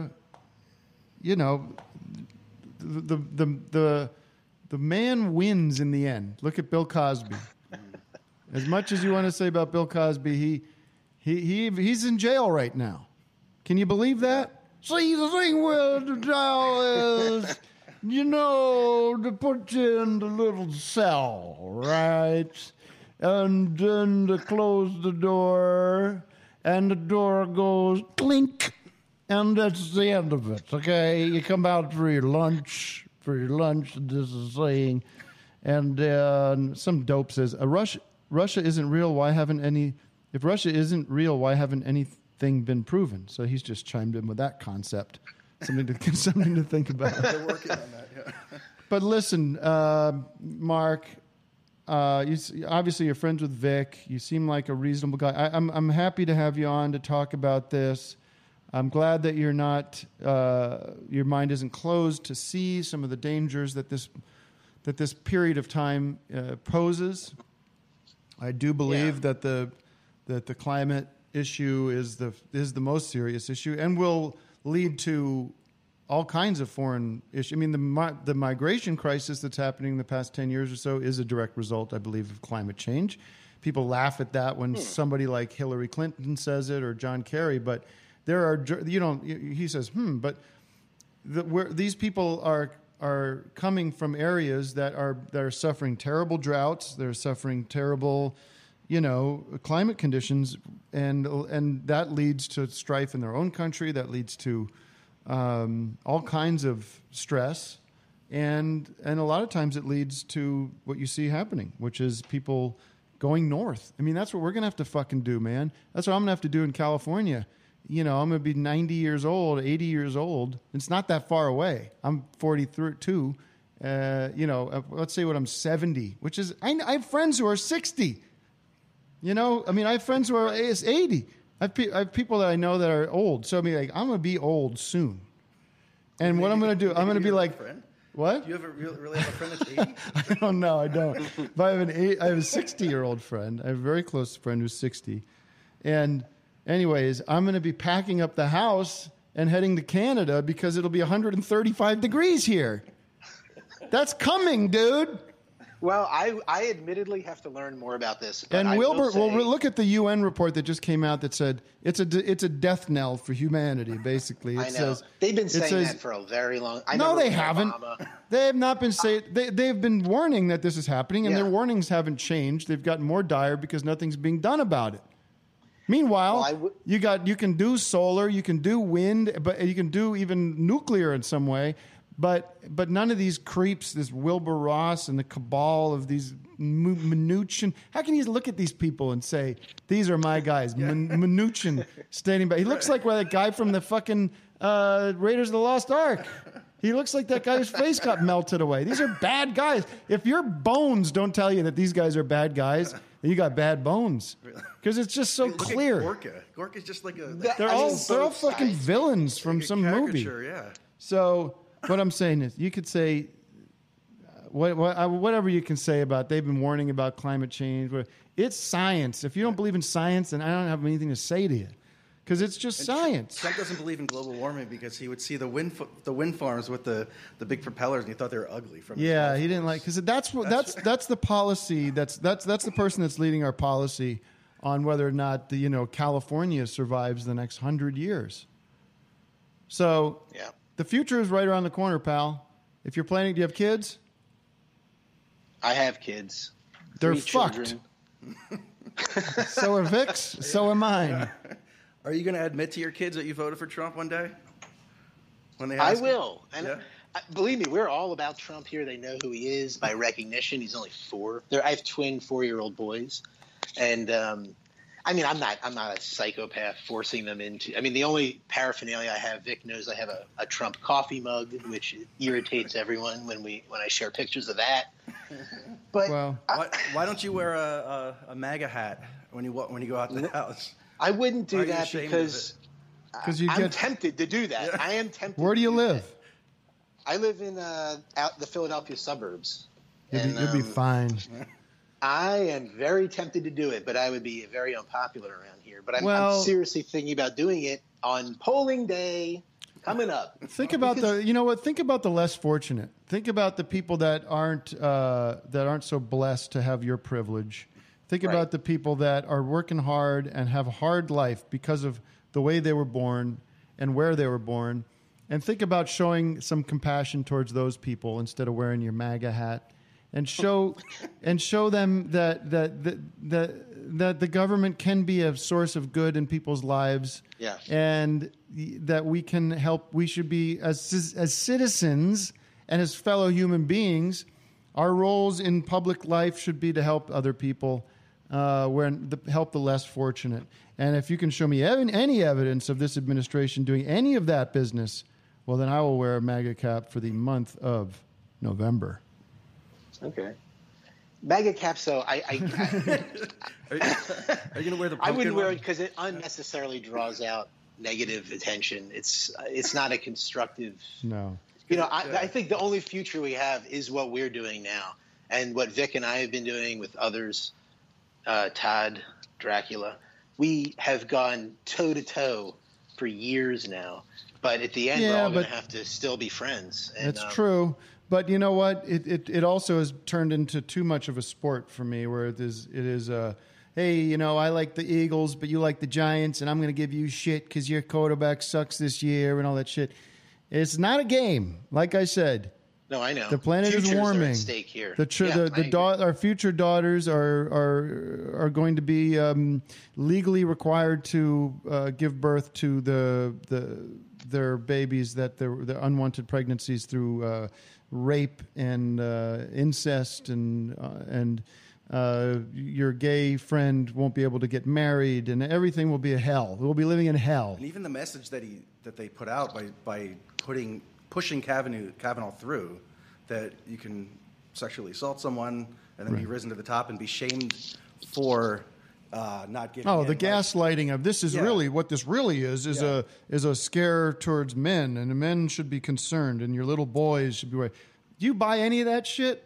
The man wins in the end. Look at Bill Cosby. As much as you want to say about Bill Cosby, he's in jail right now. Can you believe that? See, the thing with the jail is, to put you in the little cell, right? And then to close the door and the door goes clink, and that's the end of it. Okay, you come out for your lunch. This is saying, and some dope says, Russia isn't real. Why haven't any? If Russia isn't real, why haven't anything been proven? So he's just chimed in with that concept. Something to think about. They're working on that. Yeah. But listen, Mark. Obviously, you're friends with Vic. You seem like a reasonable guy. I'm happy to have you on to talk about this. I'm glad that you're not. Your mind isn't closed to see some of the dangers that this period of time poses. I do believe that the climate issue is the most serious issue and will lead to all kinds of foreign issues. I mean, the migration crisis that's happening in the past 10 years or so is a direct result, I believe, of climate change. People laugh at that when somebody like Hillary Clinton says it or John Kerry, but there are, he says, but these people are coming from areas that are suffering terrible droughts, they're suffering terrible, climate conditions, and that leads to strife in their own country, that leads to all kinds of stress, and a lot of times it leads to what you see happening, which is people going north. I mean, that's what we're going to have to fucking do, man. That's what I'm going to have to do in California. I'm going to be 90 years old, 80 years old. It's not that far away. I'm 42. Let's say I'm 70, which is, I have friends who are 60. I have friends who are 80. I have people that I know that are old. So I'm going to be old soon. And what I'm going to do, I'm going to be like, what? Do you really have a friend that's 80? I don't know. I don't. But I have a 60-year-old friend. I have a very close friend who's 60. And anyways, I'm going to be packing up the house and heading to Canada because it'll be 135 degrees here. That's coming, dude. Well, I admittedly have to learn more about this. And Wilbur, look at the UN report that just came out that said it's a death knell for humanity. Basically, I know they've been saying that for a very long. No, they haven't. They have not been saying. They've been warning that this is happening, and their warnings haven't changed. They've gotten more dire because nothing's being done about it. Meanwhile, you can do solar, you can do wind, but you can do even nuclear in some way. But none of these creeps, this Wilbur Ross and the cabal of these Mnuchin. How can you look at these people and say, these are my guys? Mnuchin standing by. He looks like that guy from the fucking Raiders of the Lost Ark. He looks like that guy whose face got melted away. These are bad guys. If your bones don't tell you that these guys are bad guys, then you got bad bones. Because it's just so clear. Gorka's just like a... They're all fucking villains from some movie. Yeah. So... what I'm saying is, you could say whatever you can say about they've been warning about climate change. It's science. If you don't believe in science, then I don't have anything to say to you, because it's just science. Trump doesn't believe in global warming because he would see the wind farms with the big propellers, and he thought they were ugly. He didn't like, because that's the policy. That's the person that's leading our policy on whether or not California survives the next 100 years. So yeah. The future is right around the corner, pal. If you're planning, do you have kids? I have kids. They're 3 fucked. So are Vic's. So am mine. Are you going to admit to your kids that you voted for Trump one day? When they I ask will. You? And believe me, we're all about Trump here. They know who he is by recognition. He's only 4. I have twin 4-year-old boys, and I'm not a psychopath forcing them into. The only paraphernalia I have, Vic knows I have a Trump coffee mug, which irritates everyone when I share pictures of that. But why don't you wear a MAGA hat when you go out the house? I wouldn't do that because I'm tempted to do that. Yeah. I am tempted. Where do you live? I live in out the Philadelphia suburbs. You'll be fine. I am very tempted to do it, but I would be very unpopular around here. But I'm seriously thinking about doing it on polling day coming up. Think about Think about the less fortunate. Think about the people that aren't so blessed to have your privilege. Think about the people that are working hard and have a hard life because of the way they were born and where they were born. And think about showing some compassion towards those people instead of wearing your MAGA hat and show them that the government can be a source of good in people's lives. Yeah. And that we can help. We should be as citizens and as fellow human beings. Our roles in public life should be to help other people, help the less fortunate. And if you can show me any evidence of this administration doing any of that business, well, then I will wear a MAGA cap for the month of November. Okay. MAGA caps, though, Are you going to wear the pumpkin I wouldn't wear one? it because it unnecessarily draws out negative attention. It's not a constructive. No. I think the only future we have is what we're doing now, and what Vic and I have been doing with others, Todd, Dracula. We have gone toe to toe for years now, but at the end, we're all going to have to still be friends. And, That's true. But you know what? It also has turned into too much of a sport for me, where it is hey, I like the Eagles, but you like the Giants, and I'm going to give you shit because your quarterback sucks this year and all that shit. It's not a game, like I said. No, I know. The planet is Futures warming. Are at stake here. Our future daughters are going to be legally required to give birth to their babies the unwanted pregnancies through rape and incest and your gay friend won't be able to get married and everything will be a hell. We'll be living in hell. And even the message that they put out by pushing Kavanaugh through, that you can sexually assault someone and then be risen to the top and be shamed for not giving. Oh, the gaslighting of this is really what this really is a scare towards men, and the men should be concerned, and your little boys should be worried. Do you buy any of that shit?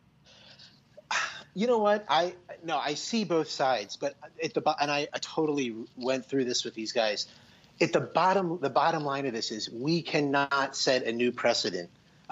You know what? I see both sides, but I totally went through this with these guys. The bottom line of this is we cannot set a new precedent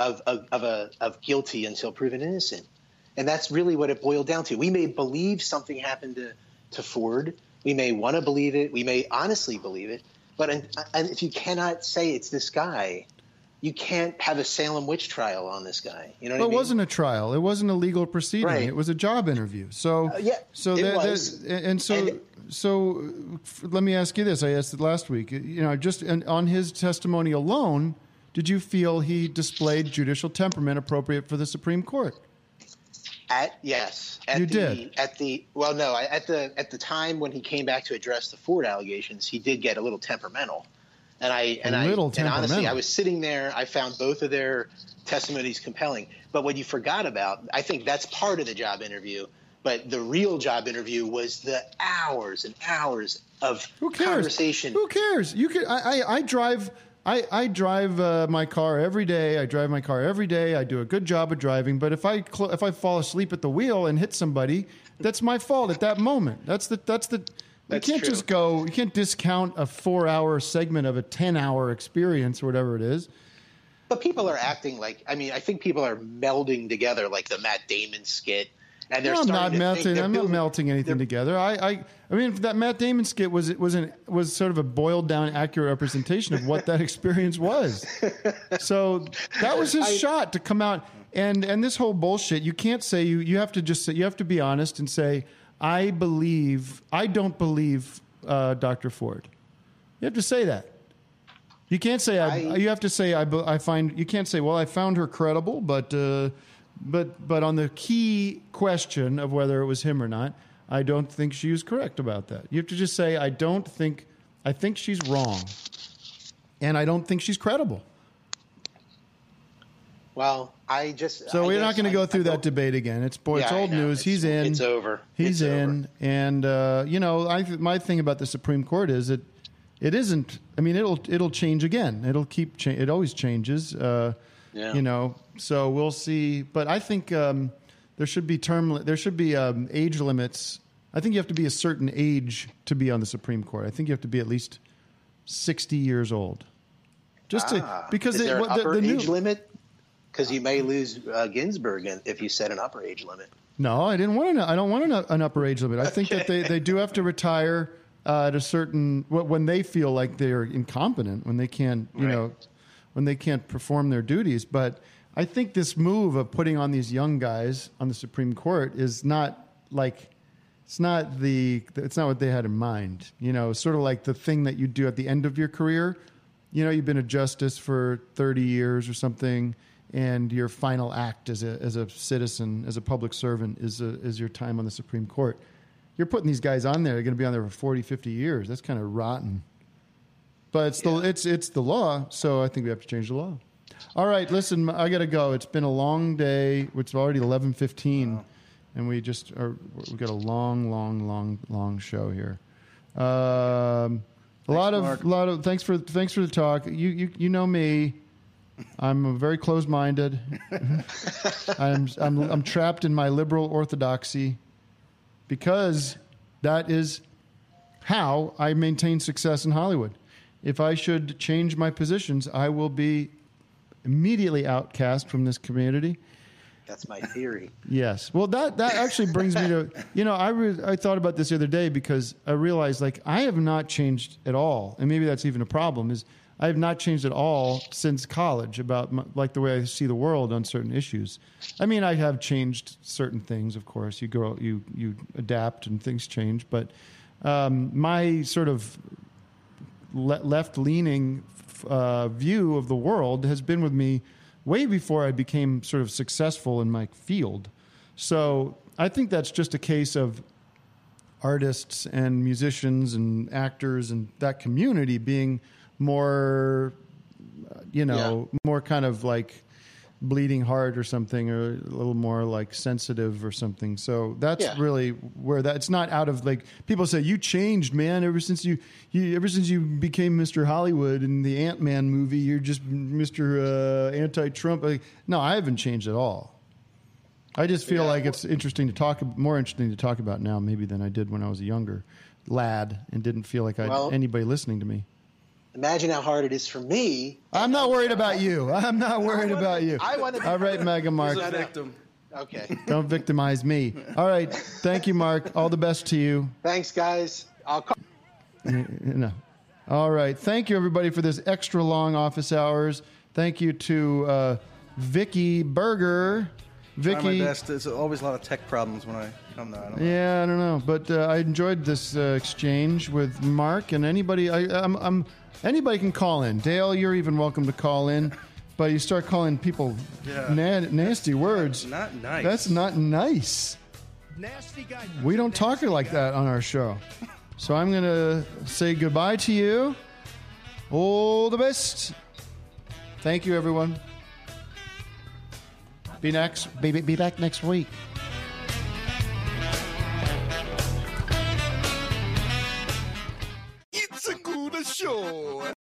of guilty until proven innocent, and that's really what it boiled down to. We may believe something happened to Ford. We may want to believe it. We may honestly believe it. But and if you cannot say it's this guy, you can't have a Salem witch trial on this guy. You know what I mean? It wasn't a trial. It wasn't a legal proceeding. Right. It was a job interview. So So let me ask you this. I asked it last week. Just on his testimony alone, did you feel he displayed judicial temperament appropriate for the Supreme Court? Yes. You did? At the time when he came back to address the Ford allegations, he did get a little temperamental. And honestly, I was sitting there. I found both of their testimonies compelling. But what you forgot about, I think that's part of the job interview. But the real job interview was the hours and hours of conversation. Who cares? You could. I drive. I drive my car every day. I drive my car every day. I do a good job of driving. But if I fall asleep at the wheel and hit somebody, that's my fault at that moment. You can't just go. You can't discount a 4-hour segment of a 10-hour experience or whatever it is. But people are acting like. I think people are melding together like the Matt Damon skit. And I'm not melting anything together. I mean, that Matt Damon skit was sort of a boiled down, accurate representation of what that experience was. So that was his shot to come out and this whole bullshit. You can't say you have to just say, you have to be honest and say I don't believe Dr. Ford. You have to say that. You can't say you have to say I find. You can't say, well, I found her credible, but on the key question of whether it was him or not, I don't think she was correct about that. You have to just say, I think she's wrong, and I don't think she's credible. Well, So we're not going to go through that debate again. It's old news. He's in. It's over. He's in. And, my thing about the Supreme Court is it isn't. I mean, it'll change again. It'll keep change. It always changes. So we'll see. But I think there should be age limits. I think you have to be a certain age to be on the Supreme Court. I think you have to be at least 60 years old. Because is there an upper age limit? Because you may lose Ginsburg if you set an upper age limit. No, I don't want an upper age limit. I think that they do have to retire at a certain when they feel like they're incompetent, when they can't when they can't perform their duties. But I think this move of putting on these young guys on the Supreme Court is not like, it's not what they had in mind. You know, sort of like the thing that you do at the end of your career. You know, you've been a justice for 30 years or something, and your final act as a citizen, as a public servant, is your time on the Supreme Court. You're putting these guys on there. They're going to be on there for 40, 50 years. That's kind of rotten. But it's the law, so I think we have to change the law. All right, listen, I got to go. It's been a long day. It's already 11:15, and we've got a long show here. Thanks for the talk. You know me. I'm very closed-minded. I'm trapped in my liberal orthodoxy because that is how I maintain success in Hollywood. If I should change my positions, I will be immediately outcast from this community. That's my theory. Yes. Well, that actually brings me to, I thought about this the other day because I realized, like, I have not changed at all. And maybe that's even a problem, is I have not changed at all since college about, the way I see the world on certain issues. I mean, I have changed certain things, of course. You grow, you adapt and things change. But my sort of left-leaning view of the world has been with me way before I became sort of successful in my field. So I think that's just a case of artists and musicians and actors and that community being more, more kind of like bleeding heart or something, or a little more like sensitive or something. So that's really where it's not out of, like, people say you changed, man, ever since you became Mr. Hollywood in the Ant-Man movie, you're just Mr. Anti-Trump. Like, no, I haven't changed at all. I just feel like it's more interesting to talk about now maybe than I did when I was a younger lad and didn't feel like I had anybody listening to me. Imagine how hard it is for me. I'm not worried about you. I'm not worried about you. All right, Mega Mark. He's a victim. Okay. Don't victimize me. All right. Thank you, Mark. All the best to you. Thanks, guys. I'll call. No. All right. Thank you, everybody, for this extra long office hours. Thank you to Vicky Berger. Try my best. There's always a lot of tech problems when I come there. I don't know. But I enjoyed this exchange with Mark, and anybody. Anybody can call in. Dale, you're even welcome to call in, but you start calling people nasty words. Not nice. That's not nice. Nasty guy. We don't talk like that on our show. So I'm going to say goodbye to you. All the best. Thank you, everyone. Be back next week. It's a good show.